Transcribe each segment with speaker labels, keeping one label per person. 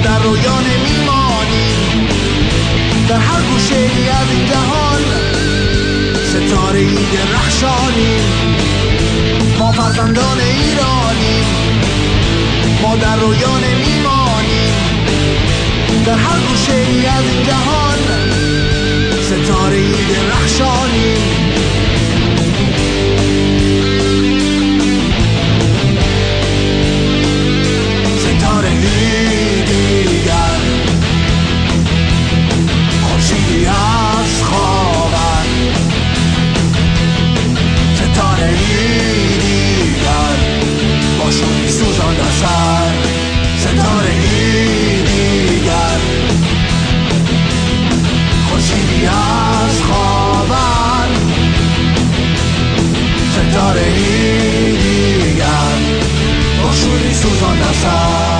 Speaker 1: در رویا نمیمانیم، در هر گوشه ای از این جهان ستاره ای درخشانیم. ما فرزندان ایرانیم، ما در رویا نمیمانیم، در هر گوشه ای از این جهان ستاره ای درخشانیم. ستاره ای دیگر، خورشیدی از خوابم، ستاره ای دیگر با شوقی سوزان در سر، ستاره ای دیگر خورشیدی از خوابم، ستاره ای دیگر با شوقی سوزان در سر.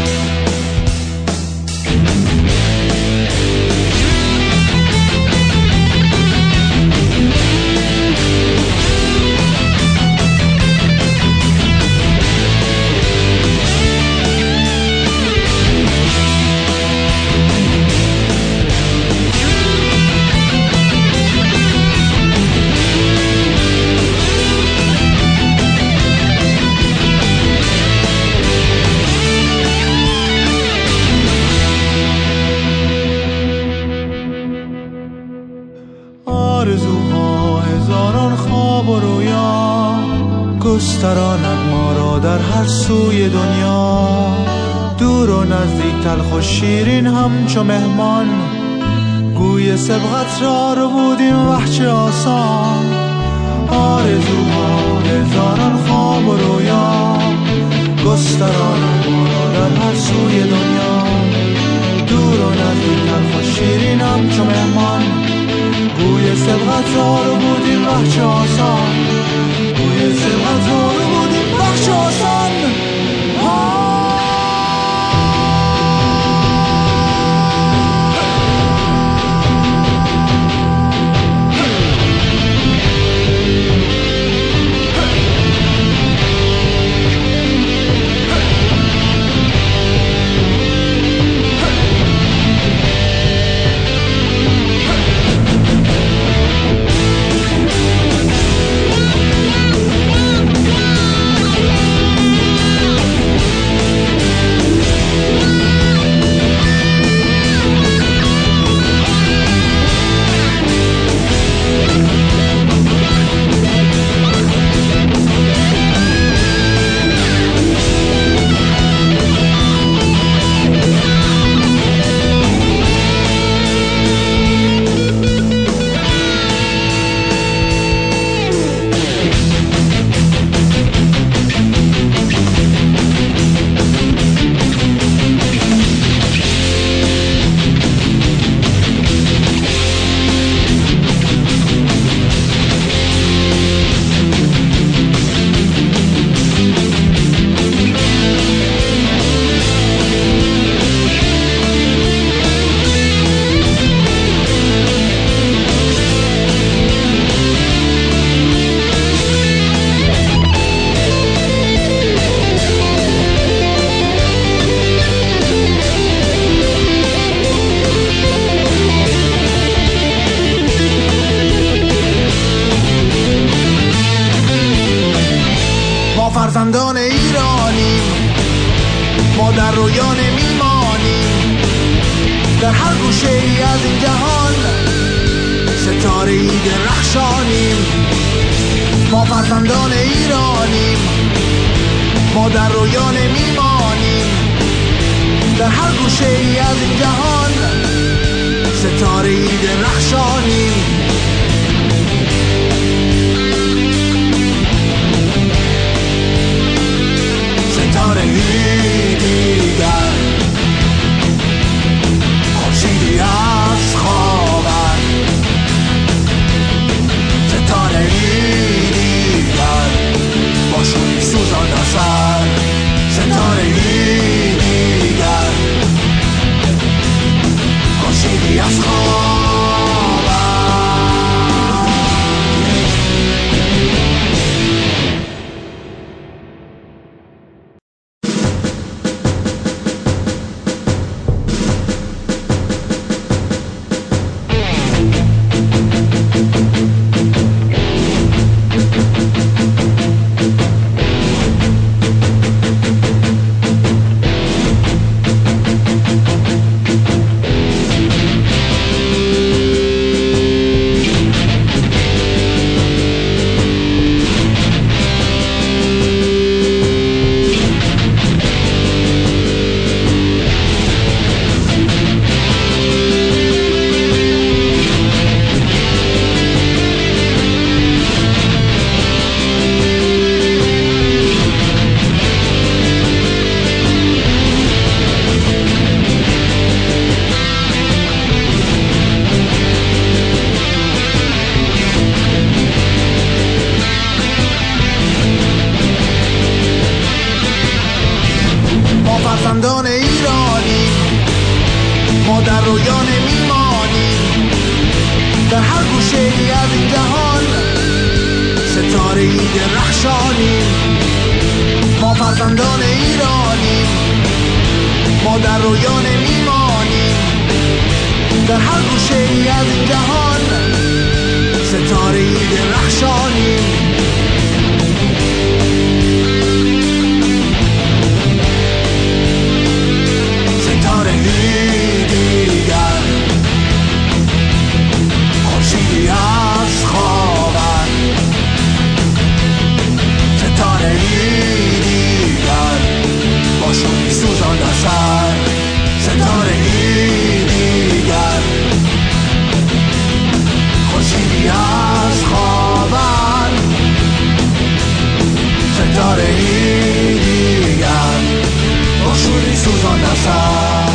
Speaker 2: آرزوها هزاران خواب و رویا گستراند ما را در هر سوی دنیا، دور و نزدیک تلخ و شیرین همچو مهمان، گوی سبقت را رو بودیم وحچه آسان. آرزوها هزاران خواب و رویا گستراند ما را در هر سوی دنیا، دور و نزدیک تلخ و شیرین همچو مهمان، گوی سبقت را رو بودیم وحچه آسان، گوی سبقت را رو بودیم وحچه آسان.
Speaker 1: فرزندان ایرانیم، ما در رویا نمیمانیم، در هر گوشه ای از این جهان ستاره ای درخشانیم. ما فرزندان ایرانیم، ما در رویا نمیمانیم، در هر گوشه ای از این جهان ستاره ای درخشانیم. ستاره ای دیگر خورشیدی از خوابم، ستاره ای دیگر با شوقی سوزان در سر، ستاره ای دیگر خورشیدی از خوابم،
Speaker 2: ما در رویا نمیمانیم، در هر گوشه ای از این جهان ستاره ای درخشانیم. ما فرزندان ایرانیم، ما در رویا نمیمانیم، در هر گوشه ای از این جهان ستاره ای درخشانیم. ستاره ای دیگر، خورشیدی از خوابم، ستاره ای دیگر با شوری سوزان در سر، ستاره ای دیگر خورشیدی از خوابم، ستاره ای دیگر با شوری سوزان در سر.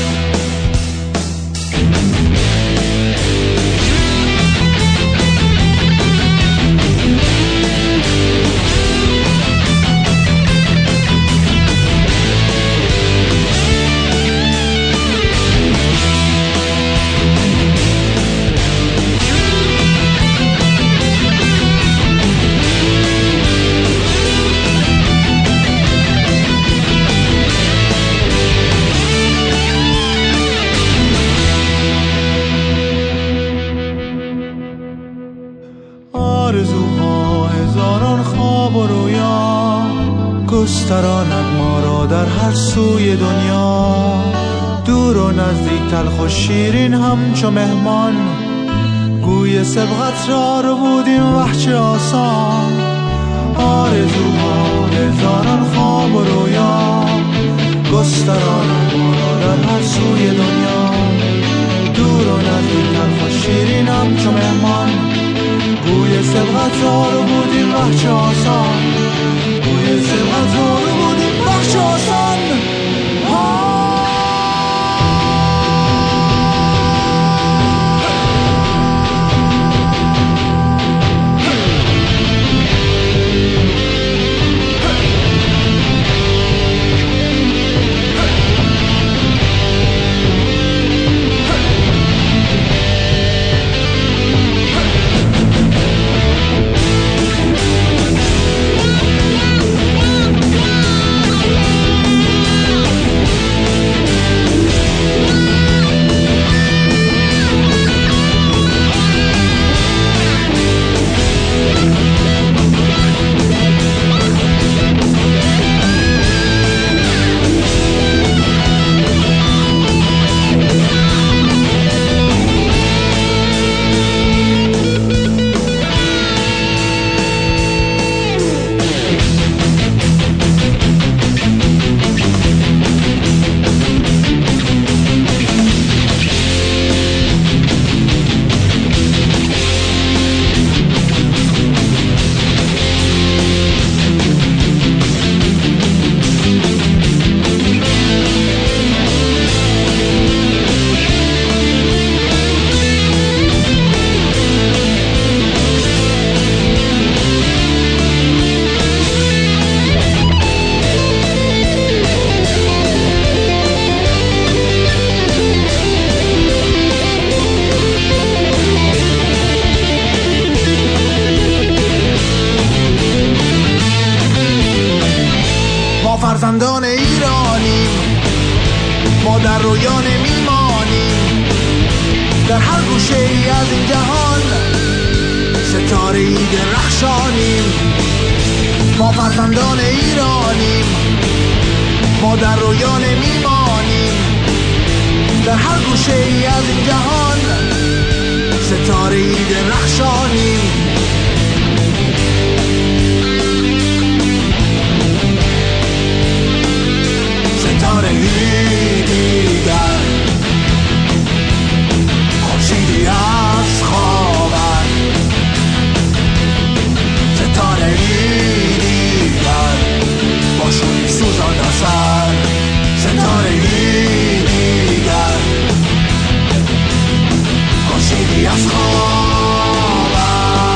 Speaker 2: آرزوها هزاران خواب و رویا گستراند ما را در هر سوی دنیا، دور و نزدیک تلخ و شیرین همچو مهمان، گوی سبقت را رو بودیم وحچه آسان. آرزوها هزاران خواب و رویا گستراند ما را در هر سوی دنیا، دور و نزدیک تلخ و شیرین همچو مهمان، گوی سبقت را رو بودیم وحچه آسان، گوی سبقت را رو بودیم وحچه آسان. فرزندان ایرانیم، ما در رویا نمیمانیم، در هر گوشه ای از این جهان ستاره ای درخشانیم. ما فرزندان ایرانیم، ما در رویا نمیمانیم، در هر گوشه ای از این جهان ستاره ای درخشانیم. ستاره ای دیگر خورشیدی از خوابم، ستاره ای دیگر با شوری سوزان در سر، ستاره ای دیگر خورشیدی از خوابم.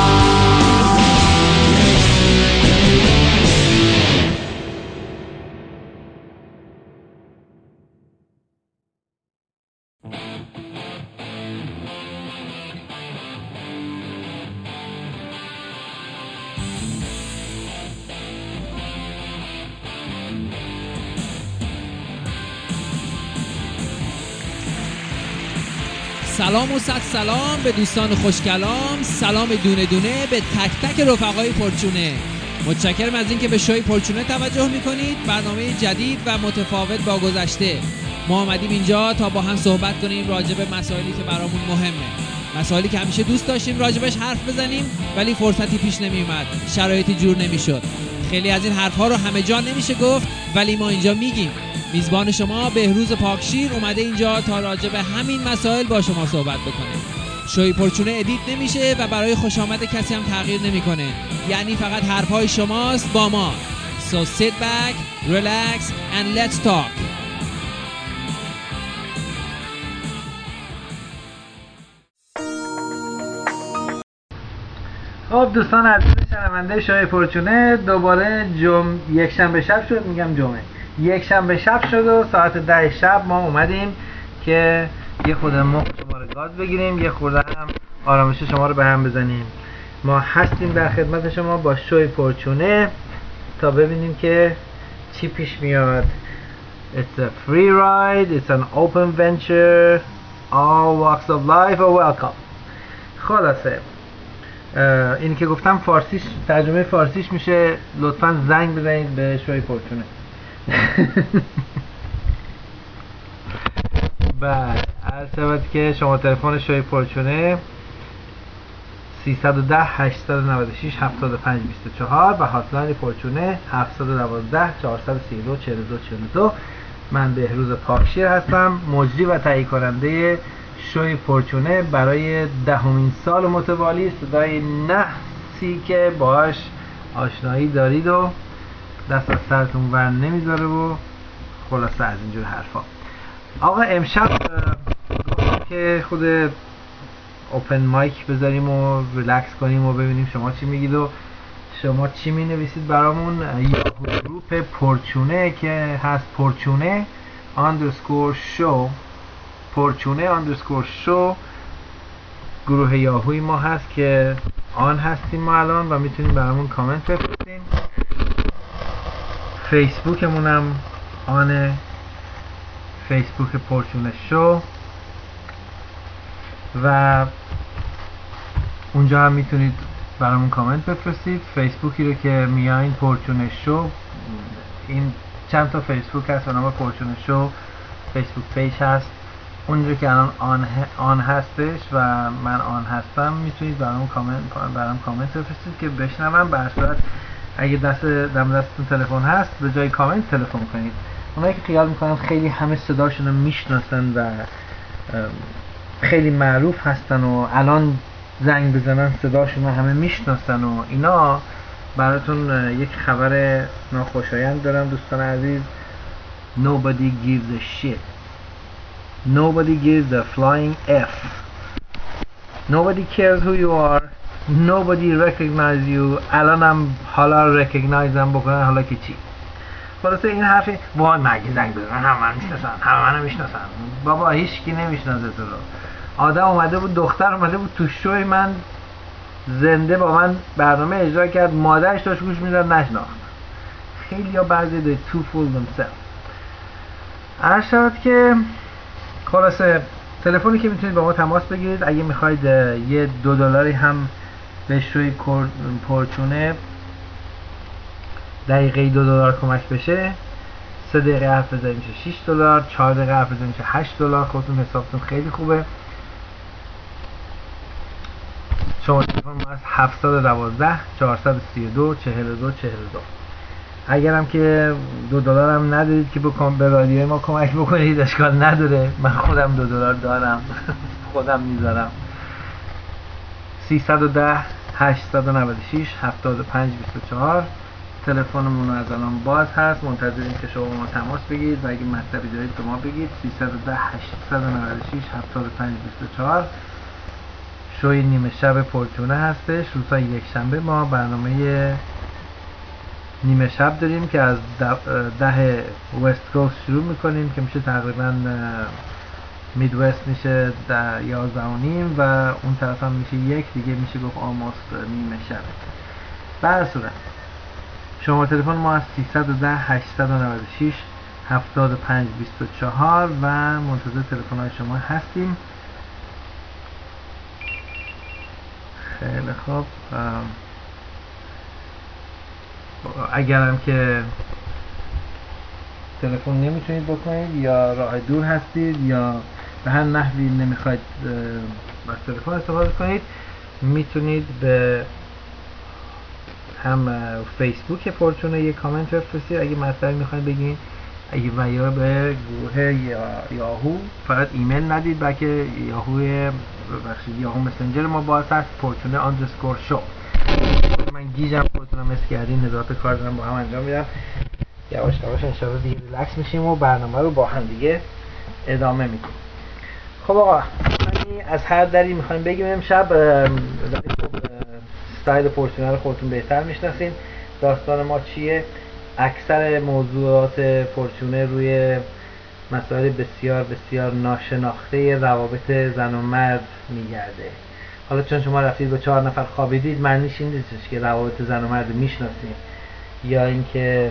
Speaker 3: سلام و صد سلام به دوستان خوشکلام، سلام دونه دونه به تک تک رفقای پرچونه. متشکرم از اینکه به شوی پرچونه توجه میکنید. برنامه جدید و متفاوت با گذشته. ما آمدیم اینجا تا با هم صحبت کنیم راجع به مسائلی که برامون مهمه، مسائلی که همیشه دوست داشتیم راجبش حرف بزنیم ولی فرصتی پیش نمیومد، شرایطی جور نمیشد. خیلی از این حرفها رو همه جا نمیشه گفت ولی ما اینجا میگیم. میزبان شما بهروز پاکشیر اومده اینجا تا راجع به همین مسائل با شما صحبت بکنه. شوی پرچونه ادیت نمیشه و برای خوش آمد کسی هم تغییر نمیکنه، یعنی فقط حرفهای شماست با ما. So sit back, relax and let's talk.
Speaker 4: خب دوستان عزیز شنونده شوی پرچونه، دوباره یک شنبه شب شد، میگم جمعه، یک شنبه شب شد و ساعت 10 شب ما اومدیم که یه خورده مخ شما رو گاز بگیریم، یه خورده هم آرامش شما رو به هم بزنیم. ما هستیم در خدمت شما با شوی پرچونه تا ببینیم که چی پیش میاد. It's a free ride, it's an open venture, all walks of life are welcome. خلاصه اینی که گفتم فارسیش، ترجمه فارسیش میشه لطفاً زنگ بزنید به شوی پرچونه. بعد عرض شود که شما تلفن شوی پرچونه 310 896 75 24 و هاتلاین پرچونه 712 432 42 42. من بهروز پاکشیر هستم، مجری و تهیه کننده شوی پرچونه برای 10مین سال متوالی. صدای نحسی که باهاش آشنایی دارید و دست از سرتون ور نمیذاره و خلاصه از اینجور حرفا. آقا امشب گفتم که خود اوپن مایک بذاریم و ریلکس کنیم و ببینیم شما چی میگید و شما چی می نویسید برامون. یاهو گروپ پرچونه که هست پرچونه اندرسکور شو، پرچونه اندرسکور شو گروه یاهوی ما هست که آن هستیم ما الان و میتونیم برامون کامنت بفرستیم. فیسبوکمون هم آن، فیسبوک پرچونه شو، و اونجا هم میتونید برامون کامنت بفرستید. فیسبوکی رو که میاین پرچونه شو، این چند تا فیسبوک هست به نام پرچونه شو، فیسبوک پیج هست اونجا که الان آن هستش و من آن هستم، میتونید برام کامنت بفرستید که بشنوم. به هر صورت اگه دستتون تلفن هست به جای کامنت تلفن کنید. اونایی که خیال میکنن خیلی همه صداشون رو میشناسن و خیلی معروف هستن و الان زنگ بزنن صداشون رو همه میشناسن و اینا، براتون یک خبر ناخوشایند دارم دوستان عزیز. Nobody gives a shit. Nobody gives a flying F. Nobody cares who you are. Nobody recognize you. الانم حالا recognizeم بکنن، حالا که چی؟ خلاصه این حرفی وای مگه زنگ بزنن همه من میشناسن، همه منو میشناسن. بابا هیچکی نمیشناسه تو رو. آدم اومده بود، دختر اومده بود تو شوی من زنده با من برنامه اجرا کرد، مادرش داشت گوش میداد نشناخت. خیلی ها بعضی they too full themselves. عرض شد که خلاصه تلفنی که میتونید با ما تماس بگیرید اگه میخواید یه $2 هم به شوی پرچونه دقیقه $2 کمک بشه، 3 دقیقه حرف بزنید میشه $6، 4 دقیقه حرف بزنید میشه $8. خودتون حسابتون خیلی خوبه. شما تلفن ما از 712 432 42 42. اگرم که $2 هم ندارید که به رادیوی ما کمک بکنید اشکال نداره، من خودم $2 دارم خودم میذارم. 310 896 75 24 تلفنمون از الان باز هست، منتظریم که شما ما تماس بگیرید و اگه مطلبی دارید به ما بگید. 310 896 75 24. شوی نیمه شب پرچونه هستش. روزهای یک شنبه ما برنامه نیمه شب داریم که از 10 وست کوست شروع میکنیم که میشه تقریبا مید وست میشه 11:30 و اون طرف هم میشه 1 دیگه، میشه گفت آلموست نیمه شب. به هر صورت شما تلفن ما از 310 896 75 24 و منتظر تلفن های شما هستیم. خیلی خوب. اگرم که تلفن نمیتونید بکنید یا راه دور هستید یا به هر نحوی نمیخواید از تلفن استفاده کنید، میتونید به هم فیسبوک فورچونه یک کامنت بفرستید اگه مطلبی میخواید بگین، و یا به گروه یاهو. فقط ایمیل ندید، بلکه یاهو مسنجر ما باز هست fortune_show. من گیجم، خودتونم مثل کردین، هزار تا کار دارم با هم انجام میدم. یواش یواش انشاءالله دیگه ریلکس میشیم و برنامه رو با هم دیگه ادامه میدیم. خب آقا، از هر دری میخوایم بگیم امشب. استایل فورچونه رو خودتون بهتر میشناسین. داستان ما چیه؟ اکثر موضوعات فورچونه روی مسائل بسیار بسیار ناشناخته روابط زن و مرد میگرده. حالا چون شما رفتید با 4 نفر خوابیدید، معنیش این نیستش که روابط زن و مرد میشناسین، یا اینکه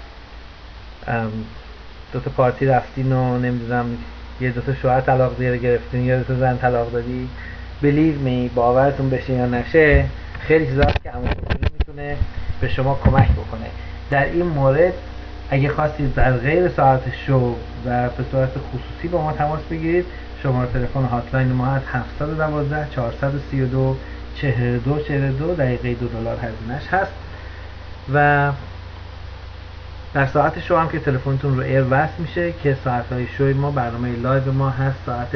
Speaker 4: 2 تا پارتی رفتین و نمیدونم 2 تا شوهر طلاق گرفتین یا 2 تا زن طلاق دادی. believe me، باورتون بشه یا نشه، خیلی چیزا هست که میتونه به شما کمک بکنه. در این مورد اگه خواستید در غیر ساعت شو و به صورت خصوصی با ما تماس بگیرید، شماره تلفن هاتلاین ما هست 712 432 4242، دقیقه $2 هزینه‌اش هست. و در ساعت شو هم که تلفنتون رو ایر وصل میشه، که ساعت‌های شو ما، برنامه لایو ما هست ساعت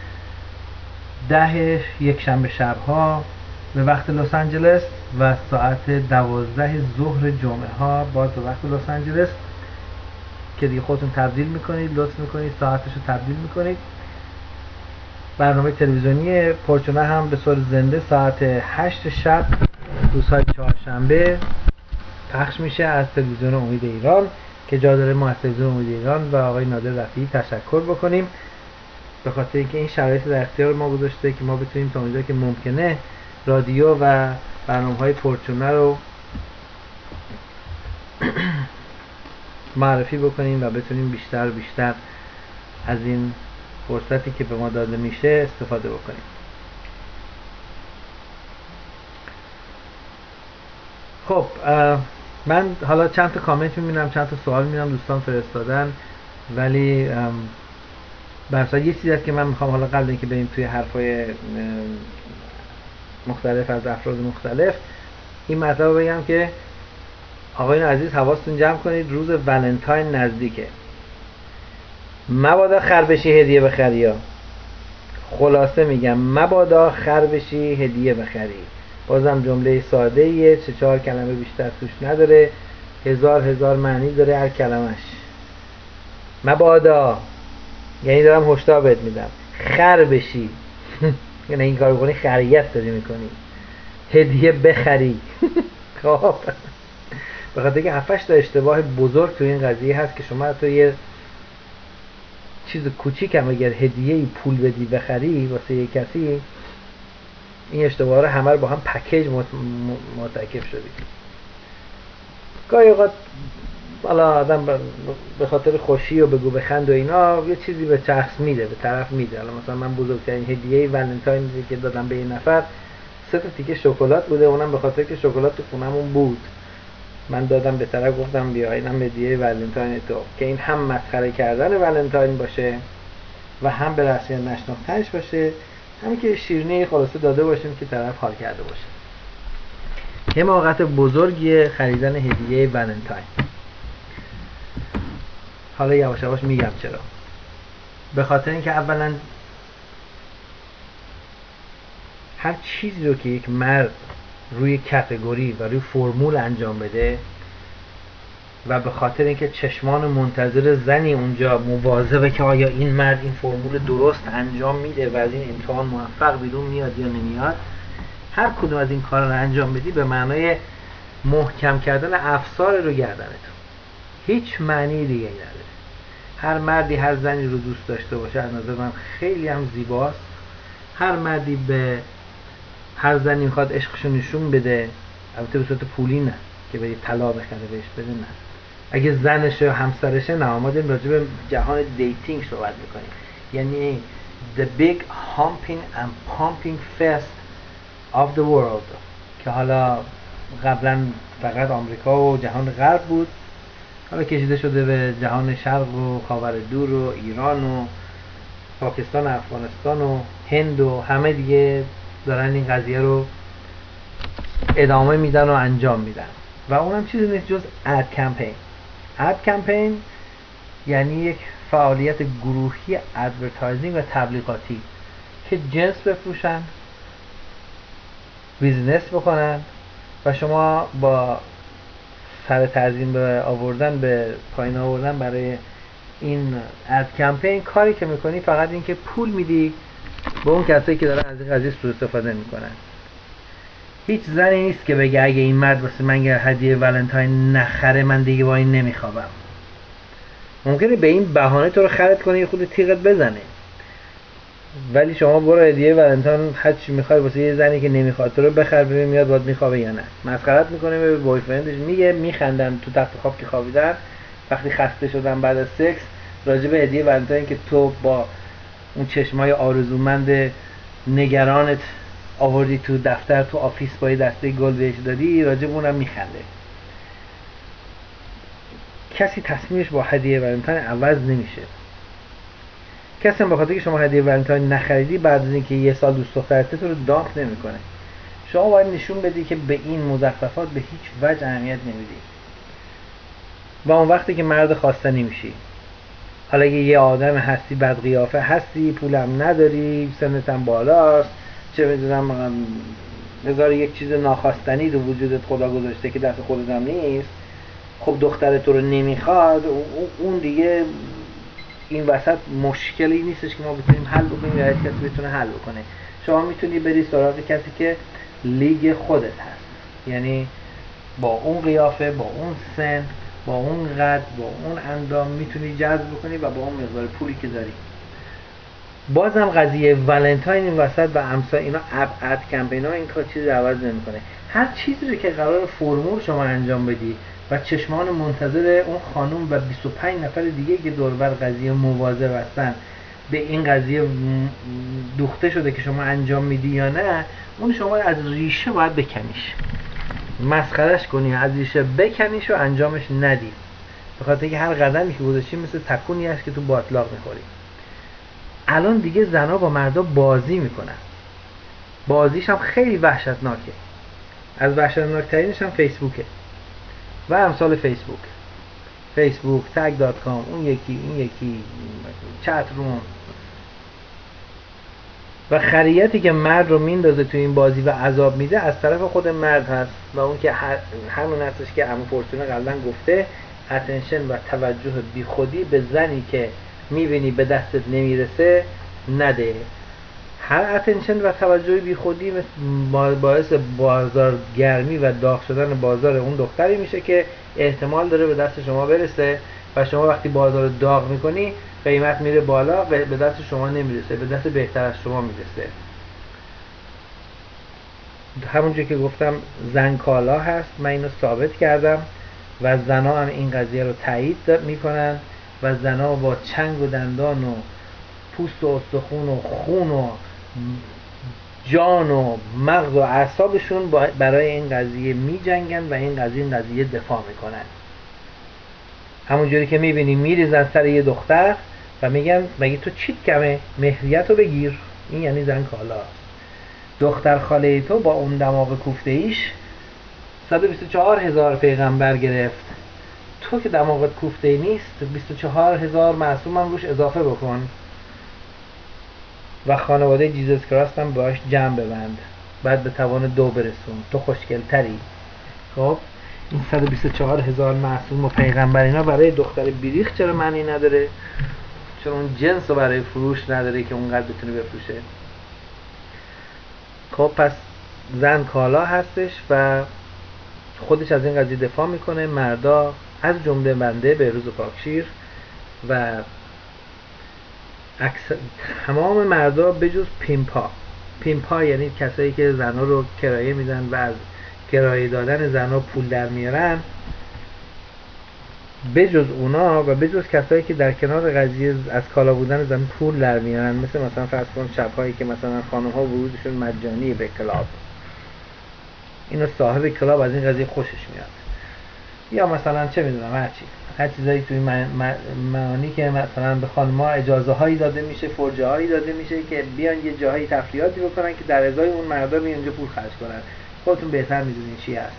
Speaker 4: 10 یک شنبه شب‌ها به وقت لس آنجلس و ساعت 12 ظهر جمعه ها باز به وقت لس آنجلس، که دیگه خودتون تبدیل میکنید، لطف میکنید ساعتش رو تبدیل میکنید. برنامه تلویزیونی فورچونه هم به صورت زنده ساعت 8 شب روزهای چهارشنبه پخش میشه از تلویزیون امید ایران، که جا داره ما از تلویزیون امید ایران و آقای نادر رفیعی تشکر بکنیم، به خاطر اینکه این شرایط در اختیار ما گذاشته که ما بتونیم تا اونجا که ممکنه رادیو و برنامه‌های فورچونه رو معرفی بکنیم و بتونیم بیشتر و بیشتر از این فرصتی که به ما داده میشه استفاده بکنیم. خب من حالا چند تا کامنت میبینم، چند تا سوال میبینم دوستان فرستادن، ولی برای یه چیزی هست که من میخوام حالا قبل اینکه بریم توی حرفای مختلف از افراد مختلف، این مطلب رو بگم که آقایان عزیز حواستون جمع کنید، روز ولنتاین نزدیکه. مبادا خربشی هدیه بخری ها. خلاصه میگم مبادا خربشی هدیه بخری. بازم جمله ساده ایه، 4 کلمه بیشتر توش نداره، هزار معنی داره هر کلمش. مبادا یعنی دارم هشدار بهت میدم، خربشی یعنی این کار بکنی خریت داری میکنی، هدیه بخری. خب به خاطر که 7-8 تا اشتباه بزرگ تو این قضیه هست که شما تو یه چیز کوچیک هم اگر هدیه‌ای پول بدی بخری واسه یه کسی، این اشتباه رو همه رو با هم پکیج مرتکب شدی. گاهی اوقات حالا آدم به خاطر خوشی و بگو بخند و اینا یه چیزی به شخص میده، به طرف میده. حالا مثلا من بزرگترین هدیه ولنتاین که دادم به این نفر 3 تا تیکه شکلات بوده، اونم به خاطر که شکلات تو خونمون بود. من دادم به طرف، گفتم بیا اینم هدیه ولنتاین تو، که این هم مسخره کردن ولنتاین باشه و هم به رسمیت نشناختنش باشه، همین که شیرینی خلاصه داده باشیم که طرف حال کرده باشه. حماقت بزرگی خریدن هدیه ولنتاین. حالا یواش یواش میگم چرا. به خاطر اینکه اولا هر چیزی رو که یک مرد روی کاتگوری و روی فرمول انجام بده و به خاطر اینکه چشمان منتظر زنی اونجا مواظبه که آیا این مرد این فرمول درست انجام میده و از این امتحان موفق بیرون میاد یا نمیاد، هر کدوم از این کارا رو انجام بدی به معنای محکم کردن افسار رو گردنتون، هیچ معنی دیگه نداره. هر مردی هر زنی رو دوست داشته باشه از نظر من خیلی هم زیباست. هر مردی به هر زنی میخواد عشقشو نشون بده، البته به صورت پولی نه که به طلا بخره بهش بده، نه. اگه زنشه یا همسرشه نه. اومدیم راجع به جهان دیتینگ صحبت میکنیم، یعنی the big humping and pumping fest of the world که حالا قبلا فقط آمریکا و جهان غرب بود، حالا کشیده شده به جهان شرق و خاور دور و ایران و پاکستان و افغانستان و هند و همه دیگه دارن این قضیه رو ادامه میدن و انجام میدن و اونم چیزی نیست جز اد کمپین. اد کمپین یعنی یک فعالیت گروهی ادورتایزینگ و تبلیغاتی که جنس بفروشن، بیزنس بکنن و شما با سر تعظیم به آوردن به پایین آوردن برای این اد کمپین کاری که میکنی فقط این که پول میدی به اون کسایی که دارن از این قضیه سوء استفاده میکنن. هیچ زنی نیست که بگه اگه این مرد واسه من هدیه ولنتاین نخره من دیگه با این نمیخوابم. ممکنه به این بهانه تو رو خرید کنه یه خود تیغت بزنه، ولی شما برو هدیه ولنتاین هر چی میخوای واسه یه زنی که نمیخواد تو رو بخر ببین میاد باهات میخوابه یا نه. مسخرت میکنه به بوی فرندش میگه، میخندن تو تخت خواب که خوابیدن وقتی خسته شدن بعد از سکس راجع به هدیه ولنتاین که تو با اون چشمای آرزومند نگرانت آوردی تو دفتر تو آفیس با یه دسته گل بهش دادی، راجع به اونم میخنده. کسی تصمیمش با هدیه ولنتاین عوض نمیشه. کسی به خاطر که شما هدیه ولنتاین نخریدی بعد از اینکه یه سال دوست دخترت تو رو داغ نمیکنه. شما باید نشون بدی که به این مزخرفات به هیچ وجه اهمیت نمیدی و اون وقتی که مرد خواستنی میشی، حالا اگه یه آدم هستی بد قیافه هستی، پولم نداری، سنت هم بالاست، چه میدونم هزار یک چیز ناخواستنی تو وجودت خدا گذاشته که دست خودت هم نیست، خب دخترت تو رو نمیخواد، اون دیگه این وسط مشکلی نیستش که ما بتونیم حل بکنیم یا هیچ کسی بتونه حل بکنه. شما میتونی بری سراغ کسی که لیگ خودت هست، یعنی با اون قیافه، با اون سن، با اون قد، با اون اندام میتونی جذب بکنی و با اون مقدار پولی که داری. بازم قضیه ولنتاین این وسط و امثال اینا اد کمپین ها این کار چیزی عوض نمیکنه. هر چیزی رو که قرار فرمول شما انجام بدی و چشمان منتظر اون خانم و 25 نفر دیگه که دوربر قضیه مواظب هستن به این قضیه دوخته شده که شما انجام میدی یا نه، اون شما از ریشه باید بکنیش، مسخرش کنی، از ریشه بکنیش و انجامش ندی، به خاطر که هر قدمی که گذاشتی مثل تکونی هست که تو باطلاق میخوری. الان دیگه زنا با مردا بازی میکنن، بازیش هم خیلی وحشتناکه. از وحشتناکترینش هم فیسبوکه و امثال فیسبوک tag.com، اون یکی این یکی چت روم و خریتی که مرد رو میندازه تو این بازی و عذاب میده از طرف خود مرد هست و اون که همون هستش که عمو فورتونه قبلا گفته، اتنشن و توجه بی خودی به زنی که میبینی به دستت نمیرسه نده. هر اتنشن و توجه بی خودی باعث بازارگرمی و داغ شدن بازار اون دختری میشه که احتمال داره به دست شما برسه و شما وقتی بازار رو داغ میکنی قیمت میره بالا و به دست شما نمیرسه، به دست بهتر از شما میرسه. همونجور که گفتم زن کالا هست، من اینو ثابت کردم و زنا هم این قضیه رو تایید میکنن و زنا با چنگ و دندان و پوست و استخون و خون و جان و مغز و اعصابشون برای این قضیه می جنگن و این قضیه دفاع میکنن. همونجوری که میبینی میریزن سر یه دختر و میگن مگه تو چیت کمه، مهریت رو بگیر. این یعنی زن کالا. دختر خاله تو با اون دماغ کوفته ایش 124,000 پیغمبر گرفت، تو که دماغت کوفته نیست 24,000 معصوم هم روش اضافه بکن و خانواده جیزس کراست هم باش جمع ببند، بعد به توان 2 برسون، تو خوشگلتری. خب این 124,000 معصوم و پیغمبر اینا برای دختر بیریخ چرا معنی نداره؟ چون اون جنس رو برای فروش نداره که اونقدر بتونه بفروشه. خب پس زن کالا هستش و خودش از این قضیه دفاع میکنه. مردا از جمله بنده بهروز پاکشیر و تمام مردا بجز پیمپا یعنی کسایی که زنا رو کرایه میدن و از کرایه دادن زنا پول در میارن، بجز اونا و بجز کسایی که در کنار قضیه از کالا بودن زن پول در میارن، مثلا فرض کن شب‌هایی که مثلا خانم‌ها ورودشون مجانی به کلاب اینو صاحب کلاب از این قضیه خوشش میاد. یا مثلا چه میدونم هر چیزایی توی معانی که مثلا به خانم‌ها اجازه هایی داده میشه، فرجه هایی داده میشه که بیان یه جاهایی تفریحاتی بکنن که در ازای اون مردا میان اونجا پول خرج کنن. خودتون بهتر میدونین چی هست.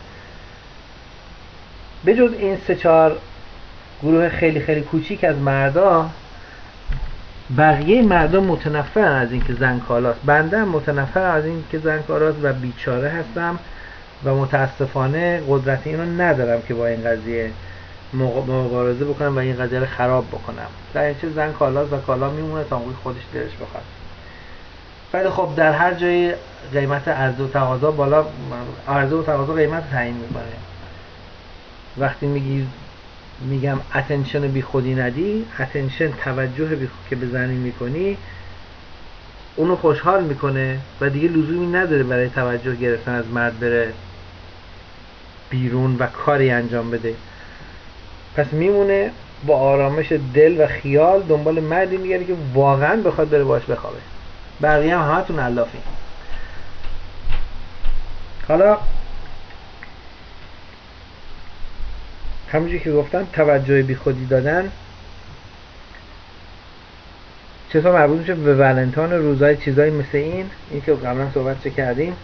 Speaker 4: بجز این 3-4 گروه خیلی خیلی کوچیک از مردا، بقیه مردا متنفرن از این که زن کالاست. بنده هم متنفرم از این که زن کالاست و بیچاره هستم و متاسفانه قدرت اینو ندارم که با این قضیه مبارزه بکنم و این قضیه رو خراب بکنم. در این چه زن کالاست و کالا میمونه تا موقعی خودش دلش بخواد. ولی خب در هر جایی قیمت عرضه و تقاضا بالا، عرضه و تقاضا قیمت تعیین میکنه. وقتی میگم اتنشن بی خودی ندی، اتنشن توجه که به زنی میکنی اونو خوشحال میکنه و دیگه لزومی نداره برای توجه گرفتن از مرد بره بیرون و کاری انجام بده. پس میمونه با آرامش دل و خیال دنبال مردی میگردی که واقعا بخواد بره باش بخوابه. بقیه هم همتون علافین. حالا همونجوری که گفتم توجه بی خودی دادن چطور مربوط میشه به ولنتاین و روزهای چیزایی مثل این که قبلا صحبت کردیم.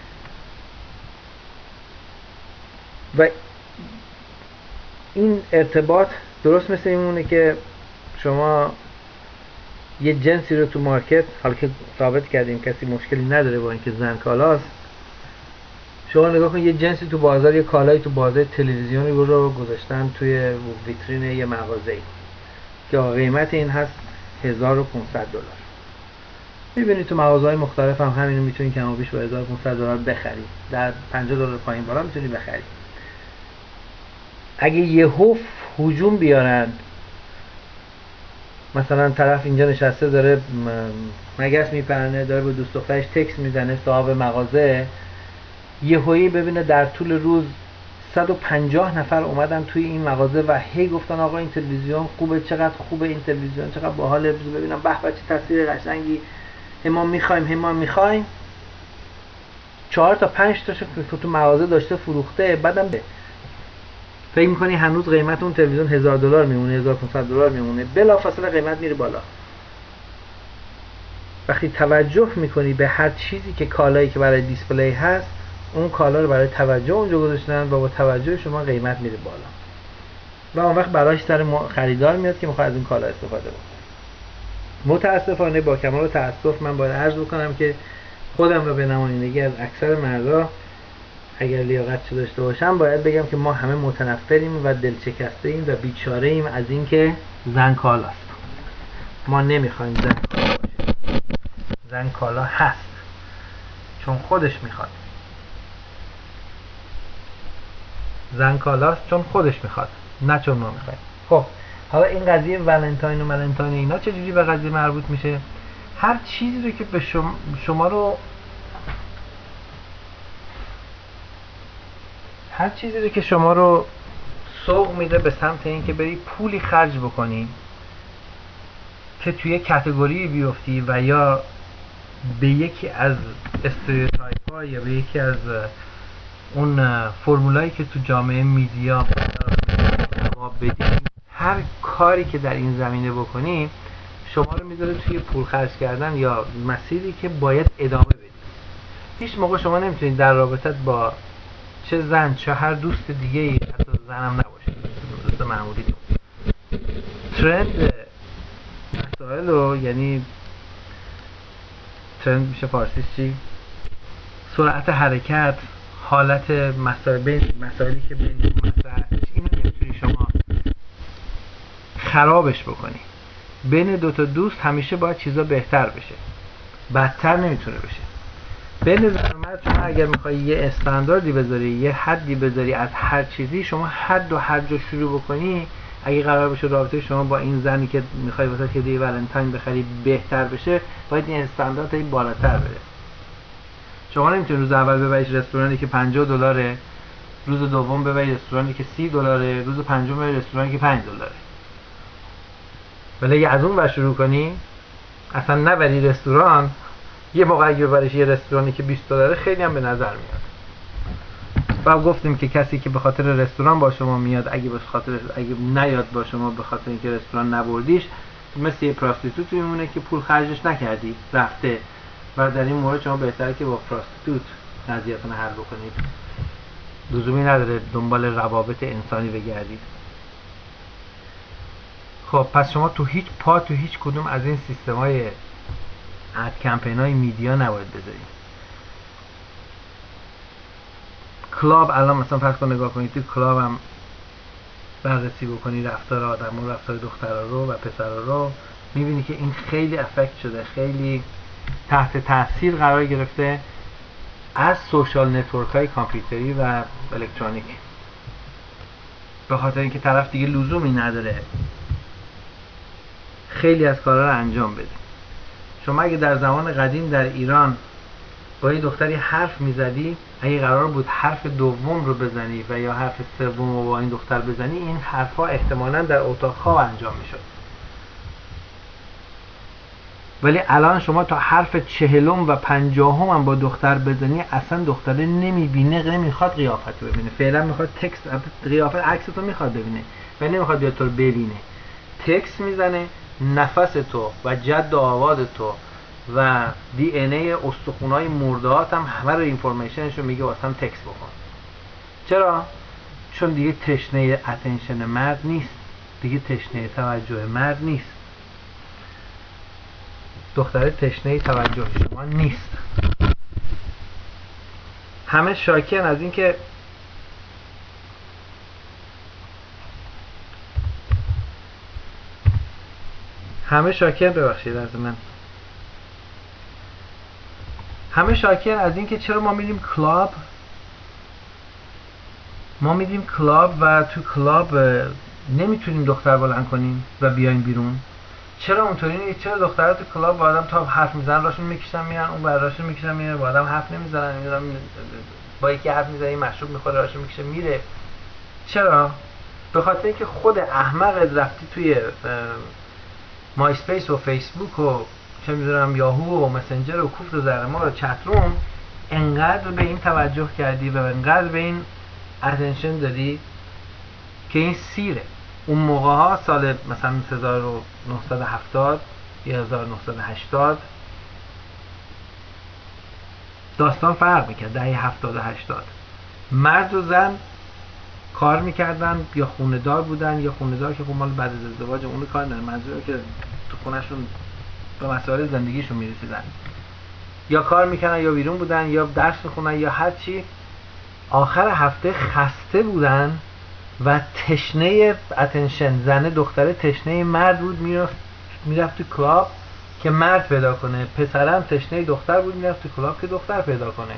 Speaker 4: و این ارتباط درست مثل اینونه که شما یه جنسی رو تو مارکت، حالا که ثابت کردیم کسی مشکلی نداره با اینکه زن کالاست، شما نگاه کن یه جنسی تو بازار، یه کالایی تو بازار تلویزیونی رو گذاشتن توی ویترین یه مغازه‌ای که قیمت این هست $1500. میبینید تو مغازه‌های مختلف هم همینو میتونید کم و بیش با $1500 بخرید. در $50 پایین بالا میتونید بخرید. اگه یهو هجوم بیارن، مثلا طرف اینجا نشسته داره مگس میپرنه، داره به دوست دخترش تکست میزنه، صاحب مغازه یهویی ببینه در طول روز 150 نفر اومدن توی این مغازه و هی گفتن آقا این تلویزیون خوبه، چقدر خوبه این تلویزیون، چقدر باحاله، ببینم به به چه تصویر قشنگی، ما میخوایم 4 تا 5 تاشو که تو مغازه داشته فروخته. بعدم فکر میکنی هنوز قیمت اون تلویزیون $1000 میمونه، $1500 میمونه، بلافاصله قیمت میره بالا. وقتی توجه میکنی به هر چیزی که کالایی که برای دیسپلی هست، اون کالا رو برای توجه اونجا گذاشتن و با توجه شما قیمت میره بالا و اون وقت براش سر خریدار میاد که میخواد از این کالا استفاده بکنه. متاسفانه با کمال تاسف من باید عرض بکنم که خودم رو به نمایندگی از اکثر مردا اگر لیاقتش داشته باشم باید بگم که ما همه متنفریم و دلشکسته ایم و بیچاره ایم از این که زن کالاست. ما نمیخوایم زن کالا باشه. زن کالا هست چون خودش میخواد. زن کالاست چون خودش میخواد، نه چون ما میخوایم. خب حالا این قضیه ولنتاین و اینا چجوری به قضیه مربوط میشه؟ هر چیزی رو که به شما رو هر چیزی رو که شما رو سوق میده به سمت این که بری پولی خرج بکنی که توی کاتگوری بیفتی و یا به یکی از استریوتایپ ها یا به یکی از اون فرمولایی که تو جامعه میدیا جواب بدی، هر کاری که در این زمینه بکنی شما رو میذاره توی پول خرج کردن یا مسیری که باید ادامه بدی. هیچ موقع شما نمیتونید در رابطت با چه زن چه هر دوست دیگه ای، حتی زنم نباشه، دوست معمولی ترند مسائل رو، یعنی ترند میشه فارسیش چی؟ سرعت حرکت، حالت مسائلی که بین مطرح، اینو نمیتونی شما خرابش بکنی. بین دوتا دوست همیشه باید چیزا بهتر بشه، بدتر نمیتونه بشه. بین زن و مرد شما اگر میخوایی یه استانداردی بذاری، یه حدی بذاری از هر چیزی، شما حد و هر جا شروع بکنی، اگه قرار بشه رابطه شما با این زنی که میخوای واسه هدیه ولنتاین بخری بهتر بشه، باید این استاندارد این بالاتر بره. شما نمیتونید روز اول ببریش رستورانی که $50، روز دوم ببری رستورانی که $30، روز پنجم ببری رستورانی که $5. ولی اگه از اون ور شروع کنی، اصلا نبری رستوران، یه موقع اگه ببریش یه رستورانی که $20 خیلی هم به نظر میاد. و گفتیم که کسی که به خاطر رستوران با شما میاد، اگه نیاد با شما به خاطر اینکه رستوران نبردیش، مثل یه پراستیتوت میمونه که پول خرجش نکردی رفته، و در این مورد شما بهتره که با پراستیتوت قضیه‌تون حل بکنید، لزومی نداره دنبال روابط انسانی بگردید. خب پس شما تو هیچ کدوم از این سیستم‌های اد کمپین‌های میدیا نباید بذارید. کلاب الان مثلا فرض کن نگاه کنید، تو کلاب هم بررسی بکنی رفتار آدم‌ها، رفتار دخترها رو و پسرها رو، می‌بینی که این خیلی افکت شده، خیلی تحت تاثیر قرار گرفته از سوشال نتورک‌های کامپیوتری و الکترونیک، به خاطر اینکه طرف دیگه لزومی نداره خیلی از کارها رو انجام بده. شما اگه در زمان قدیم در ایران با یه دختری حرف میزدی، اگه قرار بود حرف دوم رو بزنی و یا حرف سوم رو با این دختر بزنی، این حرفا احتمالاً در اتاق خواب انجام میشد. ولی الان شما تا حرف 40 و 50 هم با دختر بزنی، اصلا دختره نمیبینه، نمیخواد قیافت رو ببینه، فعلا میخواد تکست، قیافت عکستو میخواد ببینه و نمیخواد بیاد تو رو ببینه. تکست میزنه، نفس تو و جد و آباد تو و دی ان ای استخونای مردهات هم همه رو اینفورمیشنشو میگه واسم تکست بکن. چرا؟ چون دیگه تشنه اتنشن مرد نیست، دیگه تشنه توجه مرد نیست، دختره تشنه توجه شما نیست. همه شاکین از این که همه شاکین از این که چرا ما میریم کلاب و تو کلاب نمیتونیم دختر بلند کنیم و بیایم بیرون. چرا اونطوری نیست؟ چرا دخترها تو کلاب با آدم تا حرف میزنن راشون میکشن میرن، اون بر راشون میکشن میرن، با آدم حرف نمیزنن، با یکی حرف میزنه مشروب میخوره راشون میکشه میره. چرا؟ به خاطر اینکه خود احمق رفتی توی مای اسپیس و فیسبوک و چه میدونم یاهو و مسنجر و کوفت و زرمار و چت روم انقدر به این توجه کردی و انقدر به این اتنشن دادی که این سیره. اون موقع ها سال مثلا 1970 یا 1980 داستان فرق میکرد. دهه 70 و 80 مرد و زن کار میکردن، یا خونه دار بودن، یا خونه دار که خب مال بعد از ازدواج اون کار ندارن، منظوره که تو خونهشون به مسائل زندگیشون میرسیدن، یا کار میکنن یا بیرون بودن یا درس میخونن یا هر چی. آخر هفته خسته بودن و تشنه اتنشن، زنه دختره تشنه مرد بود، میرفت تو کلاب که مرد پیدا کنه، پسرم تشنه دختر بود میرفت تو کلاب که دختر پیدا کنه.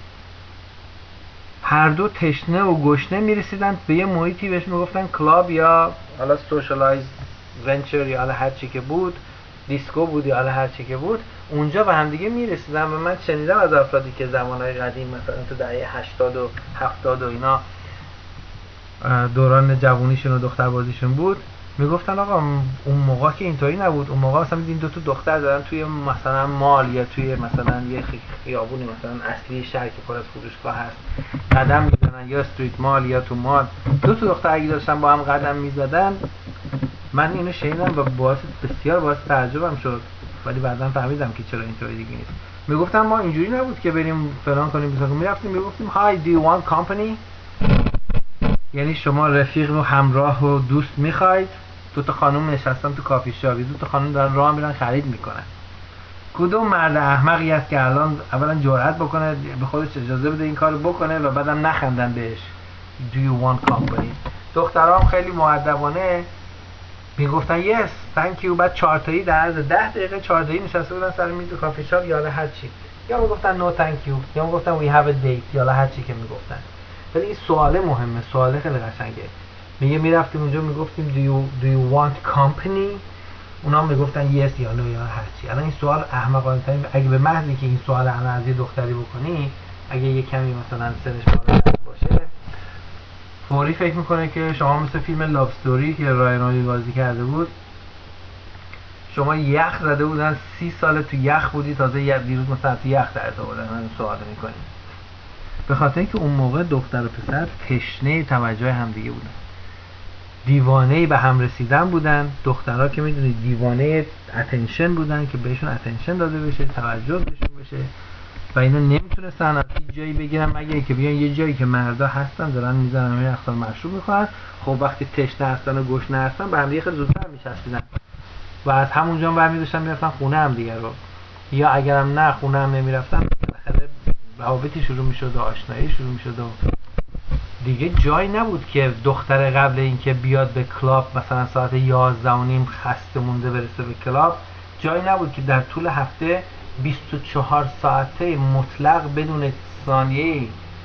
Speaker 4: هر دو تشنه و گشنه میرسیدن به یه محیطی بهش میگفتن کلاب یا حالا سوشالایز ونچر یا حالا هر چی که بود، دیسکو بود یا حالا هر چی که بود، اونجا به هم دیگه میرسیدن. و من شنیدم از افرادی که زمانهای قدیم مثلا تو دهه 80 و 70 و اینا دوران جوونیشون و دختر بازیشون بود، میگفتن آقا اون موقع که اینطوری نبود، اون موقع مثلا دیدین 2 تا دختر دارن توی مثلا مال یا توی مثلا یه خیابونی مثلا اصلی شهر که پر از فروشگاه هست قدم میزنن، یا استریت مال یا تو مال 2 تا دختر اگه داشتن با هم قدم میزدن. من اینو شنیدم و بسیار باعث تعجبم شد، ولی بعداً فهمیدم که چرا اینطوری دیگه نیست. میگفتن ما اینجوری نبود که بریم فلان کنیم بسازیم، میرفتیم میگفتیم Hi, do you want company؟ یعنی شما رفیق و همراه و دوست میخواید؟ 2 تا خانم نشستن تو کافی شاپ، 2 تا خانم دارن راه میرن خرید میکنن. کدوم مرد احمقی است که الان اولا جرأت بکنه به خودش اجازه بده این کارو بکنه و بعدم نخندن بهش Do you want company؟ دخترام خیلی مؤدبانه میگفتن yes thank you، بعد 4 تایی در عرض 10 دقیقه 4 تایی نشسته بودن سر میز کافی شاپ یا هر چی، یا میگفتن no thank you یا میگفتن we have a date یا هر چی که میگفتن. ولی این سواله مهمه، سواله خیلی قشنگه. میگه میرفتیم اونجا میگفتیم do you want company، اونا میگفتن yes یا no یا هر چی. الان این سوال احمقانه ترین، اگه به محض اینکه این سوال الان از یه دختری بکنی، اگه یه کمی مثلا سنش بالاتر باشه، فوری فکر میکنه که شما مثل فیلم لاو استوری که رایان اولی بازی کرده بود، شما یخ زده بودن 30 سال تو یخ بودی، تازه دیروز مثلا تو یخ درت آوردن، من سوال میکنیم. به خاطر اینکه اون موقع دختر و پسر تشنه توجه همدیگه بودن، دیوانه به هم رسیدن بودن. دخترها که میدونید دیوانه اتنشن بودن که بهشون اتنشن داده بشه، توجه بهشون بشه و اینا نمیتونستن از هیچ جایی بگیرن مگه که بیان یه جایی که مردا هستن دارن میزنن و رقصان مشروب میخورن. خب وقتی تشنه هستن و گشنه هستن به هم دیگه خیلی زودتر میچسبیدن و از همونجا برمی‌داشتن میرفتن خونه هم دیگه رو، یا اگرم نه خونه هم نمیرفتن بالاخره روابطی شروع میشد و آشنایی شروع میشد و دیگه جایی نبود که دختر قبل اینکه بیاد به کلاب مثلا ساعت 11:30 خسته مونده برسه به کلاب، جایی نبود که در طول هفته 24 ساعته مطلق بدون ثانیه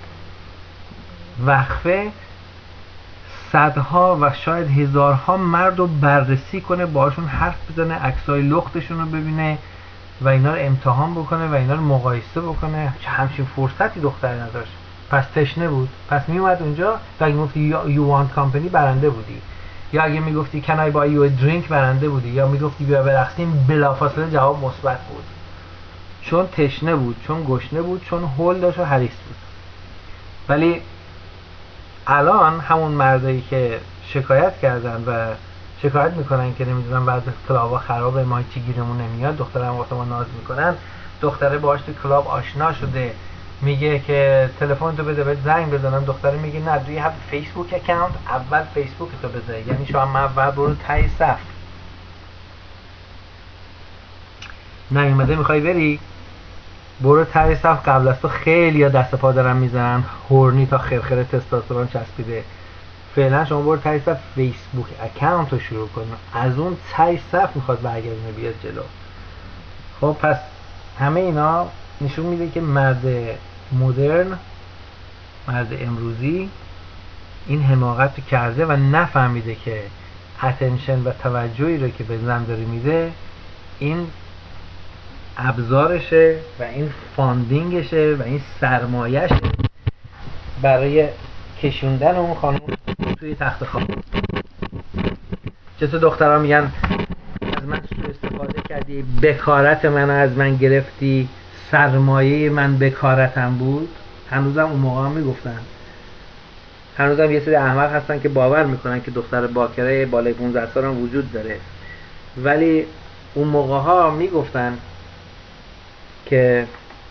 Speaker 4: وقفه صدها و شاید هزارها مرد رو بررسی کنه، باهاشون حرف بزنه، عکسای لختشون رو ببینه و اینا رو امتحان بکنه و اینا رو مقایسه بکنه. همچین فرصتی دختر نداشت، پس تشنه بود. پس میومد اونجا و اگه میگفتی you want company برنده بودی، یا اگه میگفتی can I buy you a drink برنده بودی، یا میگفتی بیا برقصیم بلافاصله جواب مثبت بود، چون تشنه بود، چون گشنه بود، چون هول داشت و حریص بود. ولی الان همون مردایی که شکایت کردن و شکایت میکنن که نمیدونم بعضی کلابا خرابه، ما چی گیرمون نمیاد، دخترم واسه ما ناز میکنن، دختره باهاش تو کلاب آشنا شده، میگه که تلفن تو بده بهت زنگ بزنم، دختره میگه نه do you have a Facebook account، اول فیسبوک تو بده، یعنی شما اول برو ته صف، نیومده میخوای بری برو ته صف، قبل از تو خیلی ها دست پا دارن میزنن، هورنی تا خرخره تستوسترون چسبیده، فعلا شما برو ته صف فیسبوک اکانت رو شروع کن، از اون ته صف میخواد برگردونه بیاد جلو. خب پس همه اینا نشون میده که مرد مدرن، مرد امروزی این حماقت رو کرده و نفهمیده که اتنشن و توجهی رو که به زن داره میده این ابزارشه و این فاندینگشه و این سرمایهشه برای کشوندن اون خانم توی تخت خواب. چطور دخترها میگن از من سوء استفاده کردی، بکارت من از من گرفتی، سرمایه من بکارتم بود. هنوزم اون موقع هم میگفتن، هنوزم یه سری احمق هستن که باور میکنن که دختر باکره بالای 15 سال هم وجود داره، ولی اون موقع ها میگفتن که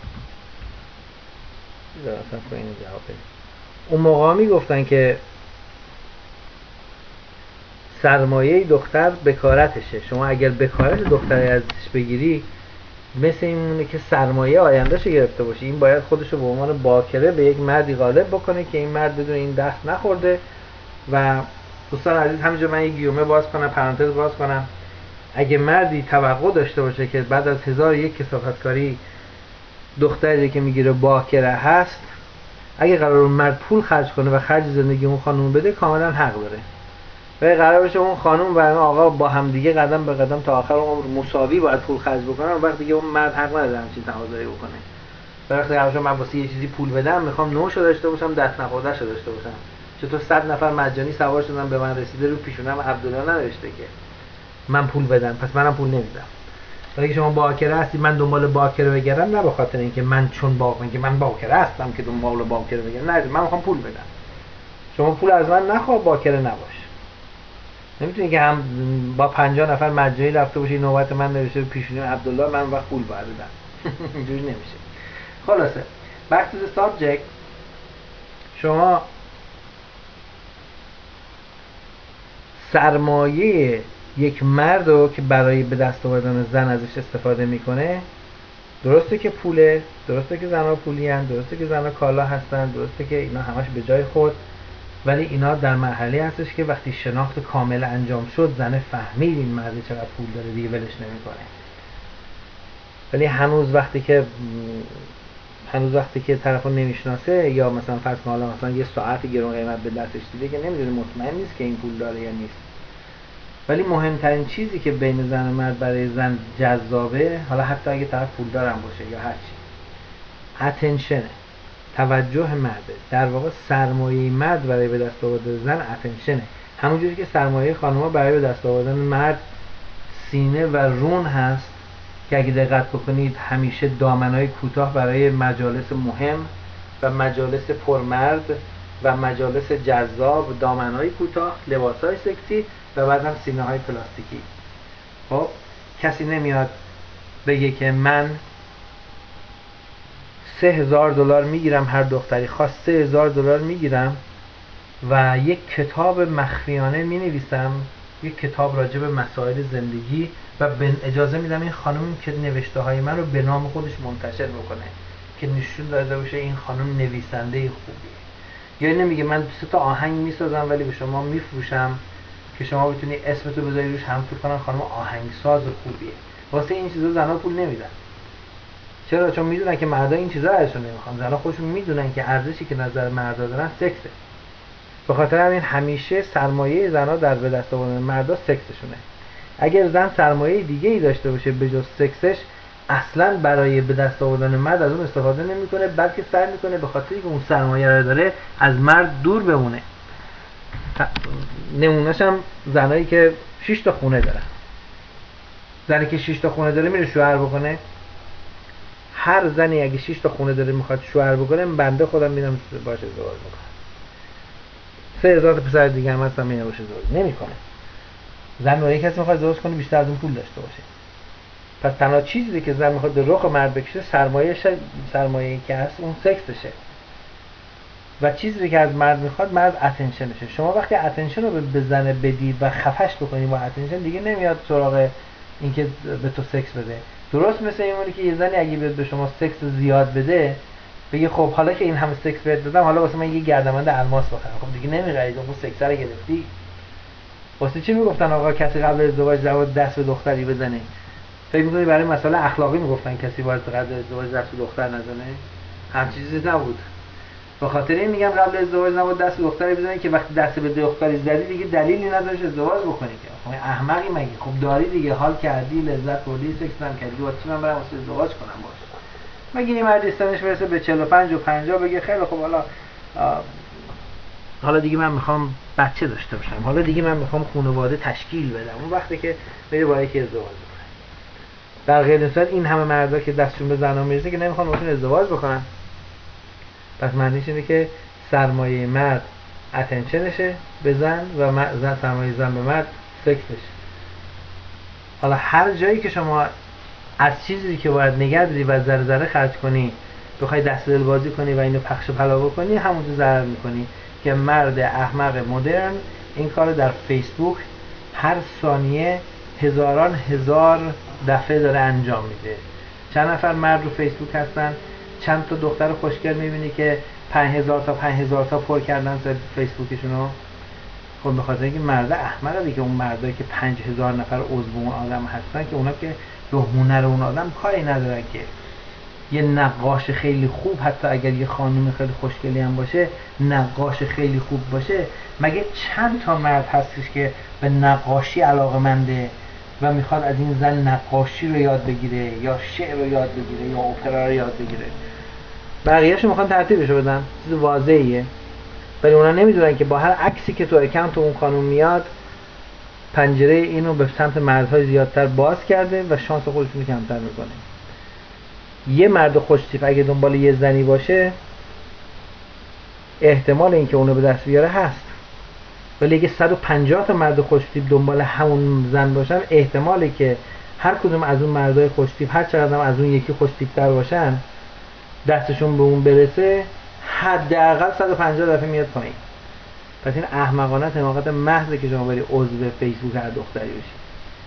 Speaker 4: سرمایه دختر بکارتشه. شما اگر بکارت دختری ازش بگیری مثل این مونه که سرمایه آیندهشو گرفته باشی. این باید خودشو به عنوان باکره به یک مردی غالب بکنه که این مرد بدون این دست نخورده. و دوستان عزیز همینجا من یک گیومه باز کنم، پرانتز باز کنم، اگه مردی توقع داشته باشه که بعد از 1001 کثافتکاری دختری که میگیره باکره هست، اگه قرار مرد پول خرج کنه و خرج زندگی اون خانوم بده کاملا حق داره. و قرار باشه اون خانوم و اون آقا با هم دیگه قدم به قدم تا آخر عمر مساوی باید پول خرج بکنن، و وقتی که اون مرد حق نداره همچین تقاضایی بکنه. وقتی قرار من واسه یه چیزی پول بدم میخوام نوشو داشته باشم، دست نخورده‌شو داشته باشم. چطور 100 نفر مجانی سوار شدن به من رسیده رو پیشونم عبدالله ننوشته که من پول بدم، پس منم پول نمیدم. ولی شما باکره هستی من دنبال باکره بگردم، نه به خاطر اینکه من چون من باکره هستم که دنبال باکره بگردم، نه من میخوام پول بدم. شما پول از من نخواه، باکره نباش. نمیتونی که هم با 50 نفر مجانی رفته باشی نوبت من نوشته پیشونی عبدالله من وقت پول باید بدم. اینجوری نمیشه. خلاصه back to the subject. شما سرمایه یک مرد رو که برای به دست آوردن زن ازش استفاده میکنه، درسته که پوله، درسته که زنها پولی هستن، درسته که زنها کالا هستن، درسته که اینا همش به جای خود، ولی اینا در مرحله هستش که وقتی شناخت کامل انجام شد زن فهمید این مرد چقدر پول داره دیگه ولش نمیکنه. ولی هنوز وقتی که طرفو نمیشناسه یا مثلا فرض کن حالا مثلا یه ساعت گرون قیمت به دستش دیده که نمیدونه، مطمئن نیست که این پول داره یا نیست. ولی مهمترین چیزی که بین زن و مرد برای زن جذابه، حالا حتی اگه طرف پولدار هم باشه یا هر چی، اتنشنه، توجه مرده. در واقع سرمایه مرد برای به دست آوردن زن اتنشنه، همونجوری که سرمایه خانم‌ها برای به دست آوردن مرد سینه و رون هست که اگه دقت بکنید همیشه دامنهای کوتاه برای مجالس مهم و مجالس پرمرد و مجالس جذاب، دامنهای کوتاه، لباسهای سکسی و بعد هم سینه‌های پلاستیکی. خب کسی نمیاد بگه که من $3000 میگیرم، هر دختری خواست $3000 میگیرم و یک کتاب مخفیانه مینویسم، یک کتاب راجع به مسائل زندگی و اجازه میدم این خانم که نوشته های من رو به نام خودش منتشر بکنه که نشون داده باشه این خانم نویسنده خوبیه. یا نمیگه من 3 تا آهنگ میسازم ولی به شما میفروشم که شما بتونی اسمتو بذاری روش، هم فکر کنن خانم آهنگساز خوبیه. واسه این چیزا زنا پول نمیدن. چرا؟ چون میدونن که مردا این چیزا ازشون نمیخوان. زنا خودشون میدونن که ارزشی که نظر مردا دارن سکسه. به خاطر همین همیشه سرمایه زنا در به دست آوردن مردا سکسشونه. اگر زن سرمایه دیگه ای داشته باشه به جز سکسش، اصلا برای به دست آوردن مرد از اون استفاده نمیکنه، بلکه سعی میکنه به خاطری که اون سرمایه رو داره از مرد دور بمونه. نمونهش هم زنایی که 6 تا خونه دارن. زنی که 6 تا خونه داره میره شوهر بکنه. هر زنی اگه 6 تا خونه داره میخواد شوهر بکنه، بنده خودم میرم باشه ازدواج میکنم. 3000 تا پسر دیگه هم هستن میرم باشه ازدواج نمیکنه. زن با یک کسی میخواد ازدواج کنه بیشتر از اون پول داشته باشه. پس تنها چیزی که زن میخواد به رخ مرد بکشه سرمایه‌ای که هست اون سکسشه. و چیزی که از مرد میخواد مرد اتنشنشه. شما وقتی اتنشن رو به زن بدید و خفش بکنید با اتنشن، دیگه نمیاد سراغ اینکه به تو سکس بده. درست مثل اینه که یه زنی اگه به شما سکس زیاد بده، بگه خب حالا که این همه سکس بهت دادم، حالا واسه من یه گردنبند الماس بخرم. خب دیگه نمیخرید، اون سکس رو گرفتی. واسه چی میگفتن آقا کسی قبل ازدواج زباد دست به دختری بزنه؟ فکر می‌کنی برای مسئله اخلاقی میگفتن کسی باید قبل ازدواج دست به دختر نزنه؟ همین چیزی نبود. به خاطر این میگم قبل ازدواج نباید دست به دختری بزنی که وقتی دست به دختری زدی دیگه دلیلی نداشت ازدواج بکنی که. خب احمقی مگه؟ خب داری دیگه، حال کردی، لذت بردی، سکس هم کردی، واسه چی من برم واسه ازدواج کنم باشه؟ مگه این مرد سنش برسه به 45 و 50 بگه خیلی خب حالا دیگه من میخوام بچه داشته باشم، حالا دیگه من میخوام خانواده تشکیل بدم. اون وقتی که میره با یکی ازدواج بکنه. در غیر صورت این همه مردا که دستشون به زنا میرسه که نمیخوان باشون ازدواج بکنن. پس معنیش اینه که سرمایه مرد اتنشنشه به زن و سرمایه زن به مرد سکسش. حالا هر جایی که شما از چیزی که باید نگه داری و ذره ذره خرج کنی بخوای دست دل بازی کنی و اینو پخش و پلا بکنی، همونجا ضرر میکنی. که مرد احمق مدرن این کارو در فیسبوک هر ثانیه هزار دفعه داره انجام میده. چند نفر مرد رو فیسبوک هستن، چند تا دختر خوشگل میبینی که 5000 تا پر کردن سر فیسبوکشونو. خب به خاطر اینکه مرد احمقه دیگه، اون مردایی که 5000 نفر عضو اون آدم هستن که اونا که به هنر اون آدم کاری ندارن که یه نقاش خیلی خوب، حتی اگر یه خانم خیلی خوشگلی هم باشه، نقاش خیلی خوب باشه، مگه چند تا مرد هستش که به نقاشی علاقه‌منده و میخواد از این زن نقاشی رو یاد بگیره یا شعر رو یاد بگیره یا اپرا رو یاد بگیره؟ بقیه‌شو میخوان ترتیبشو بدن. چیز واضحیه. ولی اونا نمیدونن که با هر عکسی که تو اکانت اون خانم میاد، پنجره اینو به سمت مردهای زیادتر باز کرده و شانس خودشون رو کمتر میکنه. یه مرد خوشتیپ اگه دنبال یه زنی باشه، احتمال اینکه اونو به دست بیاره هست. ولی اگه 150 تا مرد خوشتیپ دنبال همون زن باشن، احتمالی که هر کدوم از اون مردای خوشتیپ هر چقدر هم از اون یکی خوشتیپ‌تر باشن دستشون به اون برسه، حداقل 150 دفعه میاد پایین. پس این احمقانه حماقت محضه که شما بری عضو فیسبوک هر دختری بشی.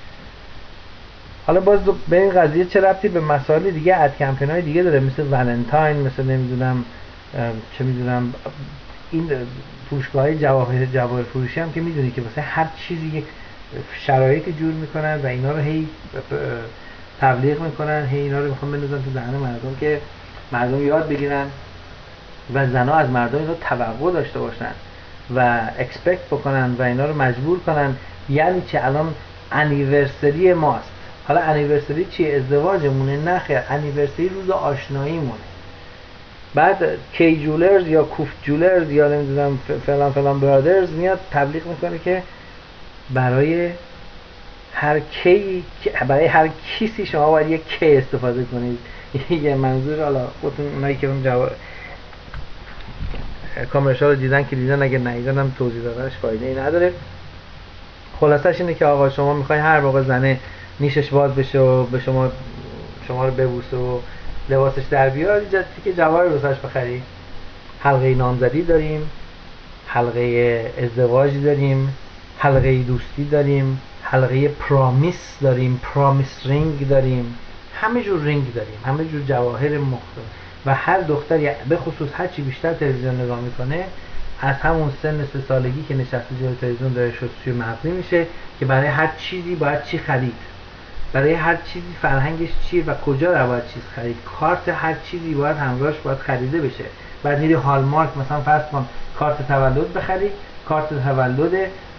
Speaker 4: حالا باز به این قضیه چه ربطی به مسائل دیگه، اد کمپین‌های دیگه داره، مثل ولنتاین، مثل نمیدونم چه میدونم این فروشگاه‌های جواهر فروشی هم که میدونی که واسه هر چیزی یک شرایطی جور میکنن و اینا رو هی تبلیغ میکنن، هی اینا رو میخوان بندازن تو دهن مردم که مردم یاد بگیرن و زنها از مردم اینو توقع داشته باشن و اکسپکت بکنن و اینا رو مجبور کنن. یعنی چه؟ الان انیورسری ماست. حالا انیورسری چیه؟ ازدواجمونه؟ نه خیر، انیورسری روز آشناییمونه. بعد کی جولرز یا کوف جولرز یا نمیدونم فلان برادرز میاد تبلیغ میکنه که برای هر کیسی شما باید یک کی استفاده کنید. یه منظور، حالا خودتون اونایی که اون کامرشال رو دیدن که دیدن، اگه ندیدن هم توضیح دادنش فایده ای نداره. خلاصش اینه که آقا شما میخوای هر موقع زنه نیشش باز بشه و به شما رو ببوسه و لباسش در بیاد، که جواهر واسش بخری. حلقه نامزدی داریم، حلقه ازدواج داریم، حلقه دوستی داریم، حلقه پرامیس داریم، پرامیس رینگ داریم، همه جور رینگ داریم، همه جور جواهر مختلف. و هر دختری به خصوص هر چی بیشتر تلویزیون نگاه میکنه، از همون سن 3 سالگی که نشسته جلوی تلویزیون داره شستشوی مغزی میشه که برای هر چیزی باید چی خرید، برای هر چیزی فرهنگش چیه و کجا رو باید چیز خرید، کارت هر چیزی باید همراهش باید خریده بشه. بعد میری هالمارک مثلا فرض کن کارت تولد بخری، کارت تولد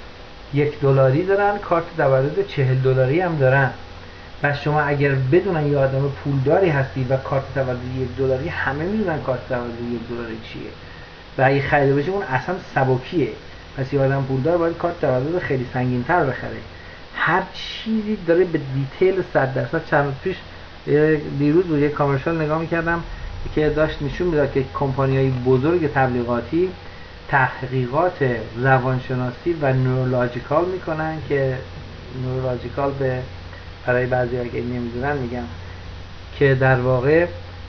Speaker 4: $1 دارن، کارت تولد $40 هم دارن. و شما اگر بدونن یه آدم پولداری هستی و کارت تولد $1، همه میدونن کارت تولد $1 چیه و اگه خریده بشه اون اصلا سبکیه. پس یه آدم پولدار باید کارت تولد خیلی سنگین‌تر بخره. هر چیزی داره به دیتیل 100%. چند روز پیش دیروز بود یه کامرشال نگاه میکردم که داشت نشون میداد که کمپانی‌های بزرگ تبلیغاتی تحقیقات روانشناسی و نورولوژیکال میکنن، که نورولوژیکال برای بعضی اگه نمیدونن میگم که در واقع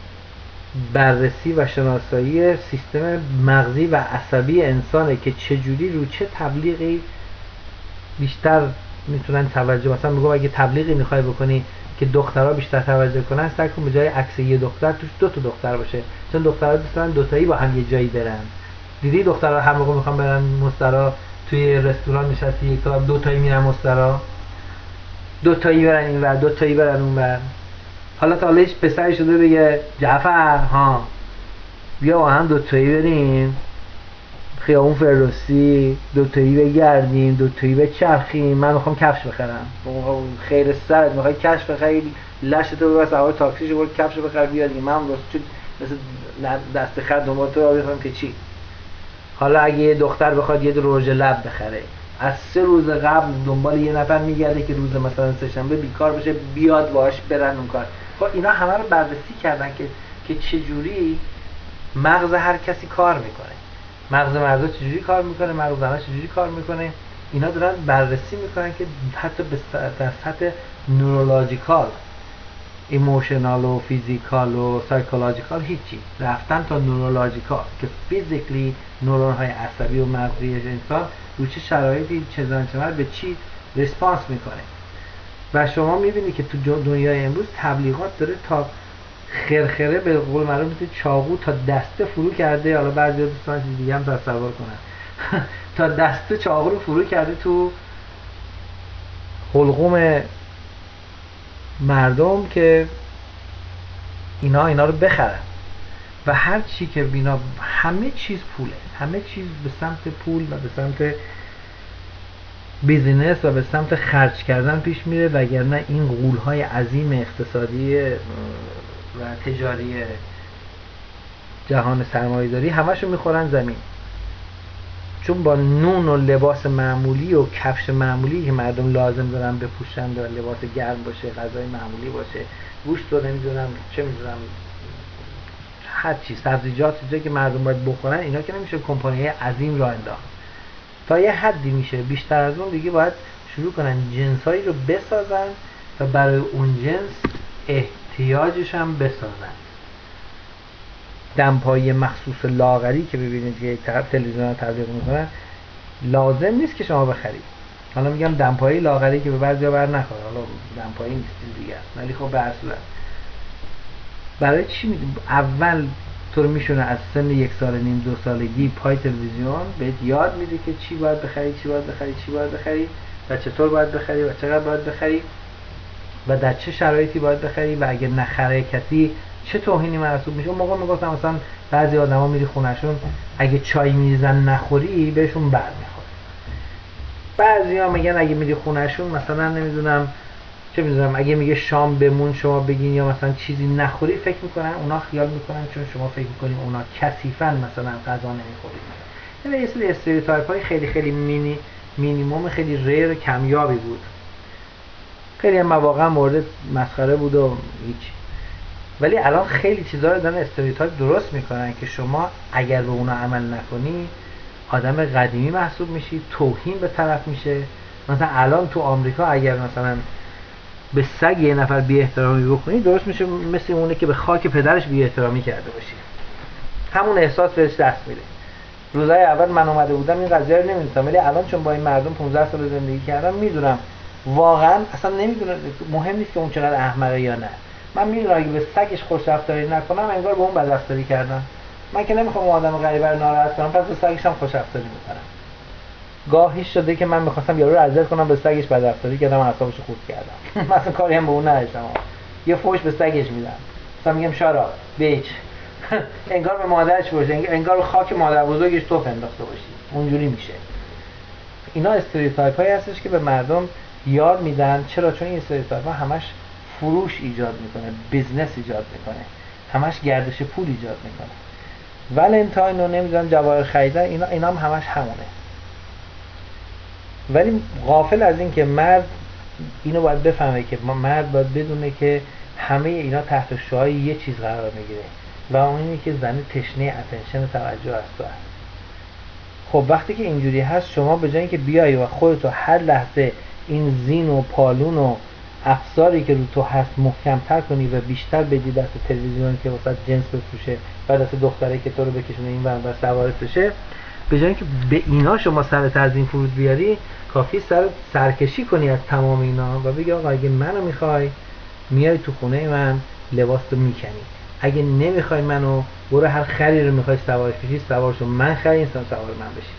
Speaker 4: بررسی و شناسایی سیستم مغزی و عصبی انسانه که چجوری رو چه تبلیغی بیشتر میتونن توجه. مثلا میگم اگه تبلیغی میخوای بکنی که دخترها بیشتر توجه کنن، سعی کن به جای عکس یه دختر توش 2 تا دختر باشه، چون دخترها دوست دارن دوتایی با هم یه جایی برن. دیدی دخترها هر موقع میخوان برن مسترا توی رستوران نشستی یک تا 2 تایی میرن مسترا، 2 تایی برن اینور 2 تایی برن اونور. حالا تا هیچ پسری شده بگه جعفر ها بیا با هم 2 تایی بریم خیابون فردوسی، 2 تایی بگردیم، 2 تایی بچرخیم، من میخوام کفش بخرم. خیر سرت میخوای کفش بخری، لشتو ببر سوار تاکسیشو برو کفش بخر بیا دیگه. من راست مثل دست خر دنبال تو رو بخوام که چی. حالا اگه یه دختر بخواد یه رژ لب بخره، از 3 روز قبل دنبال یه نفر میگرده که روز مثلا سه‌شنبه بیکار بشه بیاد باهاش برن اون کار. خب اینا همه رو بررسی کردن که چجوری مغز هر کسی کار میکنه، مغز مردا چجوری کار میکنه، مغز زنها چجوری کار میکنه. اینا دارن بررسی میکنن که حتی در سطح نورولوژیکال، ایموشنال و فیزیکال و سایکولوژیکال هیچی، رفتن تا نورولوژیکال که فیزیکلی نورون های عصبی و مغزی انسان رو چه شرایطی چه به چی ریسپانس میکنه. و شما میبینی که تو دنیای امروز تبلیغات داره تا خرخره به قول معروف چاقو تا دسته فرو کرده. حالا بعضی دوستان چیز دیگه هم تصور کنن تا دسته چاقو رو فرو کرده تو حلقوم مردم که اینا رو بخرن. و هر چی که بینا همه چیز پوله، همه چیز به سمت پول و به سمت بیزینس و به سمت خرج کردن پیش میره، وگرنه این غول‌های عظیم اقتصادی و تجاری جهان سرمایه‌داری همشو میخورن زمین. چون با نون و لباس معمولی و کفش معمولی که مردم لازم دارن بپوشن و لباس گرم باشه، غذای معمولی باشه، گوشت رو نمیدونم چه میدونم هر چی، سبزیجات چیزایی که مردم باید بخورن، اینا که نمیشه کمپانی‌های عظیم راه انداخت. تا یه حدی میشه، بیشتر از اون دیگه باید شروع کنن جنسایی رو بسازن و برای اون جنس احتیاجش هم بسازن. دمپایی مخصوص لاغری که ببینید که یک طرف تلویزیون تبلیغ میکنن لازم نیست که شما بخرید. حالا میگم دمپایی لاغری که به بعضیا بر نخوره، حالا دمپایی نیست دیگه، ولی خب به هر صورت برای چی میدیم اول تو رو میشونه از سن 1 سال و نیم 2 سالگی پای تلویزیون بهت یاد میده که چی باید بخری، چی باید بخری، چی باید بخری و چطور باید بخری و چقدر باید بخری و در چه شرایطی باید بخری و اگه نخره کسی چه توهینی محسوب میشه. اون موقع میگفتم مثلا بعضی آدما میری خونهشون اگه چای میریزن نخوری بهشون بر میخوره. بعضیا میگن اگه میری خونهشون مثلا نمیدونم چه میدونم اگه میگه شام بمون شما بگین یا مثلا چیزی نخوری، فکر میکنن اونا خیال میکنن چون شما فکر میکنین اونا کثیفن مثلا غذا نمیخورید. یعنی یه سری استریوتایپ های خیلی خیلی مینیمم خیلی ریر کمیابی بود. خیلی هم مواقع مورد مسخره بود و هیچ. ولی الان خیلی چیزا رو دارن استریوتایپ درست میکنن که شما اگر به اونا عمل نکنی آدم قدیمی محسوب میشی، توهین به طرف میشه. مثلا الان تو آمریکا اگر مثلا به سگ یه نفر بی احترامی بکنی درست میشه مثل اونه که به خاک پدرش بی احترامی کرده باشی. همون احساس بهش دست میده. روزای اول من اومده بودم این قضیه رو نمیدونستم، ولی الان چون با این مردم 15 سال زندگی کردم میدونم واقعا اصلا نمیدونم، مهم نیست که اون چقدر احمقه یا نه. من میدونم اگه به سگش خوش رفتاری نکنم انگار به اون بد رفتاری کردم. من که نمیخوام آدم غریبه رو ناراحت کنم، پس به سگش هم خوش رفتاری میکنم. گاهی شده که من میخواستم یارو رو اذیت کنم به سگش بد رفتاری کردم، اعصابش خورد کردم. مثلا کاری هم به اون نداشتم، یه فوش به سگش میدم، مثلا میگم شارا بیچ انگار به مادرش باشه، انگار به خاک مادر بزرگش توف انداخته باشی، اونجوری میشه. اینا استریوتایپ هایی هستش که به مردم یاد میدن. چرا؟ چون این استریوتایپ ها همش فروش ایجاد میکنه، بیزنس ایجاد میکنه، همش گردش پول ایجاد میکنه. ولنتاین رو نمیدونم جواهر خریدن، اینا هم همش همونه. ولی غافل از این که مرد اینو باید بفهمه که مرد باید بدونه که همه اینا تحت شعاع یه چیز قرار میگیره و اون اینه که زن تشنه اتنشن و توجه از تو هست. خب وقتی که اینجوری هست شما به جای اینکه بیای و خودتو هر لحظه این زین و پالون و افساری که رو تو هست محکم‌تر کنی و بیشتر بدی دست تلویزیون که واسه جنس بفروشه و دست دختره که تو رو بکشونه این ور و سوارت بشه، به جای اینکه به اینا شما سرت از این فرود بیاری، کافی سرکشی کنی از تمام اینا و بگی آقا اگه منو میخوای میای تو خونه من لباس تو میکنی، اگه نمیخوای منو برو هر خری رو میخوای سوارش بشی سوارشو من خرید سوار من بشی.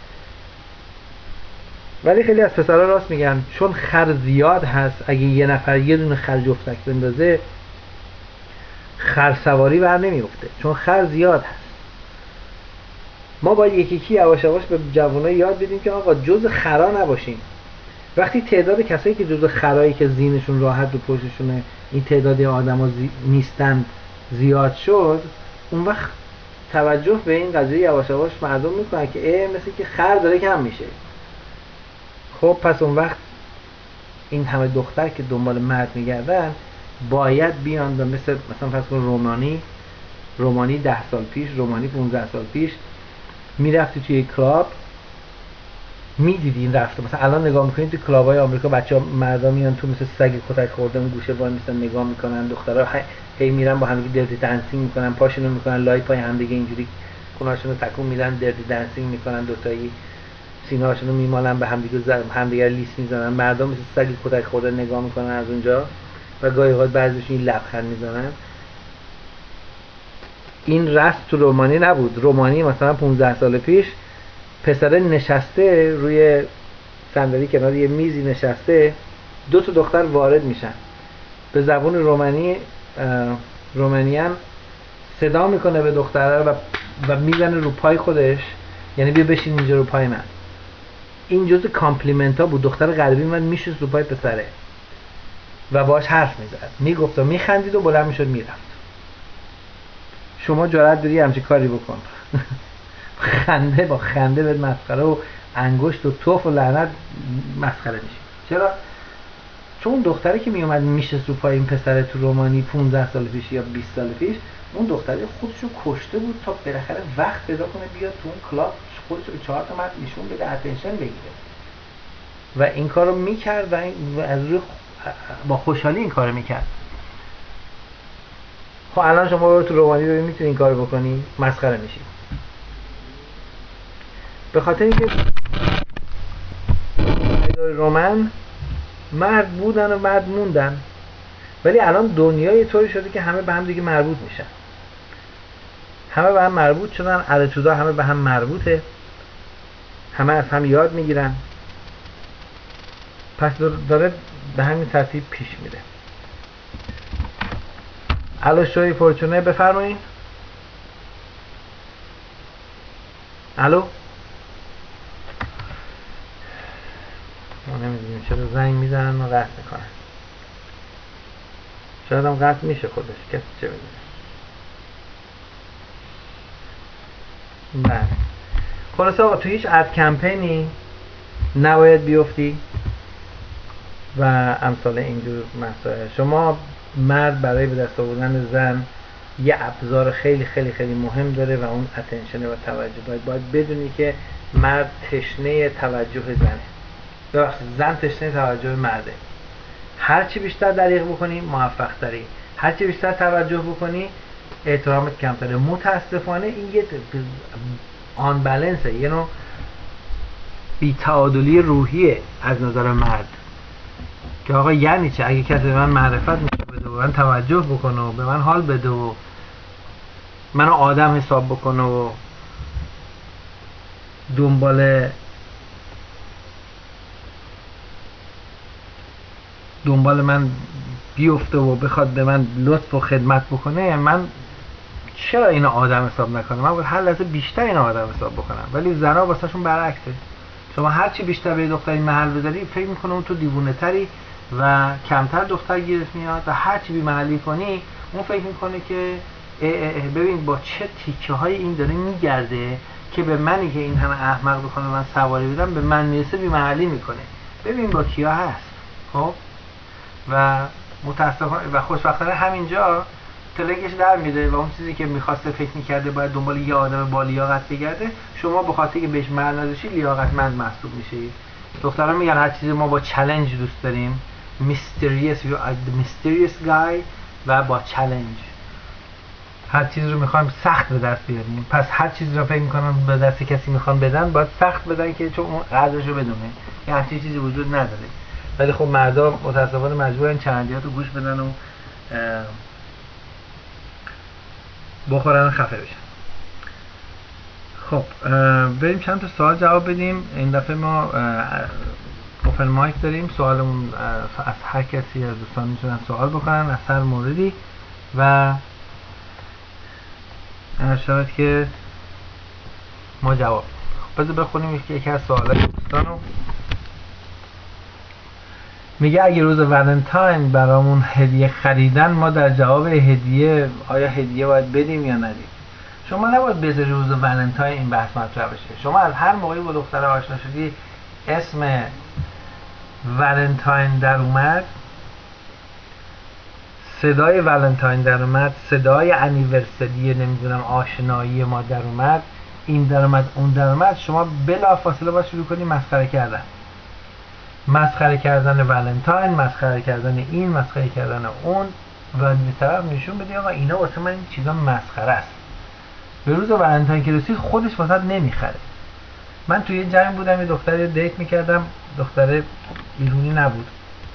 Speaker 4: ولی خیلی از پسرها راست میگن، چون خر زیاد هست اگه یه نفر یه دونه خر جفتک بندازه خر سواری بر نمیفته، چون خر زیاد هست. ما باید یکی یواش یواش به جوانای یاد بدیم که آقا جز خرا نباشیم. وقتی تعداد کسایی که جز خرایی که زینشون راحت رو پشتشونه این تعداد آدما نیستن زیاد شد، اون وقت توجه به این قضیه یواش یواش مردم میکنن که مثل که خر داره کم میشه. خب پس اون وقت این همه دختر که دنبال مرد میگردن باید بیان و مثلا فرض کن رومانی 10 سال پیش، رومانی 15 سال پیش میرفتی توی کلاب میدیدی این رفته. مثلا الان نگاه میکنید توی کلابای آمریکا بچه‌ها مردا میان تو مثل سگ کتک خورده اون گوشه وای میستن نگاه میکنن، دخترها هی میرن با هم دیگه درتی دنسینگ میکنن، پاشونو میکنن لای پای هم دیگه اینجوری کنارشون رو تکون میدن، درتی دنسینگ میکنن، دوتایی سینه‌هاشون رو میمالن به هم دیگه لیس میزنن. مردم مثل سگ کتک خورده نگاه میکنن از اونجا و گاهی اوقات بعضیشون لبخند میزنن. این رسم تو رومانی نبود. رومانی مثلا 15 سال پیش پسر نشسته روی صندلی کنار یه میزی نشسته، 2 تا دختر وارد میشن، به زبون رومانیان صدا میکنه به دختره و میزنه رو پای خودش، یعنی بیا بشین اینجا رو پای من. این جزء کامپلیمنت ها بود. دختر غربی من میشست رو پای پسره و باهاش حرف میزد، میگفت و میخندید و بلند میشد میرفت. شما جرأت داری همچین کاری بکن؟ خنده با خنده به مسخره و انگشت و توف و لعنت مسخره میشی. چرا؟ چون اون دختری که میومد میشست رو پای این پسره تو رومانی 15 سال پیش یا 20 سال پیش، اون دختری خودشو کشته بود تا بالاخره وقت پیدا کنه بیاد تو اون کلاب خودشو به 4 تا مرد نشون بده، اتنشن بگیره و این کارو میکرد و از روی با خوشحالی این کارو میکرد. خب الان شما برو تو رومانی ببین میتونی این کارو بکنی؟ مسخره میشی. به خاطر اینکه رومن مرد بودن و مرد موندن، ولی الان دنیای طوری شده که همه به هم دیگه مربوط میشن، همه به هم مربوط شدن، اتیتودا همه به هم مربوطه، همه از هم یاد میگیرن، پس داره به همین ترتیب پیش میره. الو شوی فورچونه بفرمایید. الو ما نمیدونیم چرا زنگ میزنن و قطع میکنن. شاید هم قطع میشه خودش، کسی چه میدونه. بله خلاصه آقا تو هیچ اد کمپینی نباید بیفتی و امثال اینجور مسائل. شما مرد برای به دست آوردن زن یه ابزار خیلی خیلی خیلی مهم داره و اون اتنشن و توجه. باید بدونی که مرد تشنه توجه زنه، ببخشید زن تشنه توجه مرده. هرچی بیشتر دریغ بکنی موفق تری، هرچی بیشتر توجه بکنی احترامت کمتره. متاسفانه این یه آن بالانسه، یه نوع بی‌تعادلی روحیه از نظر مرد که آقا یعنی چه؟ اگه کسی به من معرفت بده و من توجه بکنه و به من حال بده و منو آدم حساب بکنه و دنبال من بیفته و بخواد به من لطف و خدمت بکنه، من چرا اینو آدم حساب نکنم؟ من باید هر لحظه بیشتر اینو آدم حساب بکنم. ولی زنا واسه شون برعکسه. شما هرچی بیشتر به دختری محل بذاری فکر میکنه اون تو دیوونه تری و کمتر دختر گیرت میاد، و هرچی بی محلی کنی اون فکر میکنه که ببین با چه تیکه های این داره میگرده که به منی که این همه احمق بکنه من سواری بدم به من میرسه بی محلی میکنه. ببین با کیا هست. خب و متاسفانه و خوشبختانه همینجا تلگش در میده و اون چیزی که میخواسته فکر میکرده باید دنبال یه آدم با لیاقت بگرده، شما به خاطر که بهش محل نداشی لیاقتمند محسوب میشی. دخترها میگن هر چیزی ما با چالش دوست داریم، mysterious guy و با چالش. هر چیزی رو میخوایم سخت به دست بیاریم، پس هر چیزی رو فکر میکنن به دست کسی میخوان بدن باید سخت بدن که چون اون قدرش رو بدونه. یعنی هر چیزی وجود نداره. ولی خب مردا متاسفانه مجبورن چندیات رو گوش بدن و بخورن و خفه بشن. خب بریم چند تا سوال جواب بدیم. این دفعه ما اوپن مایک داریم، سوالمون از هر کسی از دوستان میتونن سوال بکنن از هر موردی و شاید که ما جواب. خب بذار بخونیم یکی از سوالای دوستانو. میگه اگه روز ولنتاین برامون هدیه خریدن ما در جواب هدیه آیا هدیه باید بدیم یا ندیم؟ شما نباید بذاری روز ولنتاین این بحث مطرح بشه. شما از هر موقعی با دختر آشنا شدی اسم ولنتاین در اومد، صدای ولنتاین در اومد، صدای انیورسری نمیدونم آشنایی ما در اومد، این در اومد اون در اومد، شما بلافاصله باید شروع کنی مسخره کردن ولنتاین، مسخره کردن این، مسخره کردن اون و به طرف نشون بدی آقا اینا واسه من این چیزا مسخره است. به روز ولنتاین که رسید خودش واسه نمیخره. من توی یه جمع بودم یه دختری دیت میکردم، دختر ایرانی نبود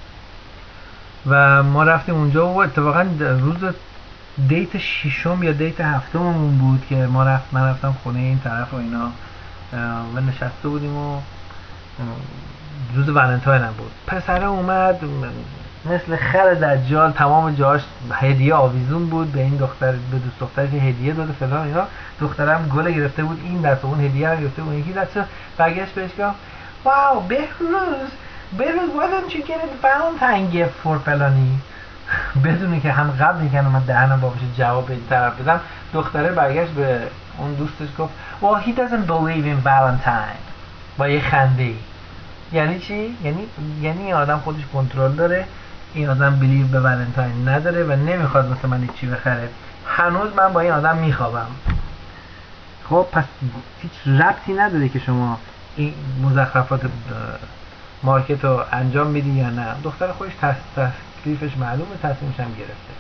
Speaker 4: و ما رفتیم اونجا و اتفاقا روز دیت ششم یا دیت هفتممون بود که من رفتم خونه این طرف و اینا و نشسته بودیم و روز ولنتاین هم بود. پسره اومد مثل خر دجال، تمام جاش هدیه آویزون بود به این دختر، به دوست دختری که هدیه داده فلان اینا. دخترم گل گرفته بود این دست و اون هدیه رو گرفته بود یکی دست. برگشت بهش گفت واو بهروز why don't you get a Valentine gift for فلانی. بدونی که هم قبل که من دهنم با بشه جواب این طرف بدم، دختره برگشت به اون دوستش گفت well he doesn't believe in Valentine با یه خنده. یعنی چی؟ یعنی این آدم خودش کنترل داره، این آدم بلیو به ولنتاین نداره و نمیخواد مثل من چی بخره. هنوز من با این آدم میخوابم. خب پس هیچ ربطی نداره که شما این مزخرفات مارکت رو انجام میدی یا نه. دختر خودش تکلیفش معلومه، تصمیمش هم گرفته.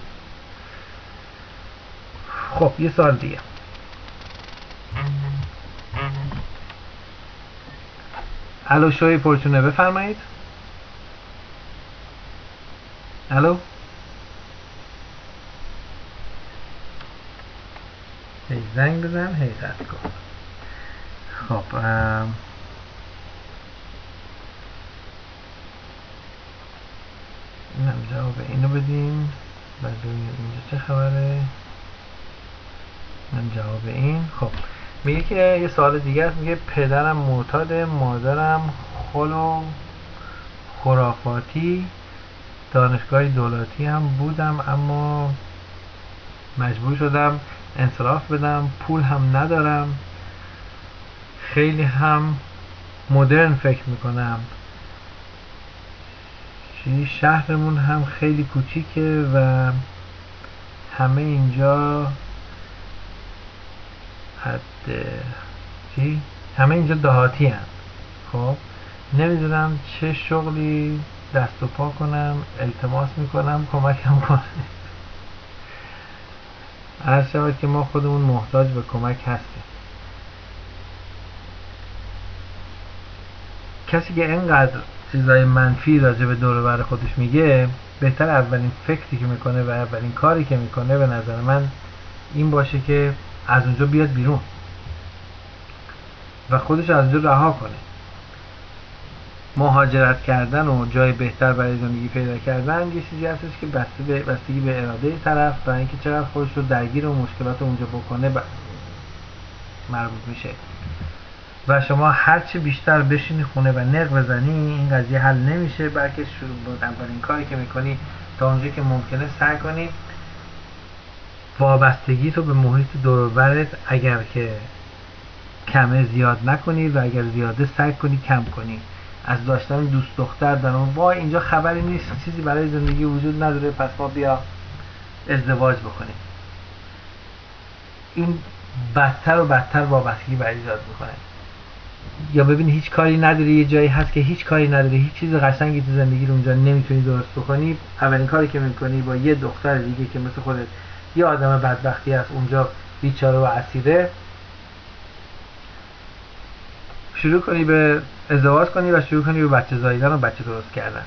Speaker 4: خب یه سال دیگه. الو شوی پرچونه بفرمایید. الو هی زنگ بزن هی قطع کن. خب اینم جواب اینو بدیم. بعد ببینیم اینجا چه خبره. اینم جواب این. خب میگه که یه سوال دیگه است. میگه پدرم معتاد، مادرم خل و خرافاتی، دانشگاه دولتی هم بودم اما مجبور شدم انصراف بدم، پول هم ندارم، خیلی هم مدرن فکر میکنم، شهرمون هم خیلی کوچیکه و همه اینجا همه اینجا دهاتی هم. خب نمیدونم چه شغلی دست و پا کنم، التماس میکنم کمکم کنه. هر شود که ما خودمون محتاج به کمک هستیم. کسی که اینقدر چیزای منفی راجع به دور و بر خودش میگه، بهتر اولین فکری که میکنه و اولین کاری که میکنه به نظر من این باشه که از اونجا بیاد بیرون و خودش از اونجا رها کنه. مهاجرت کردن و جای بهتر برای زندگی پیدا کردن یه چیزی هستش که بستگی به اراده طرف و اینکه چقدر خودش رو درگیر و مشکلات اونجا بکنه مربوط میشه. و شما هرچی بیشتر بشینی خونه و نق بزنی این قضیه حل نمیشه، بلکه شروع با اولین کاری که میکنی تا اونجا که ممکنه سعی کنی وابستگی تو به محیط دور و برت اگر که کمه زیاد نکنی و اگر زیاده سعی کنی کم کنی. از داشتن دوست دختر در اون وای اینجا خبری نیست، چیزی برای زندگی وجود نداره، پس ما بیا ازدواج بکنیم. این بدتر و بدتر وابستگی برای ایجاد میکنه. یا ببینی هیچ کاری نداری، یه جایی هست که هیچ کاری نداری، هیچ چیز قشنگی تو زندگی رو اونجا نمیتونی درست بکنی، اولین کاری که میکنی با یه دختر دیگه که مثل خودت یه آدم بدبختی هست اونجا بیچاره و اسیره، شروع کنی به ازدواج کنی و شروع کنی به بچه زاییدن و بچه درست کردن.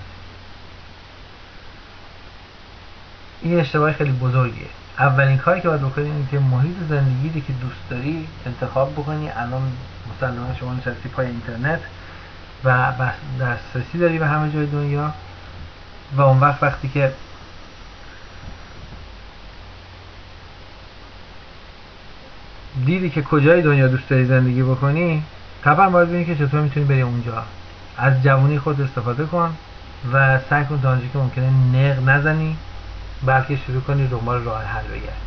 Speaker 4: این اشتباه خیلی بزرگیه. اولین کاری که باید بکنی اینه که محیط زندگی که دوست داری انتخاب بکنی. الان مسلماً شما نشستی پای اینترنت و دسترسی داری به همه جای دنیا و اون وقتی که دیدی که کجای دنیا دوست داری زندگی بکنی، طبعا باید ببینی که چطور میتونی بری اونجا. از جوانی خود استفاده کن و سعی کن تا اونجایی که ممکنه نق نزنی، بلکه شروع کنی دنبال راه حل بگردی.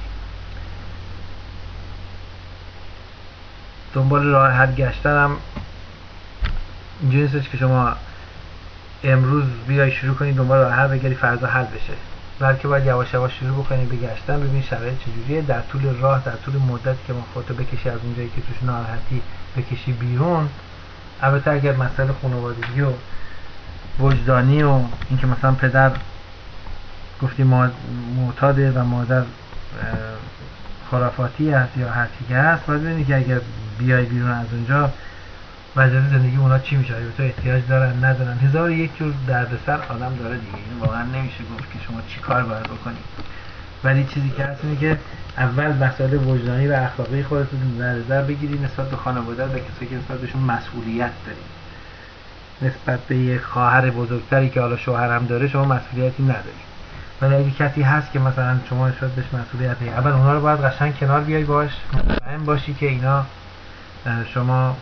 Speaker 4: دنبال راه حل گشتن هم اینجوری نیستش که شما امروز بیای شروع کنی دنبال راه حل بگردی فردا حل بشه، بلکه باید یواش یواش شروع بکنی به گشتن، ببین شرایط چجوریه، در طول راه، در طول مدتی که ما خودتو بکشی از اونجایی که توش ناراحتی بکشی بیرون. البته اگر مسئله خانوادگی و وجدانی و اینکه مثلا پدر گفتی معتاده و مادر خرافاتی هست یا هر چی که هست، باید ببینی که اگر بیای بیرون از اونجا وضعیت زندگی اونا چی میشه، به تو احتیاج دارن ندارن، هزار یک جور دردسر آدم داره دیگه. این واقعا نمیشه گفت که شما چی کار باید بکنی، ولی چیزی که هست اینه که اول مسائل وجدانی و اخلاقی خودت رو در نظر بگیری نسبت به خانواده و کسایی که نسبت بهشون مسئولیت داری. نسبت به یک خواهر بزرگتری که حالا شوهرم داره شما مسئولیتی نداری، ولی اگه کسی هست که مثلا شما نسبت بهش مسئولیت داری، اول اونها رو باید قشنگ کنار بیای باش، مطمئن باشی که اینا شما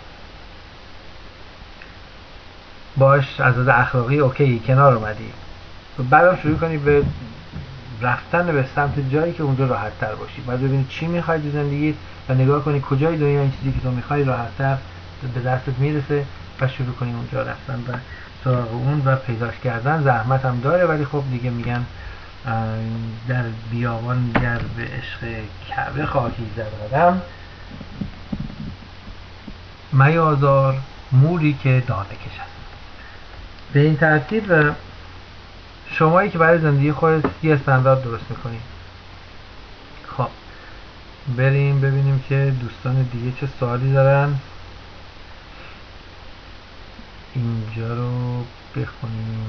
Speaker 4: باش از نظر اخلاقی اوکی کنار اومدی و بعدم شروع کنی به رفتن به سمت جایی که اونجا راحت تر باشی. باید ببینی چی میخوای تو زندگیت و نگاه کنی کجای دنیا این چیزی که تو میخوای راحت تر به دستت میرسه و شروع کنی اونجا رفتن و سراغ اون و پیداش کردن. زحمت هم داره ولی خب دیگه میگن در بیابان گر به عشق کعبه خواهی زد قدم، میازار موری که دانه کشد. به این ترتیب شمایی که برای زندگی خودت یه استاندارد درست میکنی. خب بریم ببینیم که دوستان دیگه چه سوالی دارن. اینجا رو بخونیم.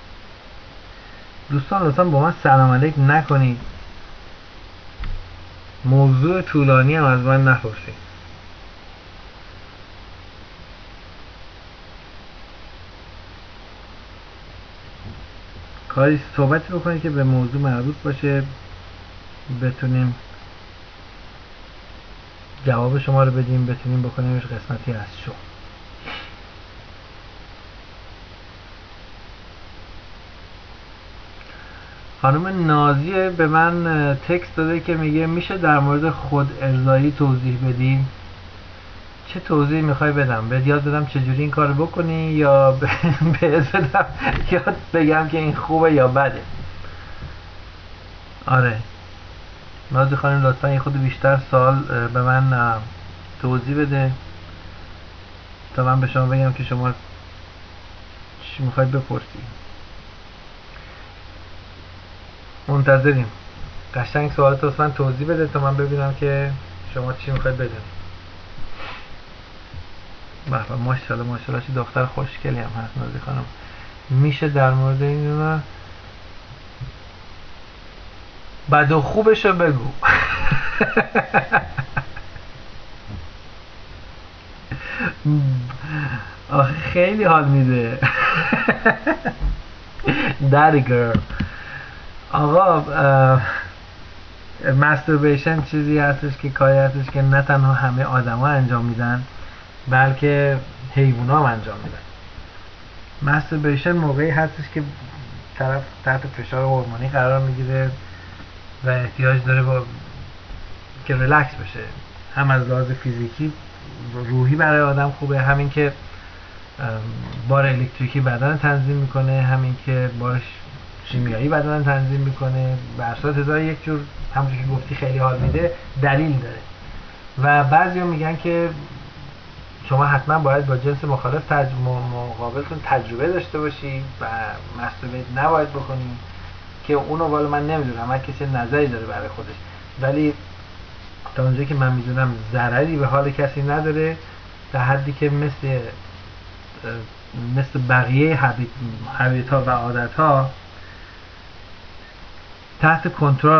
Speaker 4: دوستان لطفا با من سلام علیک نکنید، موضوع طولانی هم از من نپرسید. کاری صحبتی بکنید که به موضوع مربوط باشه، بتونیم جواب شما رو بدیم، بتونیم بکنیمش قسمتی از شو. خانم نازیه به من تکست داده که میگه میشه در مورد خود ارضایی توضیح بدیم؟ چه توضیح میخوای بدم؟ بهت یاد بدم چجوری این کارو بکنی یا بهت بدم یاد بگم که این خوبه یا بده؟ آره نازی خانم لطفا یه خود بیشتر سوال به من توضیح بده تا من به شما بگم که شما چی میخواید بپرسی. منتظریم قشنگ سوالات رو من توضیح بده تا من ببینم که شما چی میخواید بدونید. بله ماشاءالله ماشاءالله چه دختر خوشگلی هم هست نازی خانم. میشه در مورد این بد و خوبشو بگو. آخه خیلی حال میده. Daddy girl. آقا مستربیشن چیزی هستش که کاری هستش که نه تنها همه آدم ها انجام میدن بلکه حیوان ها هم انجام میدن. مستربیشن موقعی هستش که طرف تحت فشار هورمونی قرار میگیره و احتیاج داره که ریلکس بشه، هم از لحاظ فیزیکی روحی برای آدم خوبه، همین که بار الکتریکی بدن تنظیم میکنه، همین که بار شیمیایی بدن تنظیم میکنه، به اساس هزار یک جور همونجوری که گفتی خیلی حال میده دلیل داره. و بعضیا میگن که شما حتما باید با جنس مخالف مقابلتون تجربه داشته باشی و مستربیت نباید بکنی، که اونو والا من نمیدونم، هر کسی نظری داره برای خودش، ولی تا اونجایی که من میدونم ضرری به حال کسی نداره، در حدی که مثل بقیه حبیت ها و عادت ها تحت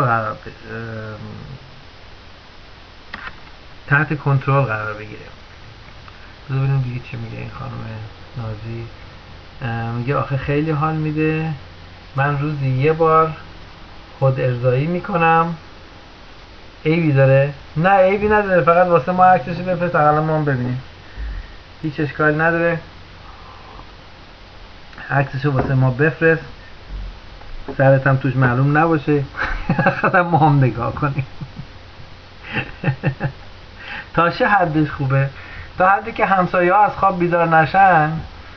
Speaker 4: کنترل قرار بگیره. بذار ببینیم دیگه چی میگه این خانم نازی. میگه آخه خیلی حال میده، من روزی یه بار خود ارضایی میکنم. عیبی داره؟ نه عیبی نداره، فقط واسه ما عکسشو بفرست اقلا ما هم ببینیم، هیچ اشکالی نداره. عکسشو واسه ما بفرست، سرت هم توش معلوم نباشه. خدا ما هم نگاه کنیم. تا چه حدش خوبه؟ تا حدی که همسایه ها از خواب بیدار نشن.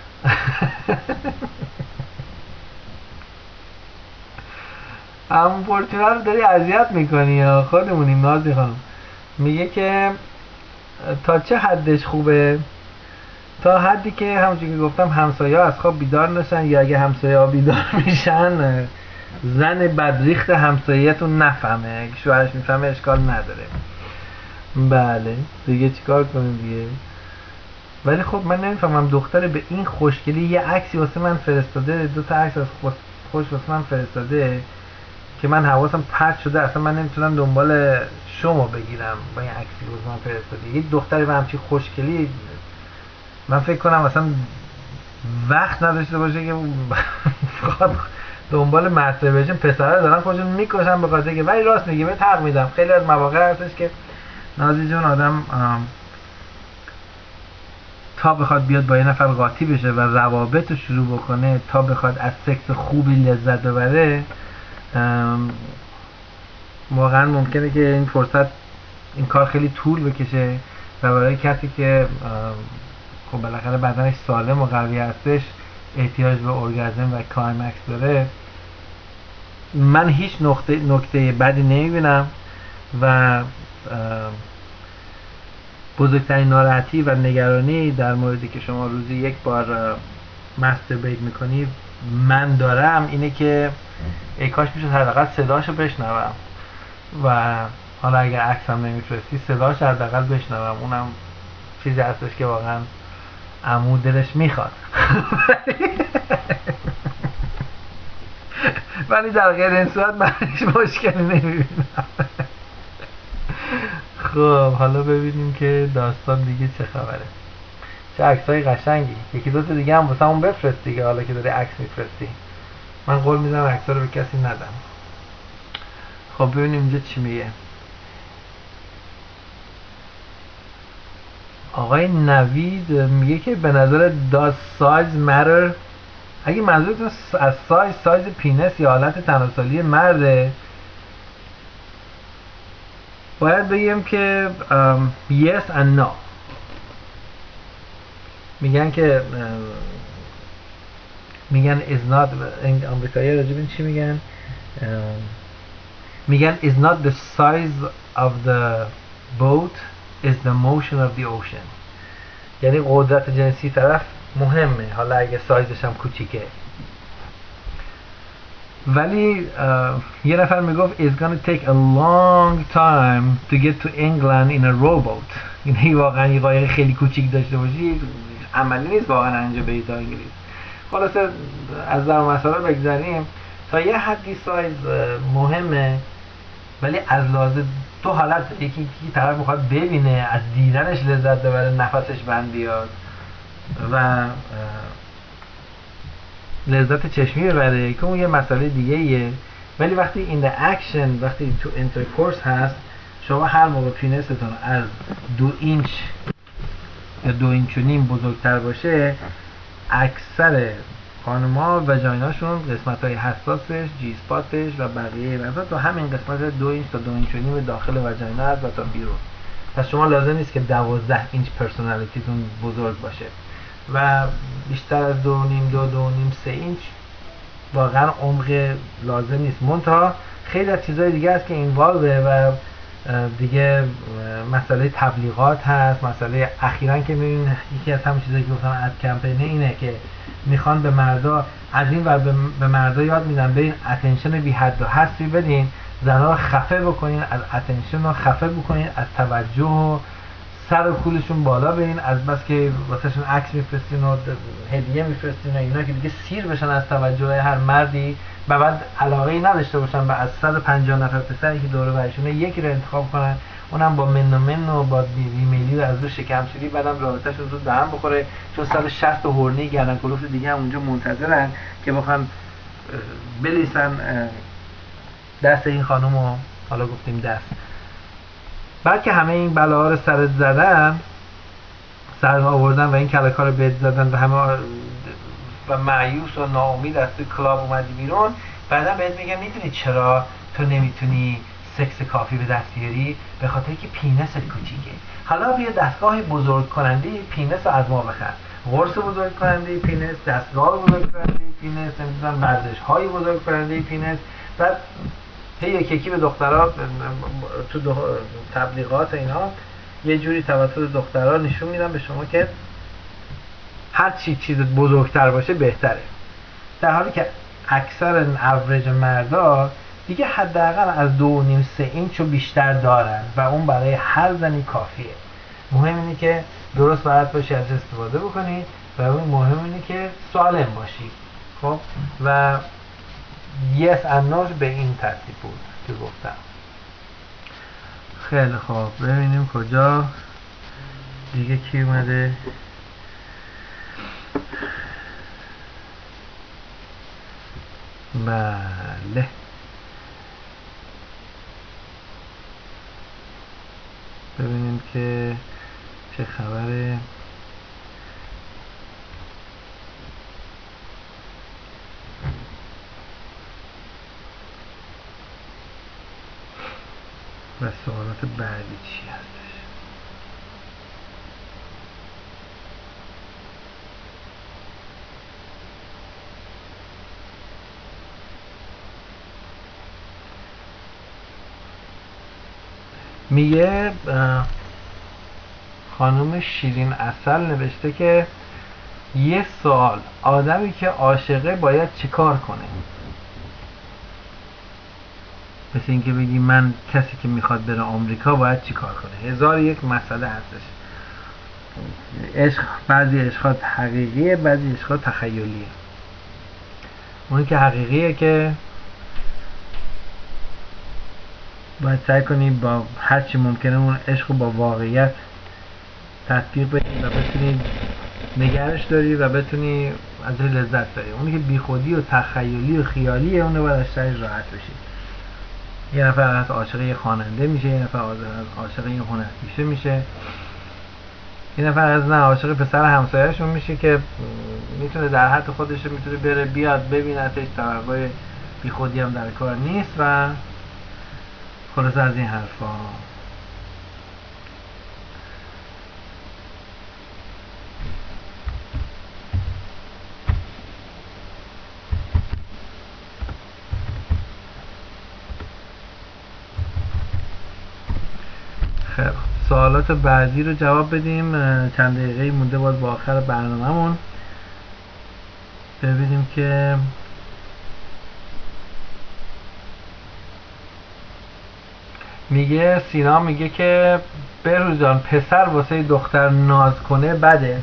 Speaker 4: همون پورتینا رو داری اذیت میکنی یا خودمونیم نازی خانم. میگه که تا چه حدش خوبه؟ تا حدی که همونجوری که گفتم همسایه ها از خواب بیدار نشن، یا اگه همسایه ها بیدار میشن زن بدریخت همسایه‌تون نفهمه، اگه شوهرش میفهمه اشکال نداره. بله دیگه چیکار کنیم دیگه. ولی خب من نمیفهمم دختر به این خوشگلی یه عکسی واسه من فرستاده، 2 تا عکس از خوش واسه من فرستاده که من حواسم پرت شده، اصلا من نمیتونم دنبال شما بگیرم با این عکسی واسه من فرستاده. یه دختری به همچین خوشگلی من فکر کنم اصلا وقت نداشته باشه که بخواد دنبال مستربیشن. پسرها دارن خودشون میکشن به خاطر که، ولی راست میگه، بهت حق میدم، خیلی از مواقع هستش که نازی جون آدم تا بخواد بیاد با یه نفر قاطی بشه و روابط رو شروع بکنه، تا بخواد از سکس خوبی لذت ببره، واقعا ممکنه که این فرصت، این کار خیلی طول بکشه و برای کسی که خب بالاخره بدنش سالم و قوی هستش احتیاج به ارگازم و کلایمکس داره. من هیچ نکته بدی نمیبینم و بزرگترین ناراحتی و نگرانی در موردی که شما روزی یک بار مستربیت میکنی من دارم اینه که ای کاش میشد حداقل صداشو بشنوم، و حالا اگر عکس هم نمیفرستی صداش حداقل بشنوم، اونم چیزی هستش که واقعا عمو دلش میخواد. ولی در غیر این صورت من هیچ مشکلی نمیبینم. خب حالا ببینیم که داستان دیگه چه خبره. چه عکسای قشنگی. یکی 2 تا دیگه هم واسه همون بفرست دیگه، حالا که داری عکس میفرستی. من قول میدم عکس‌ها رو به کسی ندم. خب ببینیم اینجا چی میگه. آقای نوید میگه که به نظر does size matter؟ اگه منظورتون از سایز پینس یا حالت تناسلی مرده، باید بگیم که yes and no. میگن که میگن is not آمریکایی راجب این چی میگن؟ میگن is not the size of the boat is the motion of the ocean. یعنی قدرت جنسی طرف مهمه، حالا اگه سایزش هم کوچیکه. ولی یه نفر میگفت it's gonna take a long time to get to England in a rowboat. یعنی واقعا یه قایق خیلی کوچیک داشته باشی عملی نیست واقعا اینجا بری تا انگلیس. خلاصه از در مسائل بگذاریم، تا یه حدی سایز مهمه، ولی از لحاظ تو حالت یکی طرف میخواد ببینه، از دیدنش لذت ببره، نفسش بند بیاد و لذت چشمی ببره که اون یه مسئله دیگه ایه. ولی وقتی این the action، وقتی تو intercourse هست، شما هر موقع پینستون از 2 اینچ یا 2 اینچ و نیم بزرگتر باشه، اکثر خانم‌ها وجایناشون قسمت‌های حساسش، جی اسپاتش و بقیه مثلا تو همین قسمت 2 اینچ تا 2 اینچ و نیم داخل وجاینا هست و تا بیرون. پس شما لازم نیست که 12 اینچ پرسونالیتیتون بزرگ باشه و بیشتر از 2.5 3 اینچ واقعا عمق لازم نیست. منتها خیلی از چیزهای دیگه هست که اینوالوه و دیگه مسئله تبلیغات هست. مسئله اخیراً که میبینید یکی از همون چیزایی که گفتم از کمپین اینه که میخوان به مردا از این ور به مردا یاد میدن برین اتنشن بی حد و حصری بدین، زنها رو خفه بکنین، از اتنشن رو خفه بکنین، از توجه و سر و کولشون بالا برین، از بس که واسهشون عکس میفرستین و هدیه میفرستین و اینا که دیگه سیر بشن از توجه هر مردی و بعد علاقه‌ای نداشته باشن و از 150 نفر پسری که دور و برشونه یکی رو انتخاب کنن، اونم با من و با ایمیلی از رو شکم سیری، بعدم رابطه‌شون زود به هم بخوره چون 160 هورنی گردن کلوف دیگه هم اونجا منتظرن که بخوان بلیسن دست این خانومو. حالا گفتیم دست. بعد که همه این بلاها رو سرت زدن، سرها آوردن و این کلکا رو بهت زدن و همه و مایوس و ناامید از توی کلاب اومدی بیرون، بعدا بهت میگم میدونی چرا تو نمیتونی سکس کافی به دست بیاری؟ به خاطر که پینست کوچیکه. حالا بیا دستگاه بزرگ کننده پینس رو از ما بخر، قرص بزرگ کننده پینس، دستگاه بزرگ کننده پینس، نمیدونم ورزش های بزرگ کننده پینس. بعد یکی به دخترها تو تبلیغات اینا یه جوری توسط دخترها نشون میدن به شما که هر چیز بزرگتر باشه بهتره، در حالی که اکثر اوریج مردا دیگه حداقل از 2.5 3 اینچ و بیشتر دارن و اون برای هر زنی کافیه. مهم اینه که درست بلد باشی از استفاده بکنی و اون مهم اینه که سالم باشی. خب و yes and no به این ترتیب بود که گفتم. خیلی خوب، ببینیم کجا دیگه کی اومده. بله ببینیم که چه خبره. و سوالات بعدی چی هستش؟ میگه خانم شیرین عسل نوشته که یه سوال، آدمی که عاشقه باید چیکار کنه؟ مثل اینکه بگی من کسی که میخواد بره آمریکا باید چی کار کنه. 1001 مسئله هستش. عشق، بعضی عشقات حقیقیه، بعضی عشقات تخیلیه. اونی که حقیقیه که باید سعی کنی با هر چی ممکنه اون عشق رو با واقعیت تطبیق بدی و بتونی نگرش داری و بتونی ازش لذت بری. اونی که بیخودی و تخیلی و خیالیه اون رو باید ازش راحت بشی. یه نفر از عاشق یه خواننده میشه، یه نفر از عاشق یه هنرپیشه میشه، یه نفر از نه عاشق پسر همسایه‌شون میشه که میتونه در حد خودش میتونه بره بیاد ببینتش، توقع بی خودی هم در کار نیست و خلاص از این حرفا. خیلی خوب. سوالات بعدی رو جواب بدیم. چند دقیقه مونده باز با آخر برنامه‌مون. ببینیم که میگه سینا میگه که بهروز جان پسر واسه دختر ناز کنه بده.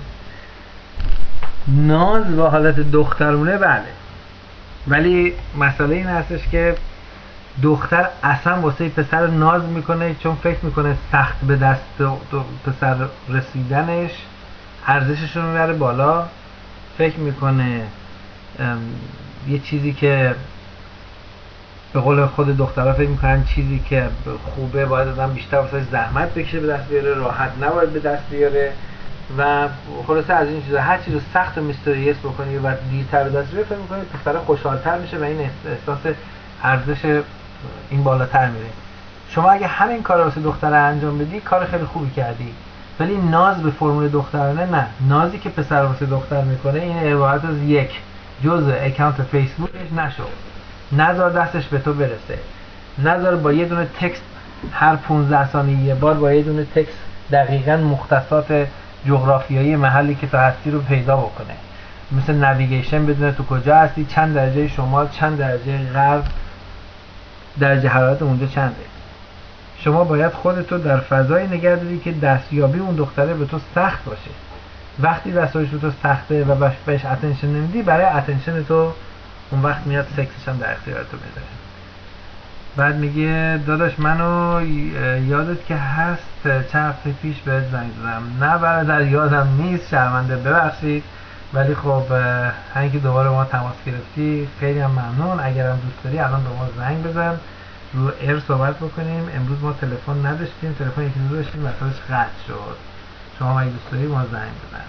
Speaker 4: ناز با حالت دخترونه بله، ولی مسئله این هستش که دختر اصلا واسه پسر ناز میکنه چون فکر میکنه سخت به دست پسر رسیدنش ارزشش رو میبره بالا. فکر میکنه یه چیزی که به قول خود دخترها فکر میکنن چیزی که خوبه باید آدم بیشتر واسه زحمت بکشه به دست بیاره، راحت نباید به دست بیاره و خلاصه از این چیزا. هر چیز رو سخت و میستریس بکنی و دیرتر به دست بیاره فکر میکنی پسر خوشحالتر میشه و این احساس ارزش این بالاتر میره. شما اگه همین کار رو واسه دختر انجام بدی کار خیلی خوبی کردی، ولی ناز به فرمول دخترانه نه. نازی که پسر واسه دختر میکنه این عبارت از یک جزء اکانت فیسبوکش نشو، نذار دستش به تو برسه، نذار با یه دونه تکست هر 15 ثانیه یه بار با یه دونه تکست دقیقاً مختصات جغرافیایی محلی که تو هستی رو پیدا بکنه، مثل نویگیشن بدونه تو کجا هستی، چند درجه شمال، چند درجه غرب، درجه حرارت اونجا چنده. شما باید خودتو در فضایی نگه داری که دستیابی اون دختره به تو سخت باشه. وقتی دستیابیش به تو سخته و بهش اتنشن نمیدی، برای اتنشن تو اون وقت میاد سکسش هم در اختیار تو بذاره. بعد میگه داداش منو یادت که هست چند هفته پیش بهت زنگ زدم. نه برادر یادم نیست، شرمنده، ببخشید، ولی خب همین که دوباره ما تماس گرفتی خیلی هم ممنون. اگرم دوست داری الان به ما زنگ بزن رو ایر صحبت بکنیم. امروز ما تلفن نداشتیم، تلفن یکی دو داشتیم وسطش قطع شد. شما اگه دوست داری ما زنگ بزن.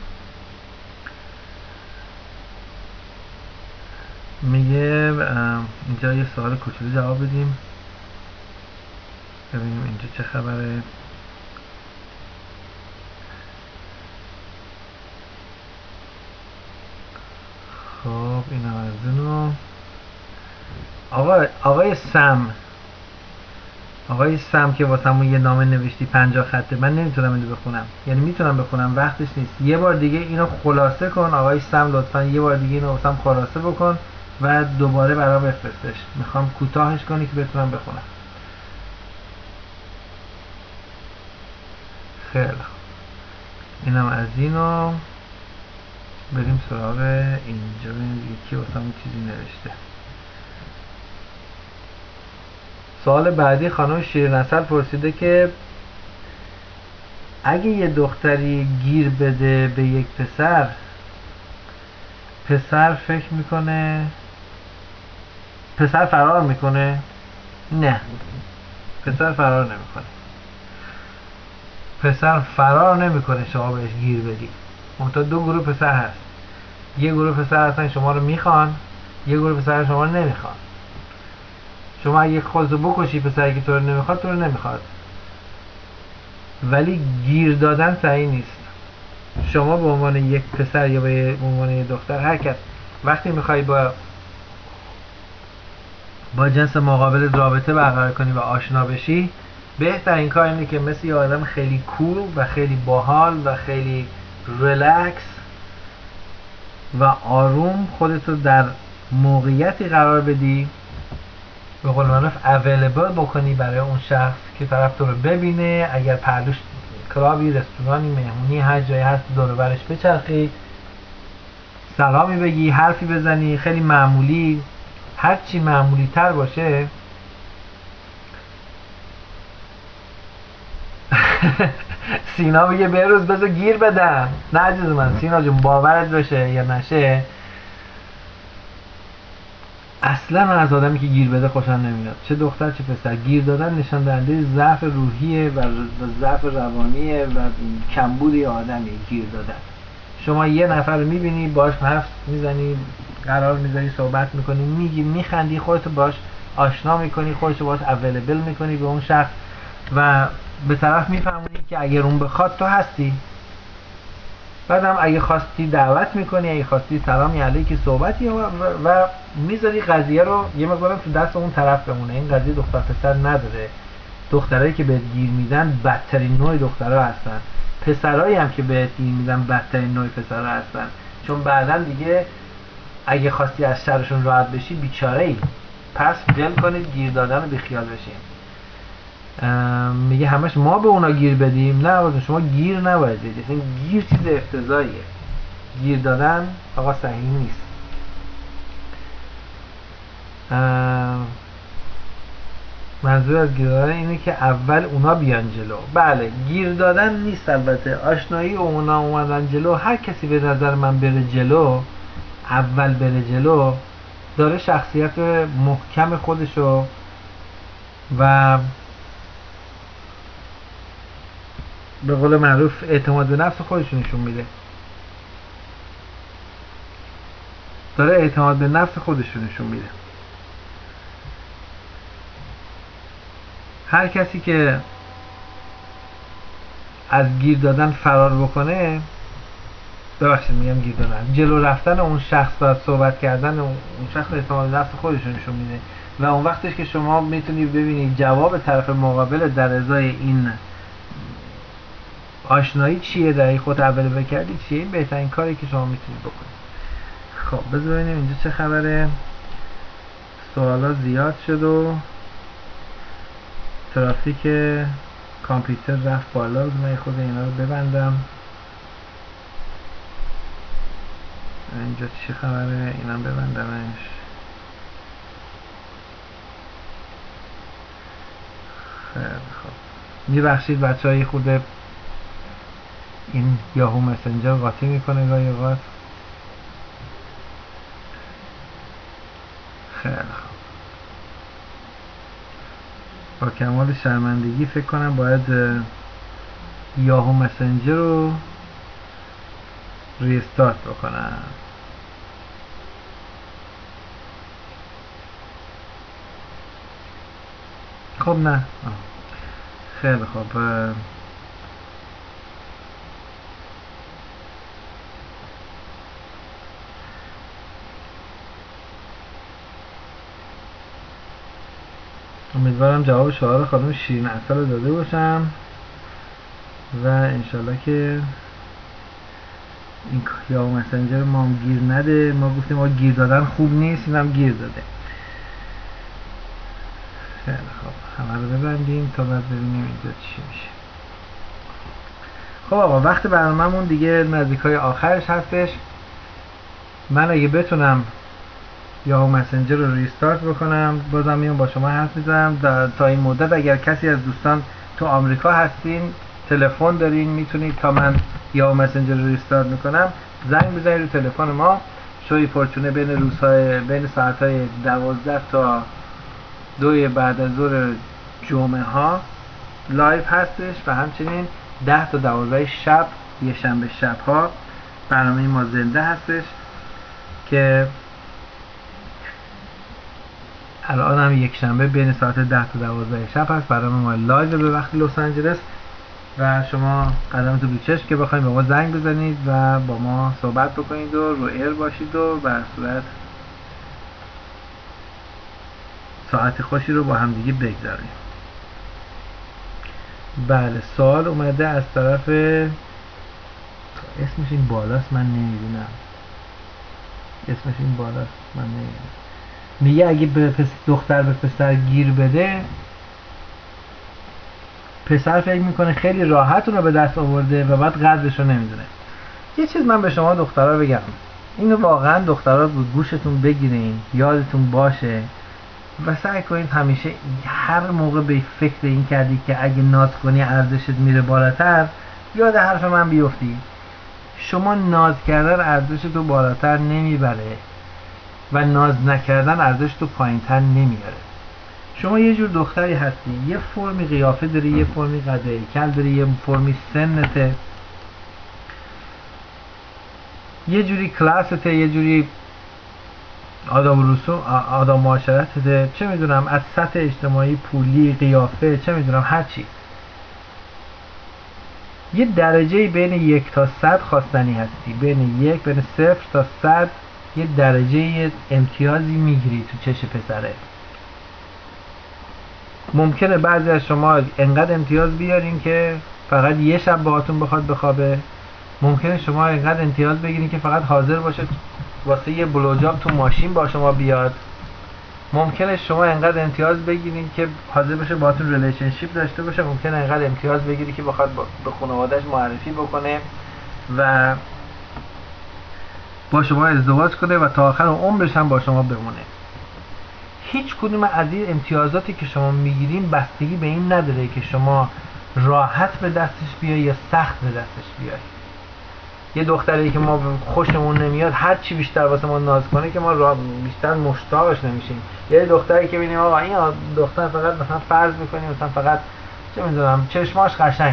Speaker 4: میگه اینجا یه سوال کوچولو جواب بدیم ببینیم اینجا چه خبره. خب این از اینو آقای سم که واسمون یه نامه نوشتی 50 خطه، من نمیتونم اینو بخونم، یعنی میتونم بخونم وقتش نیست. یه بار دیگه اینو خلاصه کن آقای سم، لطفا یه بار دیگه اینو واسم خلاصه بکن و دوباره برام بفرستش. میخوام کوتاهش کنی که بتونم بخونم. خیلی خوب، اینم از اینو. بریم سراغ اینجا ببینیم یکی واسمون چیزی نوشته. سوال بعدی خانم شیرین عسل پرسیده که اگه یه دختری گیر بده به یک پسر فکر میکنه پسر فرار میکنه؟ نه، پسر فرار نمیکنه. پسر فرار نمیکنه شما بهش گیر بدی. منتها دو گروه پسر هست. یه گروه پسر هستن شما رو میخوان، یه گروه پسر شما رو نمیخوان. شما اگه خودتو بکشی پسری که تو رو نمیخواد، تو رو نمیخواد. ولی گیر دادن صحیح نیست. شما به عنوان یک پسر یا به عنوان یک دختر، هر کس وقتی میخوای با جنس مقابل رابطه برقرار کنی و آشنا بشی، بهترین کار اینه که مثل یه آدم خیلی کول و خیلی باحال و خیلی ریلکس و آروم خودتو در موقعیتی قرار بدی، به قول معروف اویلیبل بکنی برای اون شخص که طرف تو رو ببینه. اگر پرلوش کلابی، رستورانی، مهمونی، هر جایی هست دور و برش بچرخی، سلامی بگی، حرفی بزنی، خیلی معمولی. هر چی معمولی تر باشه سینا میگه بهروز بذار گیر بدم. نه عزیز من، سینا جون باورت بشه یا نشه، اصلا من از آدمی که گیر بده خوشم نمیاد، چه دختر چه پسر. گیر دادن نشان دهنده ضعف روحیه و ضعف روانیه و کمبود آدمی. گیر دادن، شما یه نفر رو میبینی باش حرف میزنی، قرار میذاری صحبت میکنی، میگی، میخندی، خودتو باش آشنا میکنی، خودتو باش اویلیبل میکنی به اون شخص و به طرف میفهمونی که اگر اون بخواد تو هستی. بعدم اگه خواستی دعوت میکنی، اگه خواستی سلامی علیکی صحبتی و میذاری قضیه رو یه مقدارم تو دست اون طرف بمونه. این قضیه دختر پسر نداره. دخترایی که بهت گیر میدن بدترین نوع دخترها هستن، پسرایی هم که بهت گیر میدن بدترین نوع پسرها هستن، چون بعداً دیگه اگه خواستی از شرشون راحت بشی بیچاره ای. پس ول کنید گیر دادن رو بیخیال بشین. میگه همش ما به اونا گیر بدیم، نه شما گیر نباید بدید، این گیر چیز افتضاحیه، گیر دادن آقا صحیح نیست. منظور از گیر دادن اینه که اول اونا بیان جلو. بله گیر دادن نیست، البته آشنایی اونا اومدن جلو. هر کسی به نظر من بره جلو، اول بره جلو، داره شخصیت محکم خودشو و به قول معروف اعتماد به نفس خودش نشون میده، داره اعتماد به نفس خودش نشون میده. هر کسی که از گیر دادن فرار بکنه، ببخشید میگم گیر دادن، جلو رفتن اون شخص و صحبت کردن اون شخص اعتماد به نفس خودش نشون میده و اون وقتش که شما میتونید ببینید جواب طرف مقابل در ازای این آشنایی چیه، در خود اوله بکردی چیه، این بهترین کاری که شما میتونید بکنید. خب بذار ببینیم اینجا چه خبره. سوالا زیاد شد و ترافیک کامپیوتر رفت بالا. من خود اینا رو ببندم. اینجا چه خبره، اینم ببندمش. خیلی خب میبخشید بچه های خود این یاهو مسنجر قاطی میکنه گاهی اوقات. خیلی خوب، با کمال شرمندگی فکر کنم باید یاهو مسنجر رو ریستارت بکنم. خب نه خیلی خوب، امیدوارم جواب سوال خانم شیرین عسل رو داده باشم و انشالله که این یاهو مسنجر ما هم گیر نده. ما گفتیم ما گیر دادن خوب نیست، این هم گیر داده. خیلی خوب، همه رو ببندیم تا بعد ببینیم اینجا چی میشه. خب آقا وقت برنامه‌مون دیگه نزدیکای آخرش هستش. من اگه بتونم یاهو مسنجر رو ریستارت بکنم بازم میام با شما حرف میزنم. تا این مدت اگر کسی از دوستان تو آمریکا هستین، تلفن دارین، میتونید تا من یاهو مسنجر رو ریستارت میکنم زنگ بزنید رو تلفن ما. شوی فورچونه بین ساعت‌های 12 تا 2 بعد از ظهر جمعه ها لایو هستش و همچنین 10 تا 12 شب یه شنبه شب ها برنامه ما زنده هستش که الان هم یک شنبه بین ساعت 10 تا 12 شب هست. برنامه ما لایو به وقت لس آنجلس و شما قدمتون رو چشم که بخواید به ما زنگ بزنید و با ما صحبت بکنید و رو ایر باشید و به صورت ساعت خوشی رو با هم دیگه بگذاریم. بله سوال اومده از طرف اسمش این بالاست، من نمیدونم اسمش این بالاست، من نمیدونم. میگه اگه به دختر به پسر گیر بده، پسر فکر میکنه خیلی راحت اونو به دست آورده و بعد قدرش رو نمیدونه. یه چیز من به شما دخترها بگم، اینو واقعا دخترها گوشتون بگیرین، یادتون باشه و سعی کنید همیشه هر موقع به فکر این کردی که اگه ناز کنی ارزشت میره بالاتر، یاد حرف من بیفتی. شما ناز کردن ارزشت رو بالاتر نمیبره و ناز نکردن ارزشت رو پایینتر نمیاره. شما یه جور دختری هستی، یه فرمی قیافه داری، یه فرمی قد هیکل داری، یه فرمی سنته، یه جوری کلاسته، یه جوری آداب و رسوم، آداب معاشرته، چه میدونم از سطح اجتماعی، پولی، قیافه، چه میدونم هر چی. یه درجه بین 1 تا 100 خواستنی هستی، بین 0 تا 100 یه درجه امتیازی میگیری تو چش پسره. ممکنه بعضی از شما انقدر امتیاز بیارین که فقط یه شب باهاتون بخواد بخوابه. ممکنه شما انقدر امتیاز بگیرین که فقط حاضر باشه واسه یه بلوجاب تو ماشین با شما بیاد. ممکنه شما انقدر امتیاز بگیرین که حاضر باشه باهاتون ریلیشنشیپ داشته باشه. ممکنه انقدر امتیاز بگیری که بخواد به خانواده‌اش معرفی بکنه و با شما ازدواج کنه و تا آخر عمرش هم با شما بمونه. هیچ کدوم از این امتیازاتی که شما میگیرین بستگی به این نداره که شما راحت به دستش بیای یا سخت به دستش بیای. یه دختری که ما خوشمون نمیاد هر چی بیشتر واسه ما ناز کنه که ما بیشتر مشتاقش نمیشیم. یه دختری که ببینیم آقا این دختر فقط مثلا فرض میکنیم مثلا فقط چه میدونم چشماش قشنگه،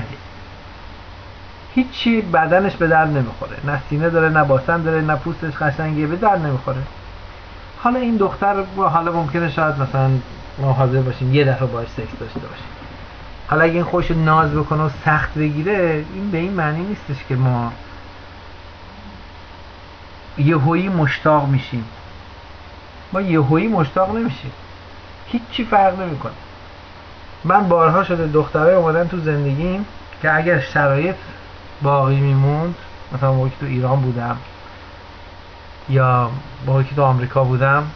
Speaker 4: هیچی بدنش به درد نمیخوره، نه سینه داره نه باسن داره نه پوستش قشنگه، به درد نمیخوره. حالا این دختر حالا ممکنه شاید مثلا ما حاضر باشیم یه دفعه باهاش سکس داشته باشیم. حالا اگه این خوش ناز بکنه و سخت بگیره، این به این معنی نیستش که ما یهویی مشتاق میشیم. ما یهویی مشتاق نمیشیم، هیچی فرق نمیکنه. من بارها شده دخترای اومدن تو زندگیم که اگر شرایط باقی میموند، مثلا موقعی که تو ایران بودم یا موقعی که تو آمریکا بودم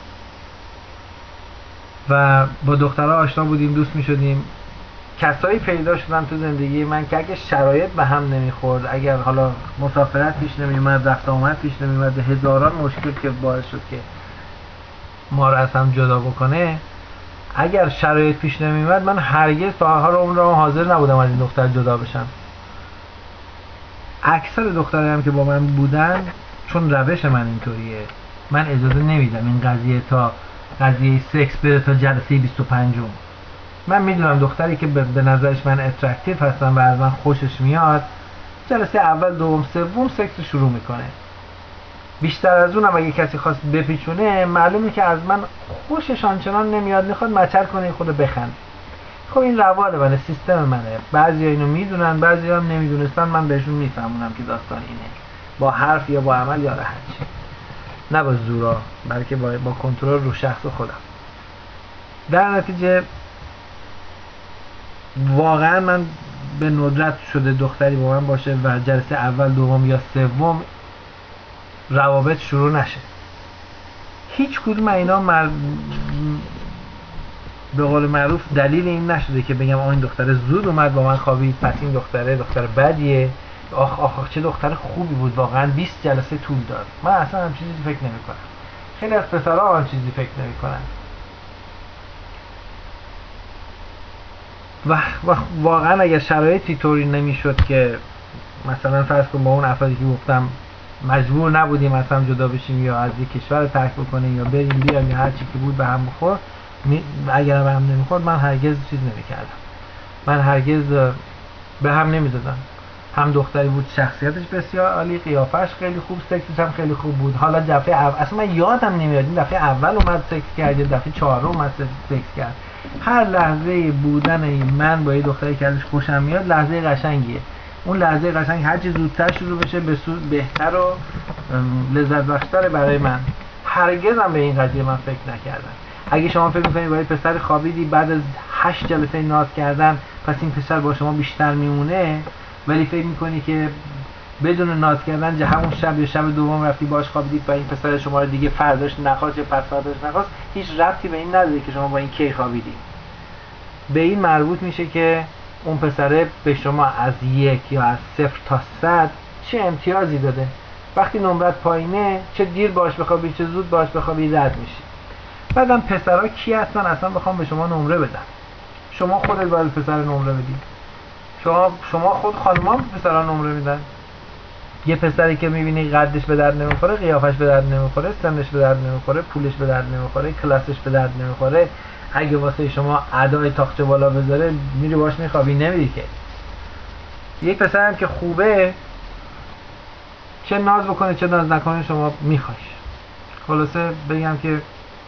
Speaker 4: و با دخترها آشنا بودیم، دوست میشدیم، کسایی پیدا شدن تو زندگی من که اگه شرایط به هم نمیخورد، اگر حالا مسافرت پیش نمیومد، رفت آمد پیش نمیومد، هزاران مشکل که باعث شد که ما رو از هم جدا بکنه، اگر شرایط پیش نمیومد من هرگز تا آخر عمرم حاضر نبودم از این دختر جدا بشم. اکثر دخترایی هم که با من بودن، چون روش من اینطوریه، من اجازه نمیدم این قضیه تا قضیه سکس بره تا جلسه 25. من میدونم دختری که به نظرش من اترکتیو هستم و از من خوشش میاد، جلسه اول دوم سوم سکس شروع میکنه. بیشتر از اونم اگه کسی خواست بپیچونه، معلومه که از من خوشش آنچنان نمیاد، میخواد مچل کنه خود بخند. خب این روال منه، سیستم منه. بعضی اینو میدونن، بعضی هم نمیدونستن، من بهشون میفهمونم که داستان اینه، با حرف یا با عمل یا هرچی، نه با زورا، بلکه با کنترل رو شخص خودم. در نتیجه واقعا من به ندرت شده دختری با من باشه و جلسه اول دوم یا سوم روابط شروع نشه. هیچ کدوم اینا به قول معروف دلیل این نشده که بگم این دختر زود اومد با من خوابید پس این دختر بدیه. آخ چه دختر خوبی بود، واقعا 20 جلسه طول داد. من اصلا هم چیزی فکر نمی کنم. خیلی از پسرها هم چیزی فکر نمی کنن. و واقعا اگر شرایطی طوری نمیشد که مثلا فرض کن با اون افرادی که گفتم مجبور نبودیم اصلا جدا بشیم یا از یک کشور ترک بکنیم یا بریم بیایم یا هر چی که بود به هم بخور، اگر به هم نمیخورد من هرگز چیز نمیکردم، من هرگز به هم نمیدادم. هم دختری بود شخصیتش بسیار عالی، قیافش خیلی خوب، سکسش هم خیلی خوب بود. حالا دفعه اصلا من یادم نمیاد این دفعه اول اومد سکس کرد یا دفعه چهارم اومد سکس کرد. هر لحظه بودن من با یه دختری که ازش خوشم میاد لحظه قشنگیه. اون لحظه قشنگ هر چی زودتر شروع بشه بهتر و لذت بخشتره برای من. هرگز هم به این قضیه من فکر نکردم. اگه شما فکر می‌کنید با یه پسر خوابیدی بعد از 8 جلسه ناز کردن پس این پسر با شما بیشتر میمونه، ولی فکر می‌کنی که بدون ناز کردن همون شب یا شب دوم رفتی باهاش خوابیدید و این پسر شما رو دیگه فرداش نخواست یا پس فرداش نخواست، هیچ ربطی به این نداره که شما با این کی خوابیدید. به این مربوط میشه که اون پسره به شما از 1 یا از 0 تا 100 چه امتیازی داده. وقتی نمرت پایینه، چه دیر باش بخوابی چه زود باش بخوابی رد میشی. بعدم پسرها کی هستن اصلا بخوام به شما نمره بدن؟ شما خودت باید پسر نمره بدی. شما خود خانم‌ها پسرها نمره میدن. یه پسری که میبینی قدش به درد نمیخوره، قیافش به درد نمیخوره، سنش به درد نمیخوره، پولش به درد نمیخوره، کلاسش به درد نمیخوره، اگه واسه شما ادای تاقچه بالا بذاره میری باش میخوابی، نمیری که. یه پسر هم که خوبه، چه ناز بکنه چه ناز نکنه شما میخوایش. خلاصه بگم که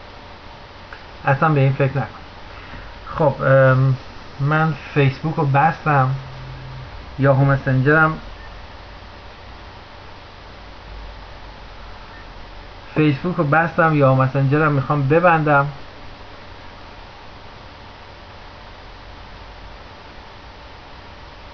Speaker 4: اصلا به این فکر نکن. خب من فیسبوک رو بستم، یاهو مسنجرم یاهو مسنجرم میخوام ببندم.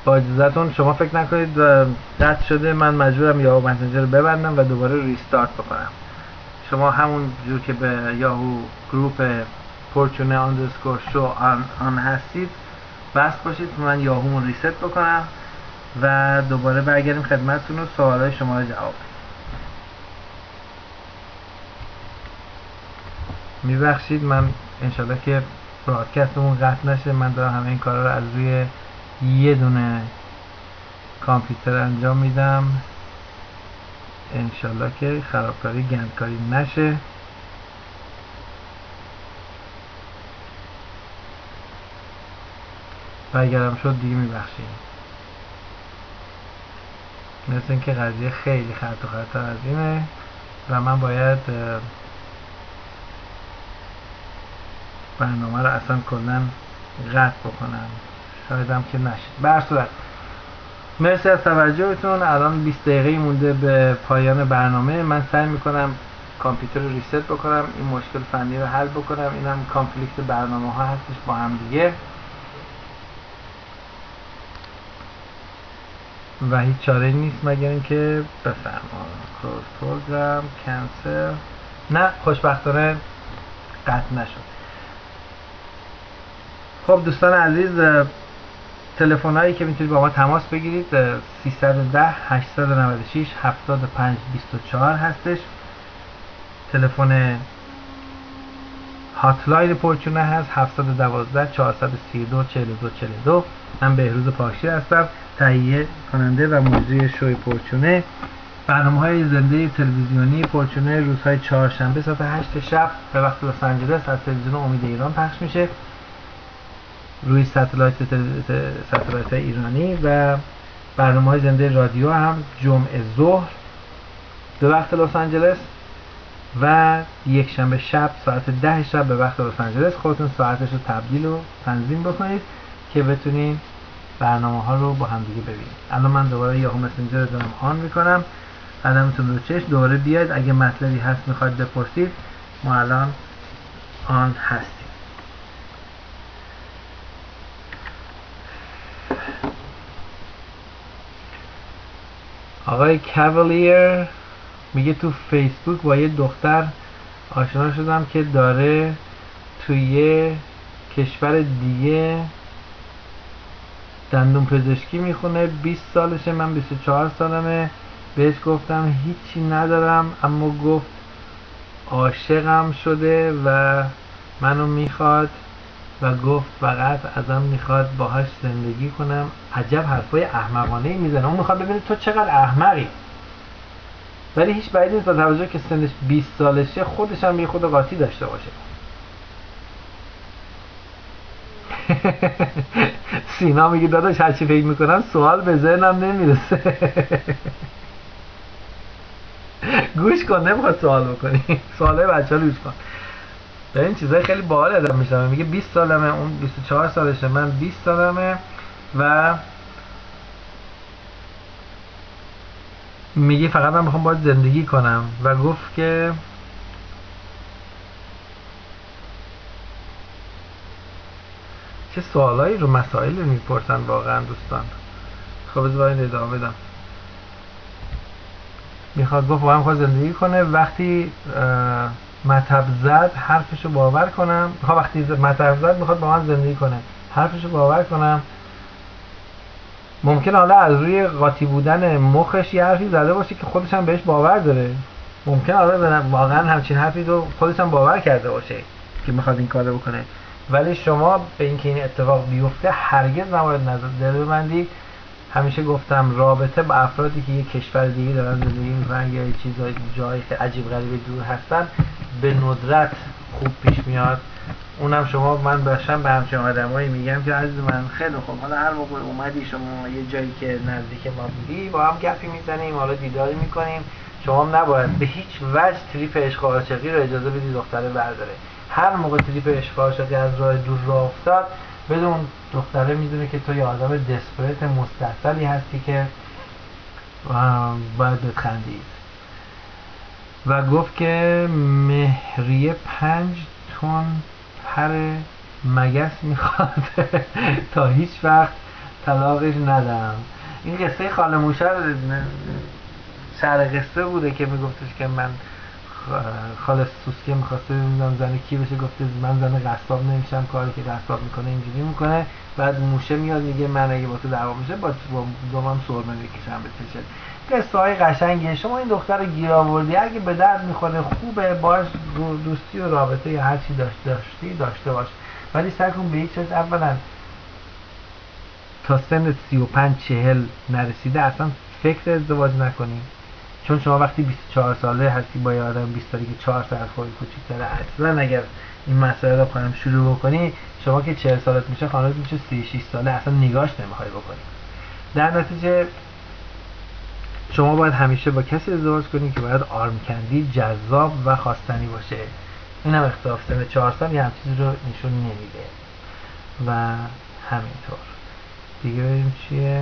Speaker 4: با اجازهتون شما فکر نکنید قطع شده من مجبورم یاهو مسنجر رو ببندم و دوباره ریستارت بکنم. شما همون جور که به یاهو گروپ فورچونه آندرسکور شو آن هستید بس باشید من یاهو رو ریست بکنم و دوباره برگردیم خدمتتون و سوالای شما رو جواب میبخشید. من انشالله که برادکستمون قطع نشه. من دارم همه این کارا رو از روی یه دونه کامپیوتر انجام میدم، انشالله که خرابکاری گندکاری نشه. و اگرم شد دیگه میبخشید. مثل اینکه قضیه خیلی خرط و خرطر از اینه و من باید برنامه رو اصلا کلا قطع بکنم، شاید هم که نشه. به هر صورت مرسی از توجهتون. الان 20 دقیقه مونده به پایان برنامه. من سعی میکنم کامپیوتر رو ریست بکنم، این مشکل فنی رو حل بکنم. اینم کانفلیکت برنامه ها هستش با هم دیگه و هیچ چاره نیست مگر اینکه بفرما کلوز پروگرام کنسل. نه خوشبختانه قطع نشد. خب دوستان عزیز، تلفن هایی که میتونید با ما تماس بگیرید 310 896 75 24 هستش. تلفن هاتلاین پورچونه هست 712 432 42 42. من بهروز پاکشیر هستم، تهیه کننده و مجری شوی پورچونه. برنامه‌های زنده تلویزیونی پورچونه روزهای چهارشنبه ساعت 8 شب به وقت لس آنجلس از تلویزیون امید ایران پخش میشه روی ستلایت ایرانی و برنامه‌های زنده رادیو هم جمعه ظهر به وقت لس آنجلس و یک شنبه شب ساعت 10 شب به وقت لس آنجلس. خودتون ساعتش رو تبدیل و تنظیم بکنید که بتونین برنامه ها رو با هم دیگه ببینید. الان من دوباره یاهو مسنجر رو دارم آن میکنم. قدمتون رو چشم دوباره بیاید، اگه مطلبی هست میخواید بپرسید ما الان آن هستیم. آقای کاولیر میگه تو فیسبوک با یه دختر آشنا شدم که داره توی کشور دیگه دندون پزشکی میخونه، 20 سالشه، من 24 سالمه. بهش گفتم هیچی ندارم، اما گفت عاشقم شده و منو میخواد و گفت فقط ازم میخواد باهاش زندگی کنم. عجب حرفای احمقانه میزنه. اون میخواد ببینه تو چقدر احمقی، ولی هیچ بعید نیست با توجه که سنش 20 سالشه خودش هم یه خود قاطی داشته باشه. سینا میگه داداش هرچی فکر میکنم سوال به ذهنم نمیرسه. گوش کن، نمیخواد سوال بکنی، سوالای بچه ها رو گوش کن. این چیزای خیلی باحال ازم میشنم. میگه 20 سالمه، اون 24 سالشه، من 20 سالمه و میگه فقط من میخوام باید زندگی کنم و گفت که چه سوالایی رو مسائل رو میپرسن واقعا دوستان. خب بذار این ادامه بدم. میخواد گفت واقعا میخواد زندگی کنه. وقتی مطب زد حرفشو باور کنم. وقتی مطب زد میخواد با من زندگی کنه، حرفشو باور کنم. ممکنه حالا از روی قاطی بودن مخش یه حرفی زده باشه که خودش هم بهش باور داره. ممکنه حالا واقعا همچین حرفی رو خودش هم باور کرده باشه که میخواد این کارو بکنه، ولی شما به اینکه این اتفاق بیفته هرگز نباید دل ببندید. همیشه گفتم رابطه با افرادی که یک کشور دیگه دارن زندگی میکنن یا چیزای جای عجیب غریب دور هستن به ندرت خوب پیش میاد. اونم شما، من باشم به همچین آدمایی میگم که عزیز من خیلی خوب، حالا هر موقع اومدی شما یه جایی که نزدیک ما بودی با هم گپی میزنیم، حالا دیداری میکنیم. شما هم نباید به هیچ وجه تریپ عشق و عاشقی رو اجازه بدی دختره برداره. هر موقع تریپ عشق و عاشقی از راه دور راه افتاد، بدون دختره میدونه که تو یه آدم دسپریت مستحصلی هستی که باید بخندید. و گفت که مهریه 5 تن پر مگس میخواد تا هیچ وقت طلاقش ندم. این قصه خاله موشه سر قصه بوده که میگفتش که من خاله سوسکه میخواسته ببینم زن کی بشه، گفته من زن قصاب نمیشم، کاری که قصاب میکنه اینجوری میکنه. بعد موشه میاد میگه من اگه با تو دعوا میشه با دومم سرمه میکشم به چشت. قصه های قشنگیه. شما این دختر رو گیر آوردی، اگه به درد میخوره خوبه، باش دوستی و رابطه یا هر چی داشته باش، ولی سعی کن به یک چیز اولا تا سن 35-40 نرسیده اصلا فکر ازدواج نکنی. چون شما وقتی 24 ساله هستی با یه آدم 20 ساله که 4 سال خود کوچیک‌تره، اصلا اگر این مسئله رو خانم شروع بکنی، شما که 40 سالت میشه خانمت میشه 36 ساله، اصلا نگاش نمیخوای بکنی. در نتیجه شما باید همیشه با کسی ازدواج کنی که باید آرم کندی، جذاب و خواستنی باشه. این هم اختلاف سن 4 سال یه هم چیزی رو نشون نمیده و همینطور دیگه. بریم چیه؟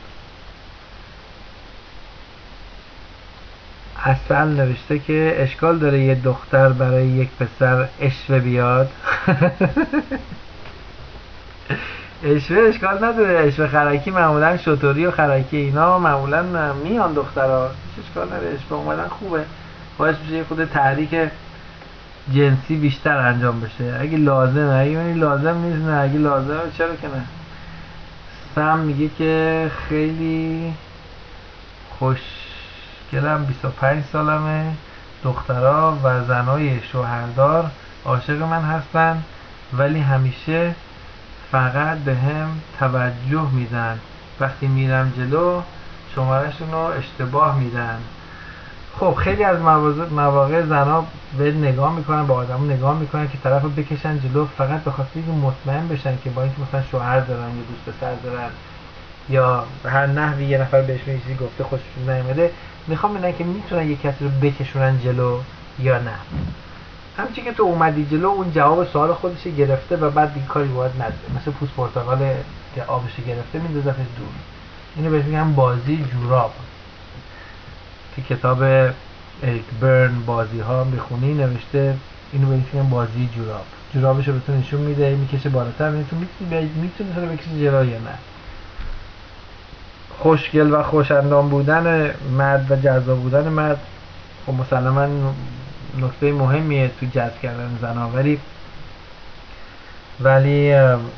Speaker 4: اصل نوشته که اشکال داره یه دختر برای یک پسر اشوه بیاد. اشوه اشکال نداره، اشوه خرکی معمولا شطوری و خرکی اینا معمولا میان دخترها، اشکال نداره، اشوه اومدن خوبه، باعث میشه یه خود تحریک جنسی بیشتر انجام بشه اگه لازمه. اگه لازم نیست نه، اگه لازمه چرا که نه. سم میگه که خیلی خوشگلم، 25 سالمه، دخترها و زنای شوهردار عاشق من هستن ولی همیشه فقط به هم توجه میدن، وقتی میرم جلو شمارشون رو اشتباه میدن. خب خیلی از مواقع زنها به نگاه میکنن، با آدمو نگاه میکنن که طرف رو بکشن جلو فقط به خاطر اینکه مطمئن بشن که با اینکه مثلا شوهر دارن یا دوست پسر دارن یا به هر نحوی یه نفر بهشون چیزی گفته خوششون نیومده، میخوام ببینن که میتونن یه کسی رو بکشونن جلو یا نه. همچنین که تو اومدی جلو اون جواب سوال خودش گرفته و بعد دیگه کاری باید نداره، مثل پوست پرتقال که آبش گرفته میندازتش دور. اینو بهش میگن بازی جوراب. تو کتاب اریک برن بازی ها میخونی نوشته اینو بهش میگن بازی جوراب. جورابشو بهتون نشون میده، میکشه بالاتر، میتونی تو رو بکشی جلو یا نه. خوشگل و خوش‌اندام بودن مرد و جذاب بودن مرد خب مسلماً نکته مهمیه تو جذب کردن زن‌ها، ولی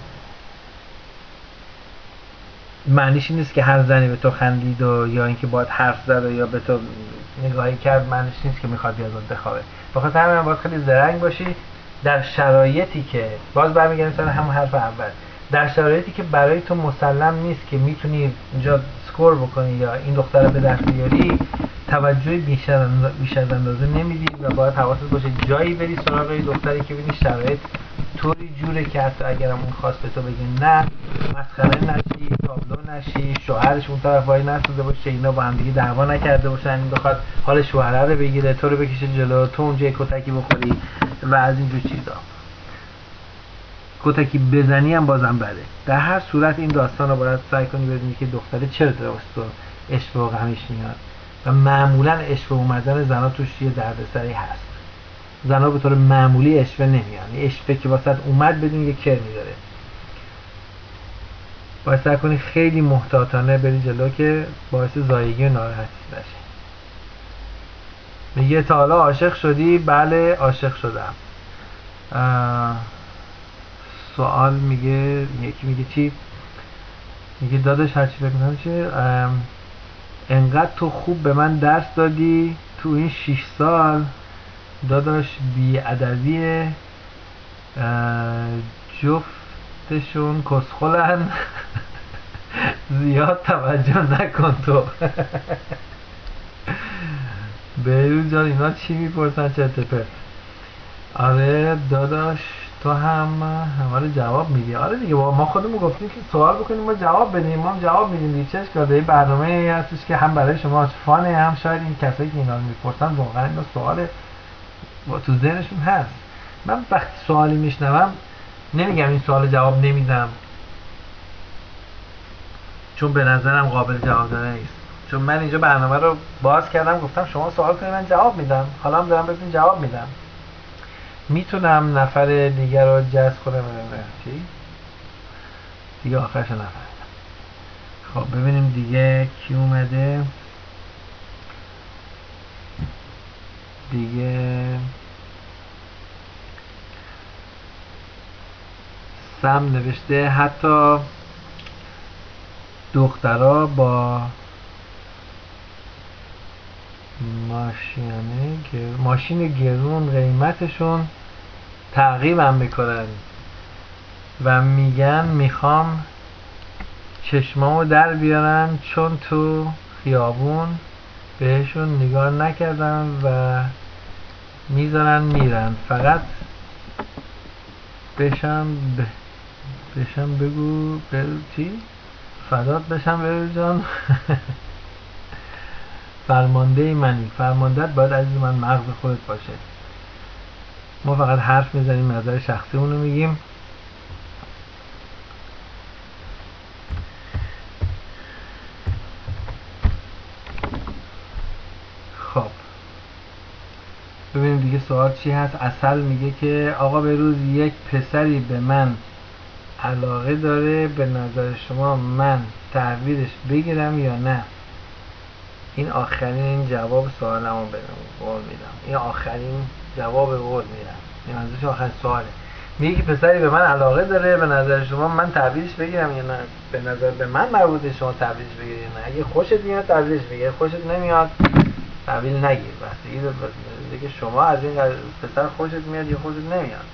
Speaker 4: معنیش این نیست که هر زنی به تو خندید و یا اینکه باید حرف زد و یا به تو نگاهی کرد معنیش نیست که میخواد بیاد بخوابه. بخاطر همین باید خیلی زرنگ باشی در شرایطی که باز برمیگردیم سر همون حرف اول، در شرایطی که برای تو مسلم نیست که میتونی اینجا سکور بکنی یا این دختر به دست بیاری، توجه بیش از اندازه نمیدی و باید حواست باشه جایی بری سراغ این دختری که ببینی شرایط طوری جوره که حتی اگرم اون خواست به تو بگه نه، مسخره نشی، تابلو نشی، شوهرش اون طرف وای نسوده باشه، اینا با هم دیگه دعوا نکرده باشن، این بخواد حال شوهره رو بگیره، تو رو بکشه جلو، تو اونجا کتکی بخوری و از اینجور چیزا. کتکی بزنی هم بازم بده. در هر صورت این داستان رو باید سعی کنی ببینی که دختره چرا درست تو عشق و غمش میاد و معمولا عشق اومدن زنا توش یه دردسری هست. زنا به طور معمولی عشق نمیان، عشق که واسط اومد بدون یه کرمی داره. باید سعی کنی خیلی محتاطانه بری جلو که باعث زایگی و ناراحتی نشه. میگه تا حالا عاشق شدی؟ بله عاشق شدم. سوال میگه یکی میگه چی؟ میگه داداش هرچی فکر میکنم چیه؟ انقدر تو خوب به من درس دادی تو این 6 سال داداش، بی‌ادبیه، جفتشون کسخلن، زیاد توجه نکن تو. بیرون جان اینا چی میپرسن چه پرت؟ آره داداش تو هم همه رو جواب میدی. آره دیگه ما خودمون گفتیم که سوال بکنیم ما جواب بدیم، ما هم جواب میدیم دیگه. چه اشکال داره؟ برنامه هستش که هم برای شما فانه، هم شاید این کسایی که اینا رو میپرسن واقعا اینا سوال تو ذهنشون هست. من وقتی سوالی میشنوم نمیگم این سوال جواب نمیدم چون به نظرم قابل جواب دادن نیست، چون من اینجا برنامه رو باز کردم گفتم شما سوال کنید من جواب میدم، حالا هم دارم بهتون جواب میدم. میتونم نفر دیگر رو جذب کنم؟ چی؟ دیگه آخرش نفهمیدم. خب ببینیم دیگه کی اومده. دیگه سم نوشته حتی دخترها با ماشین گرون قیمتشون تعقیبم میکنن و میگن میخوام چشمامو در بیارن چون تو خیابون بهشون نگاه نکردم و میذارن میرن. فقط بشم بگو چی؟ فدات بشم بگو جان. فرمانده منی. فرماندهت باید عزیز من مغز خودت باشه. ما فقط حرف میزنیم، نظر شخصی اونو میگیم. خب ببینیم دیگه سوال چی هست. اصل میگه که آقا به روز یک پسری به من علاقه داره، به نظر شما من تحویلش بگیرم یا نه؟ این آخرین جواب سوالمو قول میدم. این آخرین جواب قول میدم. این منظورش آخرین سواله. میگه که پسری به من علاقه داره، به نظر شما من تحویلش بگیرم یا نه؟ به نظر به من مربوطه شما تحویلش بگیری یا نه. اگه خوشت میاد تحویلش بگیر، خوشت نمیاد تحویل نگیر. بستگی داره دیگه شما از این پسر خوشت میاد یا خوشت نمیاد.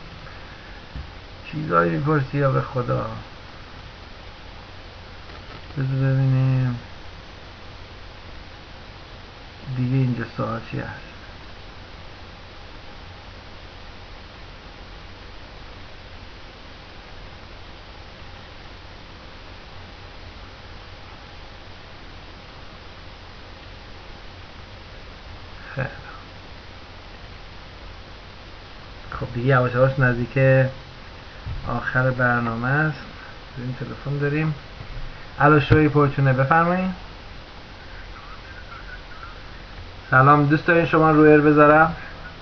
Speaker 4: چیزایی میپرسی یا به خدا. بذار ببینیم دیگه اینجا سوال چی هست. خیلی خب دیگه یواش یواش نزدیک آخر برنامه است. این تلفن داریم. الو شوی پرچونه بفرمایید. سلام، دوست دارین شما رو ایر بذارم؟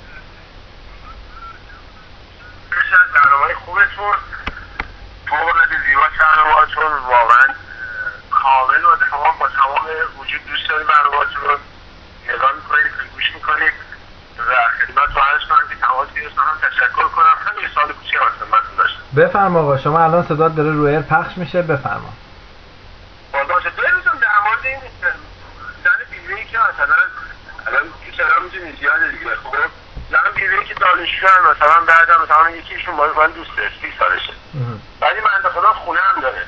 Speaker 5: بیش از برنامه خوبتون فوق‌العاده زیبا برنامه‌تون واقعا کامل و تمام با تمام وجود دوست داریم برنامه‌تون رو نگاه می‌کنید، گوش می‌کنید و خدمت رو عرض کنم که تماس گرفتم. هم تشکر کنم. خیلی سوال کوچیک از خدمتتون داشتم.
Speaker 4: بفرما آقا، شما الان صدات داره رو ایر پخش میشه، بفرما.
Speaker 5: والا چه بروزم در مورد این زن بیوه‌ای که مثلا الان تو چرا می‌دونی زیاده دیگه. خب زن بیوه‌ای که دانشجوان مثلا بعدم مثلا یکیشون با من دوسته 30 سالشه. بعدی من خدا خونه هم داره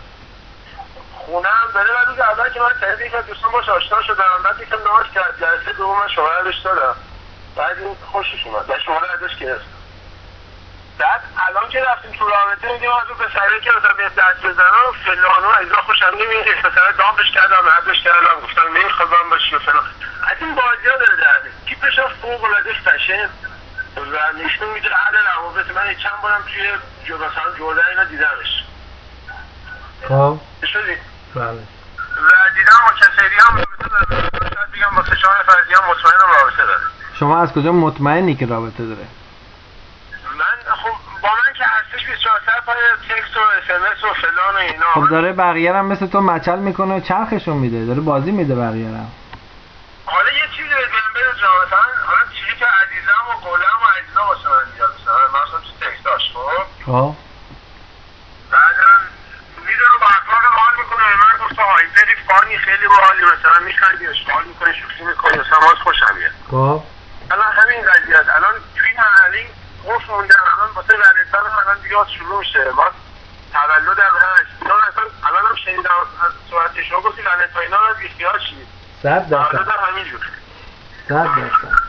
Speaker 5: و روز اول که من سعید یکی از دوستان باش آشنا شدم، بعد یکم ناز کرد، جلسه دوم من شماره روش دادم، بعد این خوشش اومد و شماره ازش گرفتم. بعد الان که رفتیم تو رابطه میگم از اون پسره که مثلا به دست بزنم فلان و اینا خوشم نمیاد، مثلا دامپش کردم، حدش کردم، گفتم نمیخواد من باشی و فلان. از این بازی‌ها داره درده. تیپش هم فوق‌العاده فشن و نشون میده اهل روابط. من چند بارم توی مثلا جردن اینا دیدمش.
Speaker 4: خب
Speaker 5: شدی؟
Speaker 4: بله.
Speaker 5: و دیدم با کسری هم رابطه داره. شاید بگم با 3-4 نفر دیگه هم مطمئنم رابطه داره.
Speaker 4: شما از کجا مطمئنی که رابطه داره؟
Speaker 5: من خب با من که هستش 24 ساعت پای تکست و SMS و فلان و اینا.
Speaker 4: خب داره بقیه هم مثل تو مچل میکنه و چرخشون میده، داره بازی میده بقیه هم.
Speaker 5: حالا یه چیزی بگم برو مثلا حالا چیزی که عزیزم و قولم و عزیزم واسه من میاد مثلا تو تکستاش خب بعدم میدونم با افراد حال میکنه من گفت هایپری فانی خیلی باحالی مثلا میخندی اشغال میکنی شوخی میکنی مثلا باز خوشم میاد.
Speaker 4: خب
Speaker 5: الان همین قضیه است. الان توی محلی قفل موندن. الان واسه ولنتاین الان دیگه شروع میشه. باز تولدم هست. الان هم شنیدم از صحبت شما گفتی ولنتاینا رو بیخیال شید.
Speaker 4: 100%.
Speaker 5: همینجور
Speaker 4: 100%.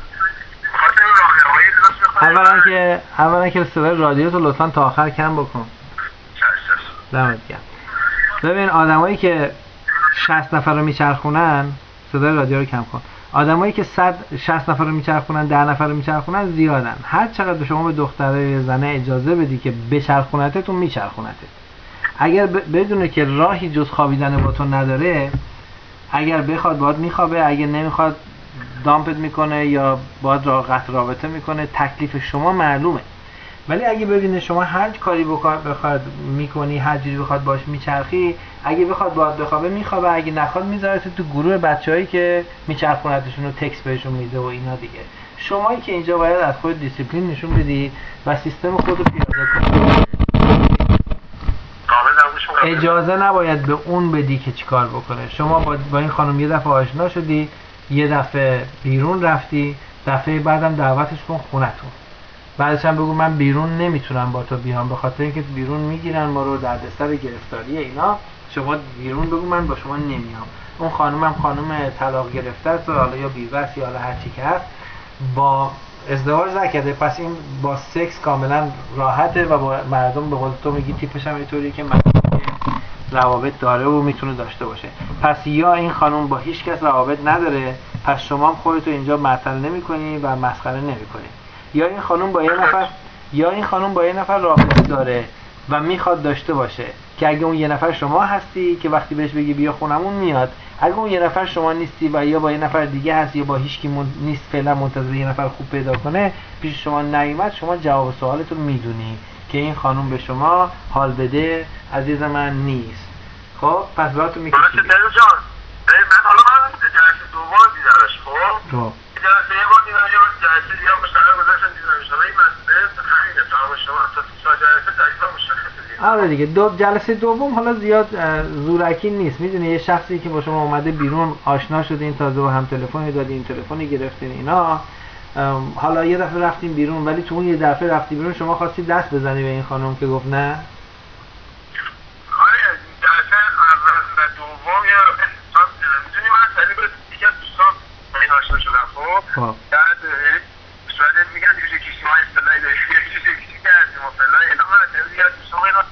Speaker 4: اولا که صدای رادیو تو لطفا تا آخر کم بکن. دمت گرم. ببین آدمایی که 60 نفر رو میچرخونن صدای رادیو رو کم کن. آدمایی که 160 نفر رو میچرخونن 10 نفر رو میچرخونن زیادن. هر چقدر به شما به دختره یا زنه اجازه بدی که بچرخونتتون میچرخونتت. اگر بدونه که راهی جز خوابیدن با تو نداره، اگر بخواد باهات میخوابه، اگر نمیخواد دامپت میکنه یا باهات قطع رابطه میکنه. تکلیف شما معلومه. ولی اگه ببینه شما هر کاری بخواد میکنی، هر جوری بخواد باش میچرخی، اگه بخواد باهات بخوابه میخوابه، اگه نخواد میذاره تو گروه بچه‌هایی که میچرخونتشون و تکست بهشون میده و اینا دیگه. شمایی که اینجا باید از خود دیسیپلین نشون بدی و سیستم خود رو پیاده کنی. اجازه نباید به اون بدی که چیکار بکنه. شما با این خانم یه دفعه آشنا شدی، یه دفعه بیرون رفتی، دفعه بعدم دعوتش کن خونتون. بعدش هم بگو من بیرون نمیتونم با تو بیام به خاطر اینکه بیرون میگیرن ما رو، دردسر گرفتاری اینا. شما بیرون بگو من با شما نمیام. اون خانم طلاق گرفته است، حالا یا بیوه است یا هر چی که هست، با ازدواج نکرده، پس این با سکس کاملا راحته و با مردم به قول تو میگی تیپش هم اینطوریه که روابط داره و میتونه داشته باشه. پس یا این خانم با هیچ کس روابط نداره، پس شما هم خودتو اینجا معطل نمی‌کنی و مسخره نمی‌کنی. یا این خانم با یه نفر رابطه داره و میخواد داشته باشه که اگه اون یه نفر شما هستی که وقتی بهش بگی بیا خونمون میاد، اگه اون یه نفر شما نیستی و یا با یه نفر دیگه هست یا با هیچ کی نیست، فعلا منتظر یه نفر خوب پیدا کنه پیش شما نیومد، شما جواب سوالتون میدونی که این خانم به شما حال بده عزیز من نیست. خب پس براتون میکشید.
Speaker 5: جان من حالا من جلسه دوم دیدارش. خب جلسه یه بار دیدم، یه بار جلسه دیگه مشترک گذاشتن دیدم شما. این مسئله خیلی تمام شما تا جلسه تقریبا مشخصه.
Speaker 4: آره دیگه جلسه دوم حالا زیاد زورکی نیست. میدونی یه شخصی که با شما اومده بیرون، آشنا شدین، تازه هم تلفنی دادین، تلفنی گرفتین اینا، حالا یه دفعه رفتین بیرون، ولی تو اون یه دفعه رفتی بیرون شما خواستی دست بزنی به این خانم که گفت نه.
Speaker 5: آره جلسه اول و دوم یا میدونی من سریع به دیگه دوستان این آشنا شدم. خب بعد صورت میگن دیگه کسی ما اصطلاحی داریم، یه کسی کردیم و فلان اینا، من دیگه دوستان اینا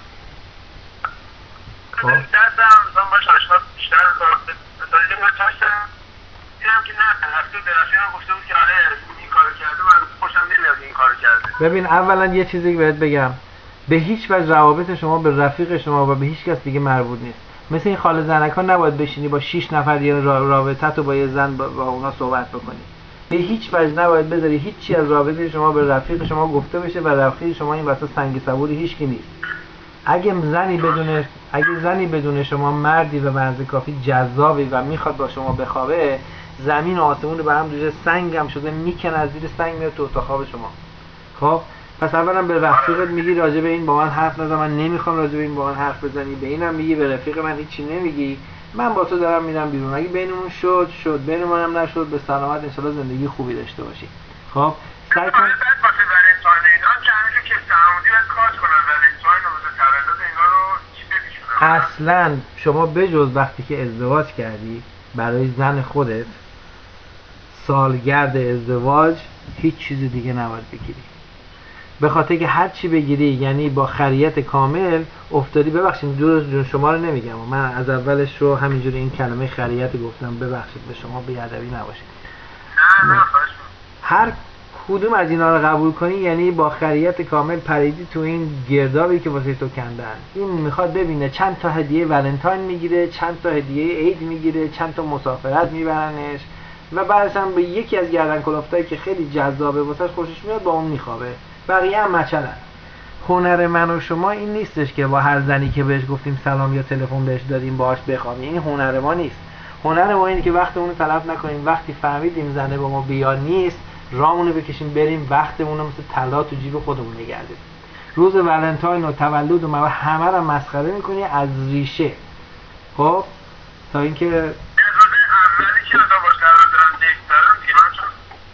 Speaker 5: دستم مثلا باش آشنا بیشتر داریم و تاشتم دیدم که نه هفته به رفیقم گفته بود که آره این کارو کرده، من خوشم نمیاد این کارو کرده.
Speaker 4: ببین اولا یه چیزی بهت بگم، به هیچ وجه روابط شما به رفیق شما و به هیچ کس دیگه مربوط نیست. مثل این خاله زنکا نباید بشینی با 6 نفر یه رابطه تو با یه زن با اونا صحبت بکنی. به هیچ وجه نباید بذاری هیچی از رابطه شما به رفیق شما گفته بشه و رفیق شما این واسه سنگ صبور هیچ کی نیست. اگه زنی بدون شما مردی و مرد کافی جذابی و میخواد با شما بخوابه، زمین و آسمون رو به هم ریزه، سنگ هم شده میکنه از زیر سنگ میاد تو اتاق خواب شما. خب پس اولا به رفیقت میگی راجع به این با من حرف نزن، من نمیخوام راجع به این با من حرف بزنی. به اینم میگی به رفیق من هیچی نمیگی، من با تو دارم میرم بیرون، اگه بینمون شد بین منم نشد به سلامت، ان شاءالله زندگی خوبی داشته باشی. خب سعی کن اصلا شما بجز وقتی که ازدواج کردی برای زن خودت، سالگرد ازدواج هیچ چیز دیگه نباید بگیری، به خاطر که هر چی بگیری یعنی با خریت کامل افتادی. ببخشید جون شما رو نمیگم، من از اولش رو همینجوری این کلمه خریت گفتم، ببخشید به شما بیادبی نباشه. هر کدوم از اینا رو قبول کنی یعنی با خریت کامل پریدی تو این گردابی که واسه تو کندن. این میخواد ببینه چند تا هدیه ولنتاین میگیره، چند تا هدیه عید میگیره، چند تا مسافرت میبرنش و بعدش هم به یکی از گردن کلفتایی که خیلی جذابه واسش خوشش میاد با اون میخوابه. بقیه هم مثلا هنر من و شما این نیستش که با هر زنی که بهش گفتیم سلام یا تلفن بهش دادیم باهاش بخوابیم. این هنر ما نیست. هنر ما اینه که وقتمون رو تلف نکنیم، وقتی فهمیدیم زنه با ما بیا نیست رامونو بکشیم بریم، وقتمون رو مثل طلا تو جیب خودمون نگردیم. روز ولنتاین و تولد و همه رو مسخره میکنی از ریشه. خب تا اینکه
Speaker 5: اولی که رو باش قرار دارم دیت دارم دیران چون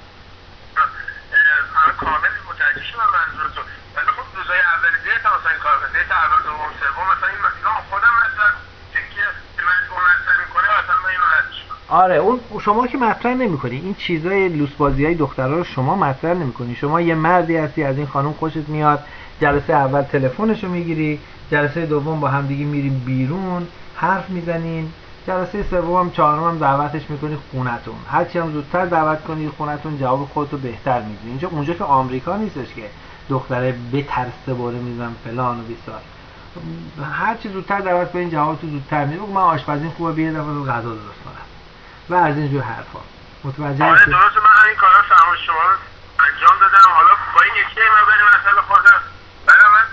Speaker 5: همه کامل متوجه شدم منظور تو، ولی خب روزای اولی دیت هم مثلا این کار کنم، دیت اول دوم سوم مثلا این مثلا خودم مثلا تکیه که من اون مطرح میکنه مثلا من اینو رد شدم.
Speaker 4: آره اون شما که مطرح نمی‌کنی، این چیزای لوسبازیای دخترها رو شما مطرح نمی‌کنی. شما یه مردی هستی از این خانم خوشت میاد، جلسه اول تلفنشو میگیری، جلسه دوم با هم دیگه میریم بیرون حرف میزنین، جلسه سوم چهارم هم دعوتش میکنی خونتون. هرچی هم زودتر دعوت کنی خونتون جواب خودتو بهتر میدی. اونجا که آمریکا نیستش که دختره بترسه باره میزنم فلان و بیسار. هرچی زودتر دعوت کنین جوابتو زودتر میدی. من آشپزین خوبه بیا دفعه غذا درست کنم و از اینجور حرفا. متوجه
Speaker 5: هستی؟ آره درسته، من این کارا فرمایش شما رو انجام دادم. حالا با این یکی من بریم مثلا خودم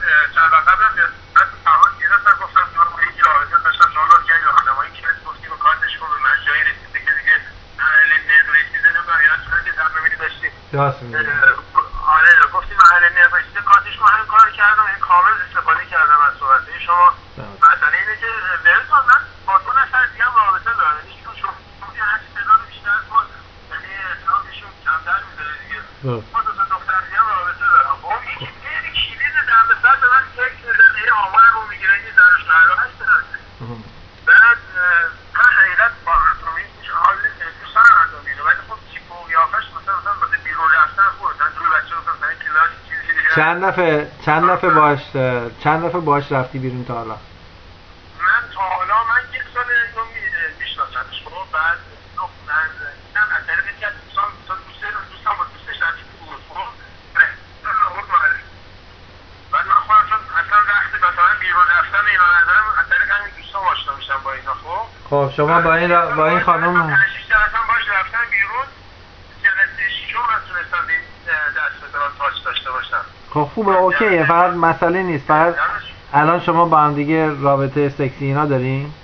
Speaker 5: چند وقت قبلم من تماس گرفتم گفتم که من یکی رابطه داشتم شما لطف کردید راهنمایی کرد گفتیم و کارتش کن به من جایی رسیده که دیگه محل نر رسیده نمیدونم یادتونه که در نمیدی داشتیم
Speaker 4: راست میگی.
Speaker 5: آره گفتیم محل نر رسیده کارتش کن همین کار کردم این کامل استفاده کردم از صحبت شما. مسئله اینه که برسان من با دو نفر دیگه هم رابطه دارم یعنی که شما هر چی تعداد بیشتر باز یعنی اعتراضشون کمتر میذاره دیگه با دو تا دختر دیگه هم رابطه دارم با اون یکی کلید دم به سر به من تکس میزنه یه آمار رو میگیره این زنش قرار هست بعد من حقیقت با ارتومی حال دوست دارم انجام میده ولی خب چیپ و قیافش مثلا واسه بیرون رفتن خوبه مثلا جوی بچه رو مثلا کلاس چیزی دیگه
Speaker 4: چند دفعه باهاش رفتی بیرون تا حالا؟
Speaker 5: من تا حالا من یک سال اینو میشناسمش خب بعد من از طریق یکی از دوستم با دوستش رفتی بود خب بعد من خودم چون اصلا وقتی مثلا بیرون رفتن اینا ندارم از طریق همین دوستام آشنا میشم با اینا
Speaker 4: خب شما با این خانم
Speaker 5: 5-6 جلسه باش رفتن بیرون جلسه ششم من تونستم به دست بزنم تاچ داشته باشم
Speaker 4: خب خوبه اوکیه فقط مسئله نیست فقط الان شما با هم دیگه رابطه سکسی اینا دارین؟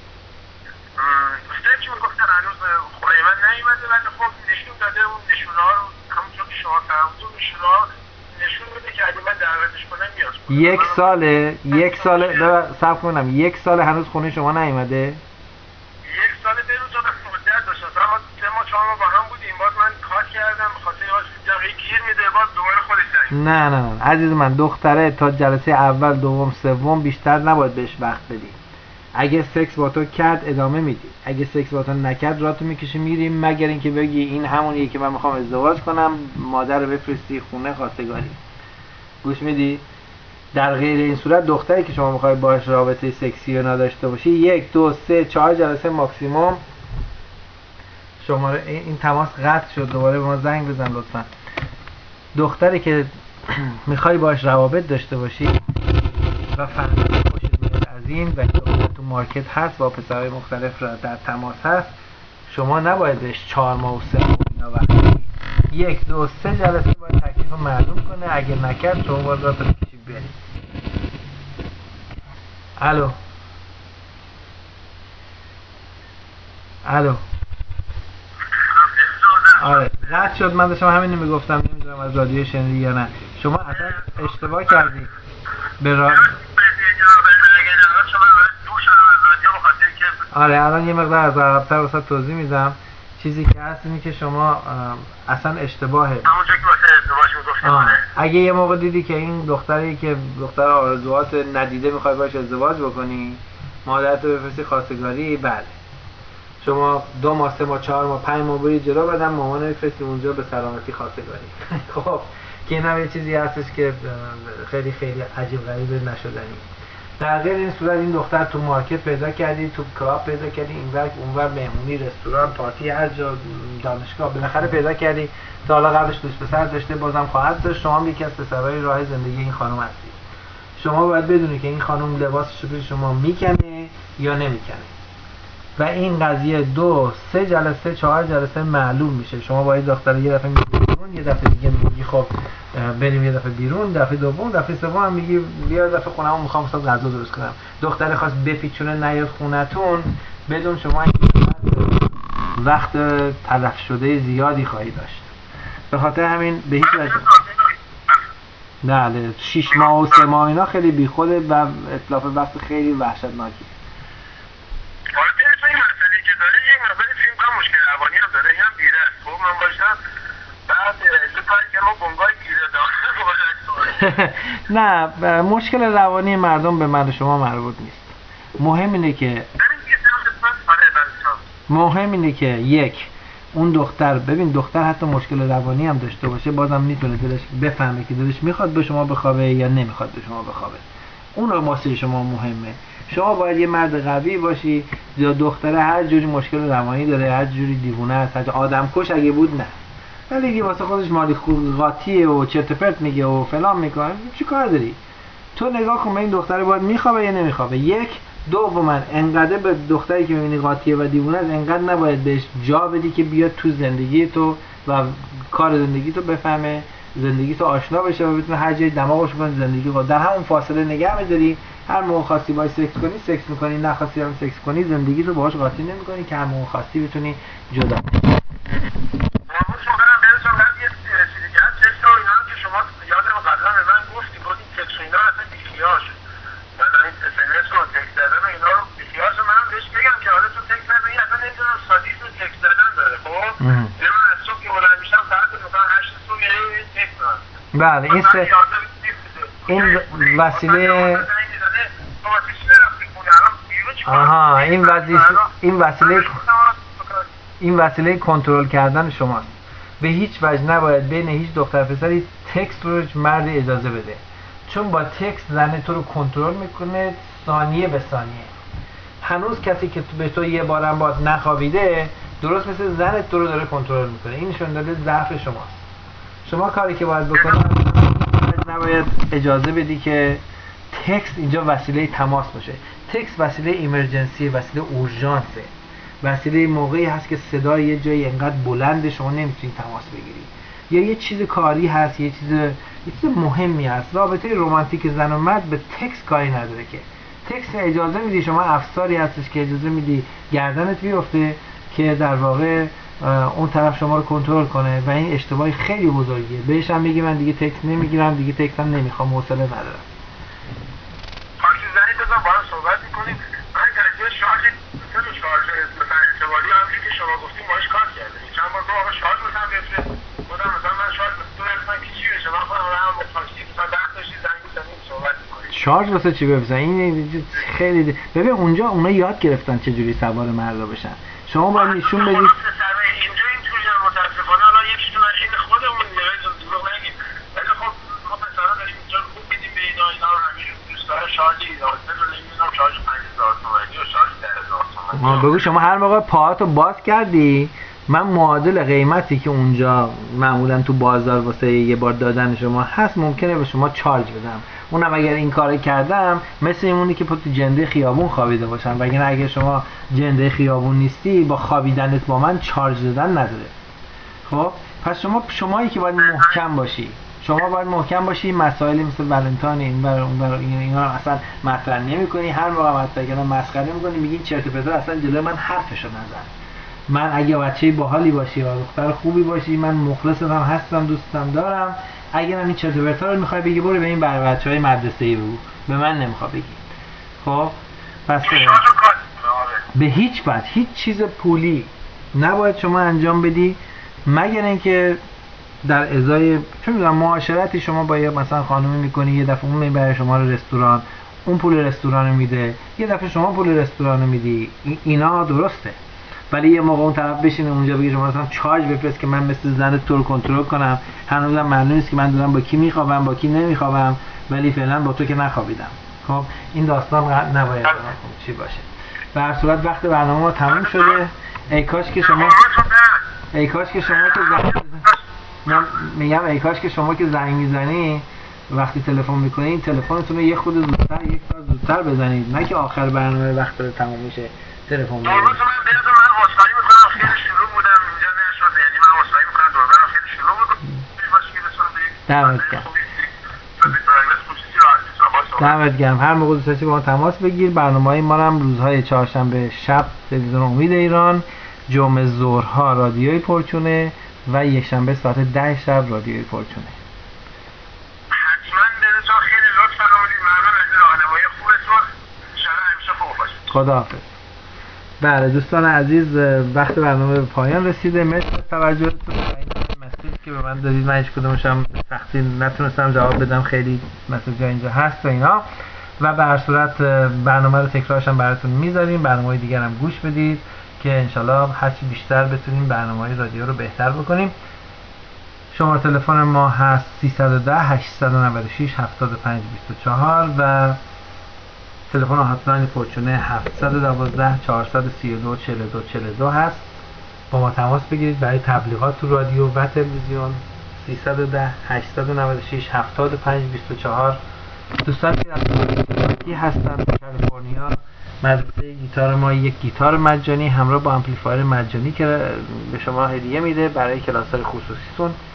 Speaker 5: دوسته که میگفتن هنوز خونه من نیومده ولی خب نشون داده اون نشونه ها رو همونطور که شما فرمودون نشونه ها نشون میده که اگه من دعوتش کنم میاد
Speaker 4: یک ساله صبر کنم 1 سال هنوز خونه شما نیومده؟
Speaker 5: 1 سال بروز رو مدت داشتم اما 3 ماه 4 ماه با هم بودیم باز من کار کردم بخاطر یه گیر میده باز دوباره خودش زنگ
Speaker 4: نه عزیز من دختره تا جلسه اول دوم سوم بیشتر نباید بهش وقت بدی. اگه سکس با تو کرد ادامه میدی اگه سکس با تو نکرد راتو میکشی میریم مگر اینکه بگی این همونیه که من میخوام ازدواج کنم مادر رو بفرستی خونه خواستگاری. گوش میدی؟ در غیر این صورت دختری که شما میخوای باهاش رابطه سکسی رو نداشته باشی 1 2 3 4 جلسه ماکسیموم شماره این تماس قطع شد دوباره به ما زنگ بزن لطفا. دختری که میخوای باهاش روابط داشته باشی و فهمیدی خوشت از این و تو مارکت هست با پسرهای مختلف را در تماس هست شما نباید بهش 4 ماه و 3 ماه اینا وقت بدی. 1 2 3 جلسه باید تکلیف رو معلوم کنه اگه نکرد شما باید راه بکشی بری. الو آره رد شد من داشتم همین میگفتم نمیدونم از رادیو شنیدی یا نه شما اصلا اشتباه کردی به آره الان یه مقدار از عقب‌تر واسه توضیح میدم چیزی که هست اینه که شما اصلا اشتباهه
Speaker 5: همونجا که واسه ازدواج میگفتم
Speaker 4: اگه یه موقع دیدی که این دختری که دختر آرزوهات ندیده میخوای باش ازدواج بکنی مادرت رو بفرستی خواستگاری بله شما 2 ماه 3 ماه 4 ماه 5 ماه بری جلو بعدم مامان بفرستی اونجا به سلامتی خواستگاری خب که این هم یه چیزی هستش که خیلی خیلی عجیب غریبه نشدنی. در غیر این صورت این دختر تو مارکت پیدا کردی تو کلاب پیدا کردی اینور اونور مهمونی رستوران پارتی هر جا دانشگاه بالاخره پیدا کردی تا حالا قبلش دوست پسر داشته بازم خواهد داشت شما هم یکی از پسرهای راه زندگی این خانم هستی. شما باید بدونی که این خانم لباسش رو شما میکنه یا نمیکنه و این قضیه 2 3 جلسه 4 جلسه معلوم میشه. شما با این دختر یه دفعه میگی بیرون یه دفعه دیگه میگی خب بریم یه دفعه بیرون دفعه دوم دفعه سوم هم میگی بیا دفعه خونه‌مو میخوام واسه غذا درست کنم. دختر خواست بپیچونه نیاد خونتون بدون شما وقت تلف شده زیادی خواهی داشت. به خاطر همین به هیچ وجه نه 6 ماه و 3 ماه اینا خیلی بیخوده و اتلاف وقت خیلی وحشتناکی.
Speaker 5: حالا تو این مسئله که داره یک مقدار فیلم هم مشکل روانی هم داره هم دیده است خب من باشم بعد تو کاری که ما بنگاه گیره داره
Speaker 4: نه مشکل روانی مردم به من و شما مربوط نیست. مهم اینه که یک اون دختر ببین دختر حتی مشکل روانی هم داشته باشه بازم میتونه دلش بفهمه که دلش میخواد به شما بخوابه یا نمیخواد به شما بخوابه. اون رو واسه شما مهمه. شما باید یه مرد قوی باشی یا دختره هر جوری مشکل روانی داره هر جوری دیوونه است حتی آدمکش اگه بود نه ولی اگه واسه خودش مالی قاطیه و چرت و پرت میگه و فلان میکنه چی کار داری؟ تو نگاه کن این دختره باید میخوابه یا نمیخوابه. یک دوما انقدر به دختری که میبینی قاطیه و دیوونه است انقدر نباید بهش جا بدی که بیاد تو زندگی تو و کار زندگی تو بفهمه زندگی تو آشنا بشه و بتونه هر جای دماغش کنه زندگی کنه. در همون فاصله نگه می‌داری، هر موقع خواستی باهاش سکس کنی سکس می‌کنی، نخواستی هم سکس کنی زندگی تو باهاش قاطی نمی‌کنی که هر موقع خواستی بتونی جدا بله این وسیله این وسیله کنترل کردن شماست. به هیچ وجه نباید بین هیچ دختر پسری تکست رو مرد اجازه بده، چون با تکست زن تو رو کنترل میکنه ثانیه به ثانیه. هنوز کسی که به تو یه بارم باید نخوابیده درست مثل زن تو رو داره کنترل میکنه. این نشون داده ضعف شماست. شما کاری که باید بکنی نباید اجازه بدی که تکست اینجا وسیله تماس باشه. تکست وسیله ایمرجنسی، وسیله اورژانسه، وسیله موقعی هست که صدای یه جایی انقدر بلنده شما نمیتونید تماس بگیری، یا یه چیز کاری هست، یه چیز مهمی هست. رابطه رمانتیک زن و مرد به تکست کاری نداره که تکست اجازه میدی، شما افساری هستش که اجازه میدی گردنت بیفته که در واقع اون طرف شما رو کنترل کنه و این اشتباهی خیلی بزرگیه. بهش هم میگی من دیگه تکست نمیگیرم، دیگه تکست هم نمیخوام، حوصله ندارم.
Speaker 5: پاکی زنی بزن با هم صحبت میکنیم. من درجه شارژ مثلا اعتباری همونجوری که شما گفتیم باهاش کار کردیم. چند بار تو آقا شارژ مثلا بفرست خودم مثلا من شارژ تو مثلا کی چی بشه من خودم هم با تاکسی مثلا وقت داشتی زنگ بزنیم صحبت میکنیم. شارژ
Speaker 4: واسه چی بفرستن؟ این خیلی ببین اونجا اونا یاد گرفتن چه جوری سوار مردا بشن. شما باید نشون بدید
Speaker 5: اینجا اینجوری متاسفانه الان یکیشون این خودمون دیگه دروغ نگیم، ولی خب ما مثلا داریم اینجا خوب میدیم به اینا همیشه دوست داره شارژی اینا رو نمیدونم شارژ 5000 تومانی و شارژ 10000 تومانی.
Speaker 4: بگو شما هر موقع پاهاتو باز کردی من معادل قیمتی که اونجا معمولا تو بازار واسه یه بار دادن شما هست ممکنه به شما چارج بدم. اونم اگر این کارو کردم مثل ایمونی که تو جنده خیابون خوابیده باشم، وگرنه اگه شما جنده خیابون نیستی با خوابیدنت با من چارج دادن نداره. خب پس شمایی که باید محکم باشی، شما باید محکم باشی. مسائلی مثل ولنتاین این برای اون برای اینا اصلا مطرح نمی‌کنی. هر موقع مطرح کردن مسخره می‌کنی، میگی چرت و پرت، اصلا جلوی من حرفشو نزن. من اگه بچه باحالی باشی و دختر خوبی باشی من مخلصتم هستم، دوستم دارم. اگر این چرت و پرتا رو می‌خوای بگی برو به این بچه‌های مدرسه‌ای بگو، به من نمی‌خواد بگی. خب پس به هیچ وجه هیچ چیز پولی نباید شما انجام بدی مگر اینکه در ازای چون می‌دونم معاشرتی شما با یه مثلا خانومی می‌کنی، یه دفعه اون میبره شما رو رستوران، اون پول رستوران رو میده، یه دفعه شما پول رستوران رو میدی، اینا درسته. ولی یه موقع اون طرف بشینه اونجا بگه شما مثلا چارج بفرست که من مثل زنت تو رو کنترل کنم، هنوزم معلوم نیست که من دارم با کی میخوابم با کی نمیخوابم، ولی فعلا با تو که نخوابیدم. خب این داستان نباید چی باشه. به هر صورت وقت برنامه ما تموم شده. ای کاش که شما که شما که زنگ میزنی وقتی تلفن میکنین تلفنتون رو یه خود زودتر، یک ساعت زودتر بزنید، نه که آخر برنامه وقت داره تموم میشه تلفن بزنید. دمت گرم. هر موقع دوست داشتی با ما تماس بگیر. برنامه‌های ما هم روزهای چهارشنبه شب تلویزیون امید ایران، جمعه ظهرها رادیوی پرچونه و یک شنبه ساعت 10 شب رادیوی پرچونه.
Speaker 5: حتما دلتون خیلی لطف فرمودید. ممنون از راهنمایی خوبتون. ان شاء الله همیشه خوب باشید.
Speaker 4: خداحافظ. بله دوستان عزیز وقت برنامه به پایان رسیده. مرسی از توجهتون. مسیجی که به من دادید من هیچ کدومش هم سختی نتونستم جواب بدم، خیلی مسیجا اینجا هست و اینا، و به هر صورت برنامه رو تکرارش هم براتون میذاریم. برنامه‌های دیگر هم گوش بدید که انشالله هرچی بیشتر بتونیم برنامه‌های رادیو رو بهتر بکنیم. شماره تلفن ما هست 310 896 7524 و تلفن هاتلاین پرچونه 712 432 42 42 هست. با ما تماس بگیرید برای تبلیغات تو رادیو و تلویزیون. 310 896 7524. دوستان که از کالیفرنیا هستن، در کالیفرنیا مدرسه گیتار ما یک گیتار مجانی همراه با امپلیفایر مجانی که به شما هدیه میده برای کلاس‌های خصوصیتون.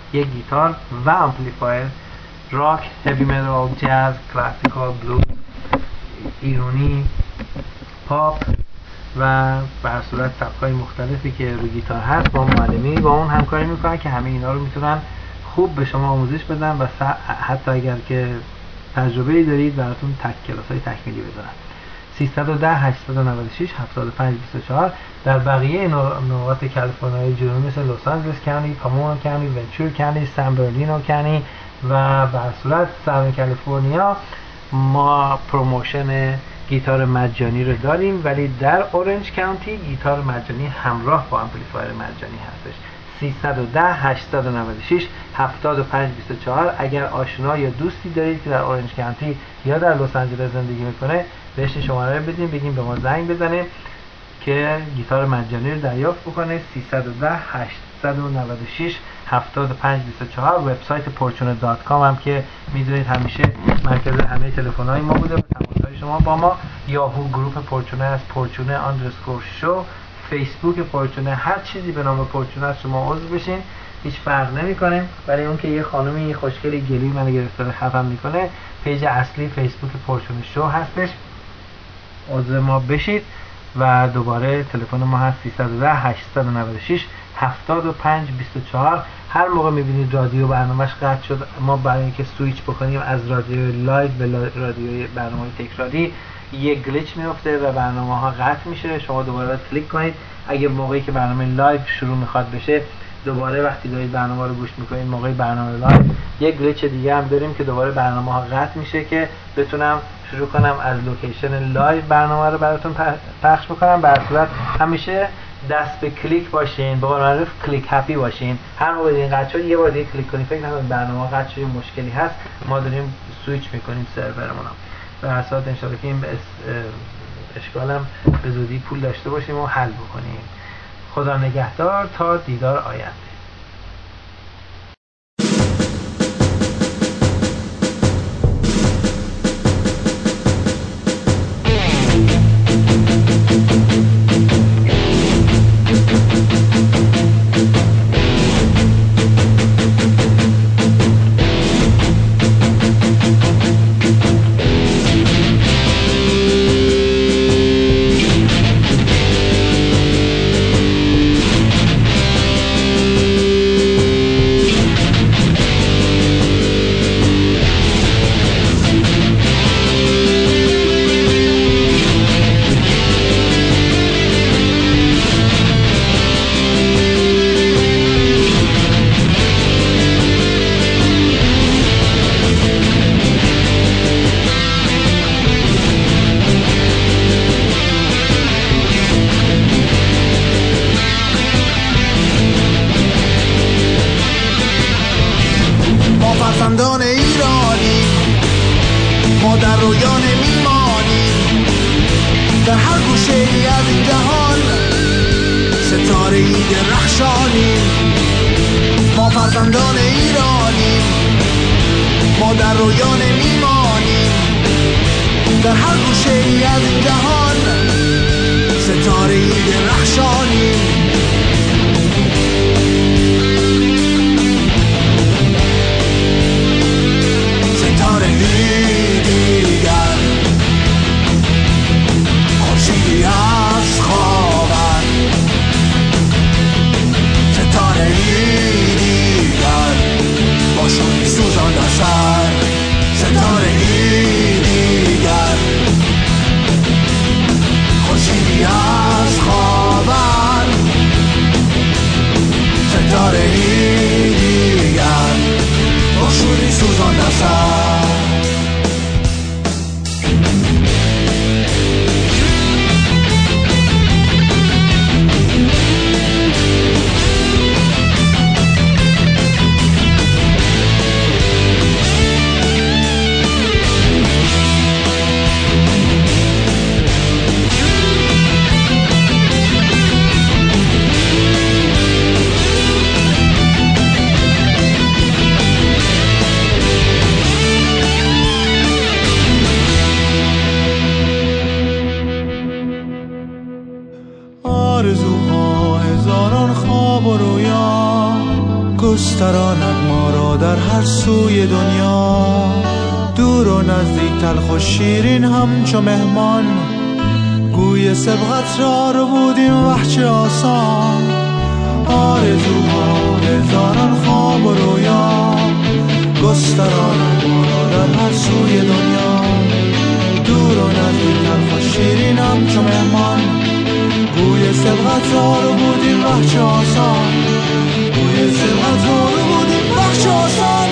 Speaker 4: یک گیتار و امپلیفایر، راک، هیوی متال، جاز، کلاسیکال، بلوز، ایرانی، پاپ و به هر صورت سبک‌های مختلفی که روی گیتار هست با معلمی با اون همکاری میکنن که همه اینا رو میتونن خوب به شما آموزش بدن و حتی اگر که تجربه‌ای دارید براتون کلاس‌های تکمیلی بذارن. 310 896 75 24 در بقیه نقاط کالیفرنیای جنوبی مثل لس آنجلس کانتی، پامونا کانتی، ونچور کانتی، سان برناردینو کانتی و به هر صورت ساوثرن کالیفرنیا ما پروموشن گیتار مجانی رو داریم، ولی در اورنج کانتی گیتار مجانی همراه با امپلیفایر مجانی هستش. 310 896 75 24 اگر آشنا یا دوستی دارید که در اورنج کانتی یا در لس آنجلس زندگی میکنه بهش شماره بدین، بگیم به ما زنگ بزنه که گیتار مجانی رو دریافت بکنه. 310 896 75 24 وبسایت fortune.com هم که میدونید همیشه مرکز همه تلفن‌های ما بوده و تماس‌های شما با ما. یاهو گروپ فورچونه است، fortune_show، فیسبوک فورچونه، هر چیزی به نام فورچونه است شما عضو بشین، هیچ فرق نمی‌کنه. ولی اون که یه خانومی خوشگلی گلی منو گرفته خفم میکنه، پیج اصلی فیسبوک فورچونه شو هستش، عضو ما بشید. و دوباره تلفن ما هست 310 896 75 24. هر موقع میبینید رادیو برنامهش قطع شد، ما برای اینکه سویچ بکنیم از رادیو لایو به رادیوی برنامه تکراری یک گلیچ میفته و برنامه ها قطع میشه. شما دوباره باید کلیک کنید. اگه موقعی که برنامه لایو شروع میخواد بشه، دوباره وقتی دارید برنامه رو گوش میکنید موقعی برنامه لایو یک گلیچ دیگه هم داریم که دوباره برنامه ها قطع میشه که بتونم شروع کنم از لوکیشن لایو برنامه رو براتون پخش بکنم. به هر صورت همیشه دست به کلیک باشین، به قول معروف کلیک هپی باشین. هر موقع این قطع شد یه بار دیگه کلیک کنید، فکر نکنید برنامه قطع شد مشکلی هست، ما داریم سویچ میکنیم سرورمون. به هر صورت ان شاءالله که این اشکالم به زودی پول داشته باشیم و حل بکنیم. خدا نگهدار تا دیدار آینده.
Speaker 2: گستراند ما را در هر سوی دنیا، دور و نزدیک، تلخ و شیرین همچو مهمان. گوی سبقت را رو بودیم وحچه آسان، آرزوها هزاران خواب و رویا، گستراند ما را در هر سوی دنیا، دور و نزدیک، تلخ و شیرین همچو مهمان. گوی سبقت را رو بودیم وحچه آسان، گوی سبقت را رو بودیم وحچه آسان.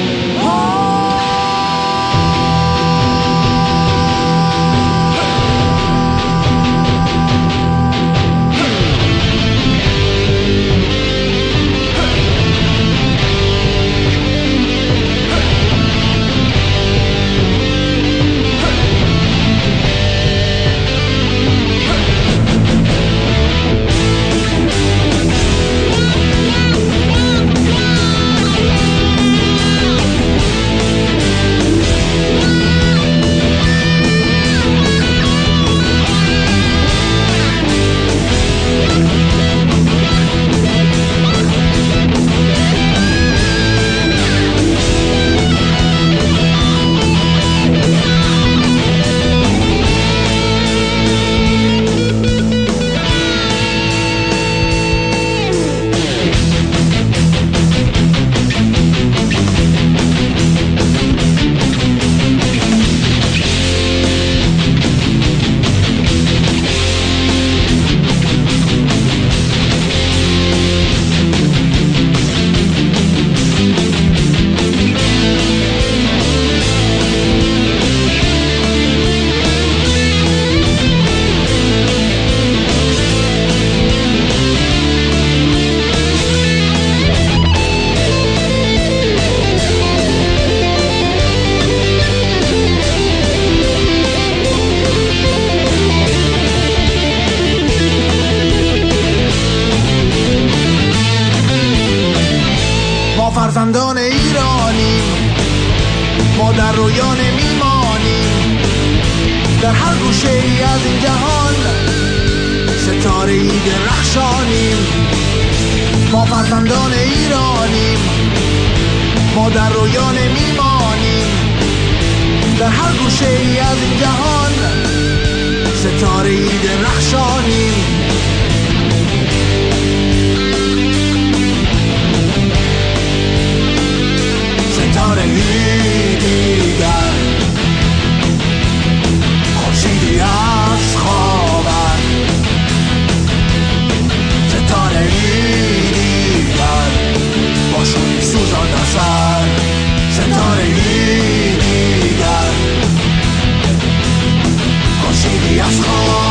Speaker 2: فرزندان ایرانیم، ما در رویا نمیمانیم، در هر گوشه ای از این جهان ستاره ای درخشانیم. ما فرزندان ایرانیم، ما در رویا نمیمانیم، در هر گوشه ای از این جهان ستاره ای درخشانیم. ستاره ای دیگر، خورشیدی از خوابم، ستاره ای دیگر با شوی سوزان سر، ستاره ای دیگر خورشیدی از خوابم.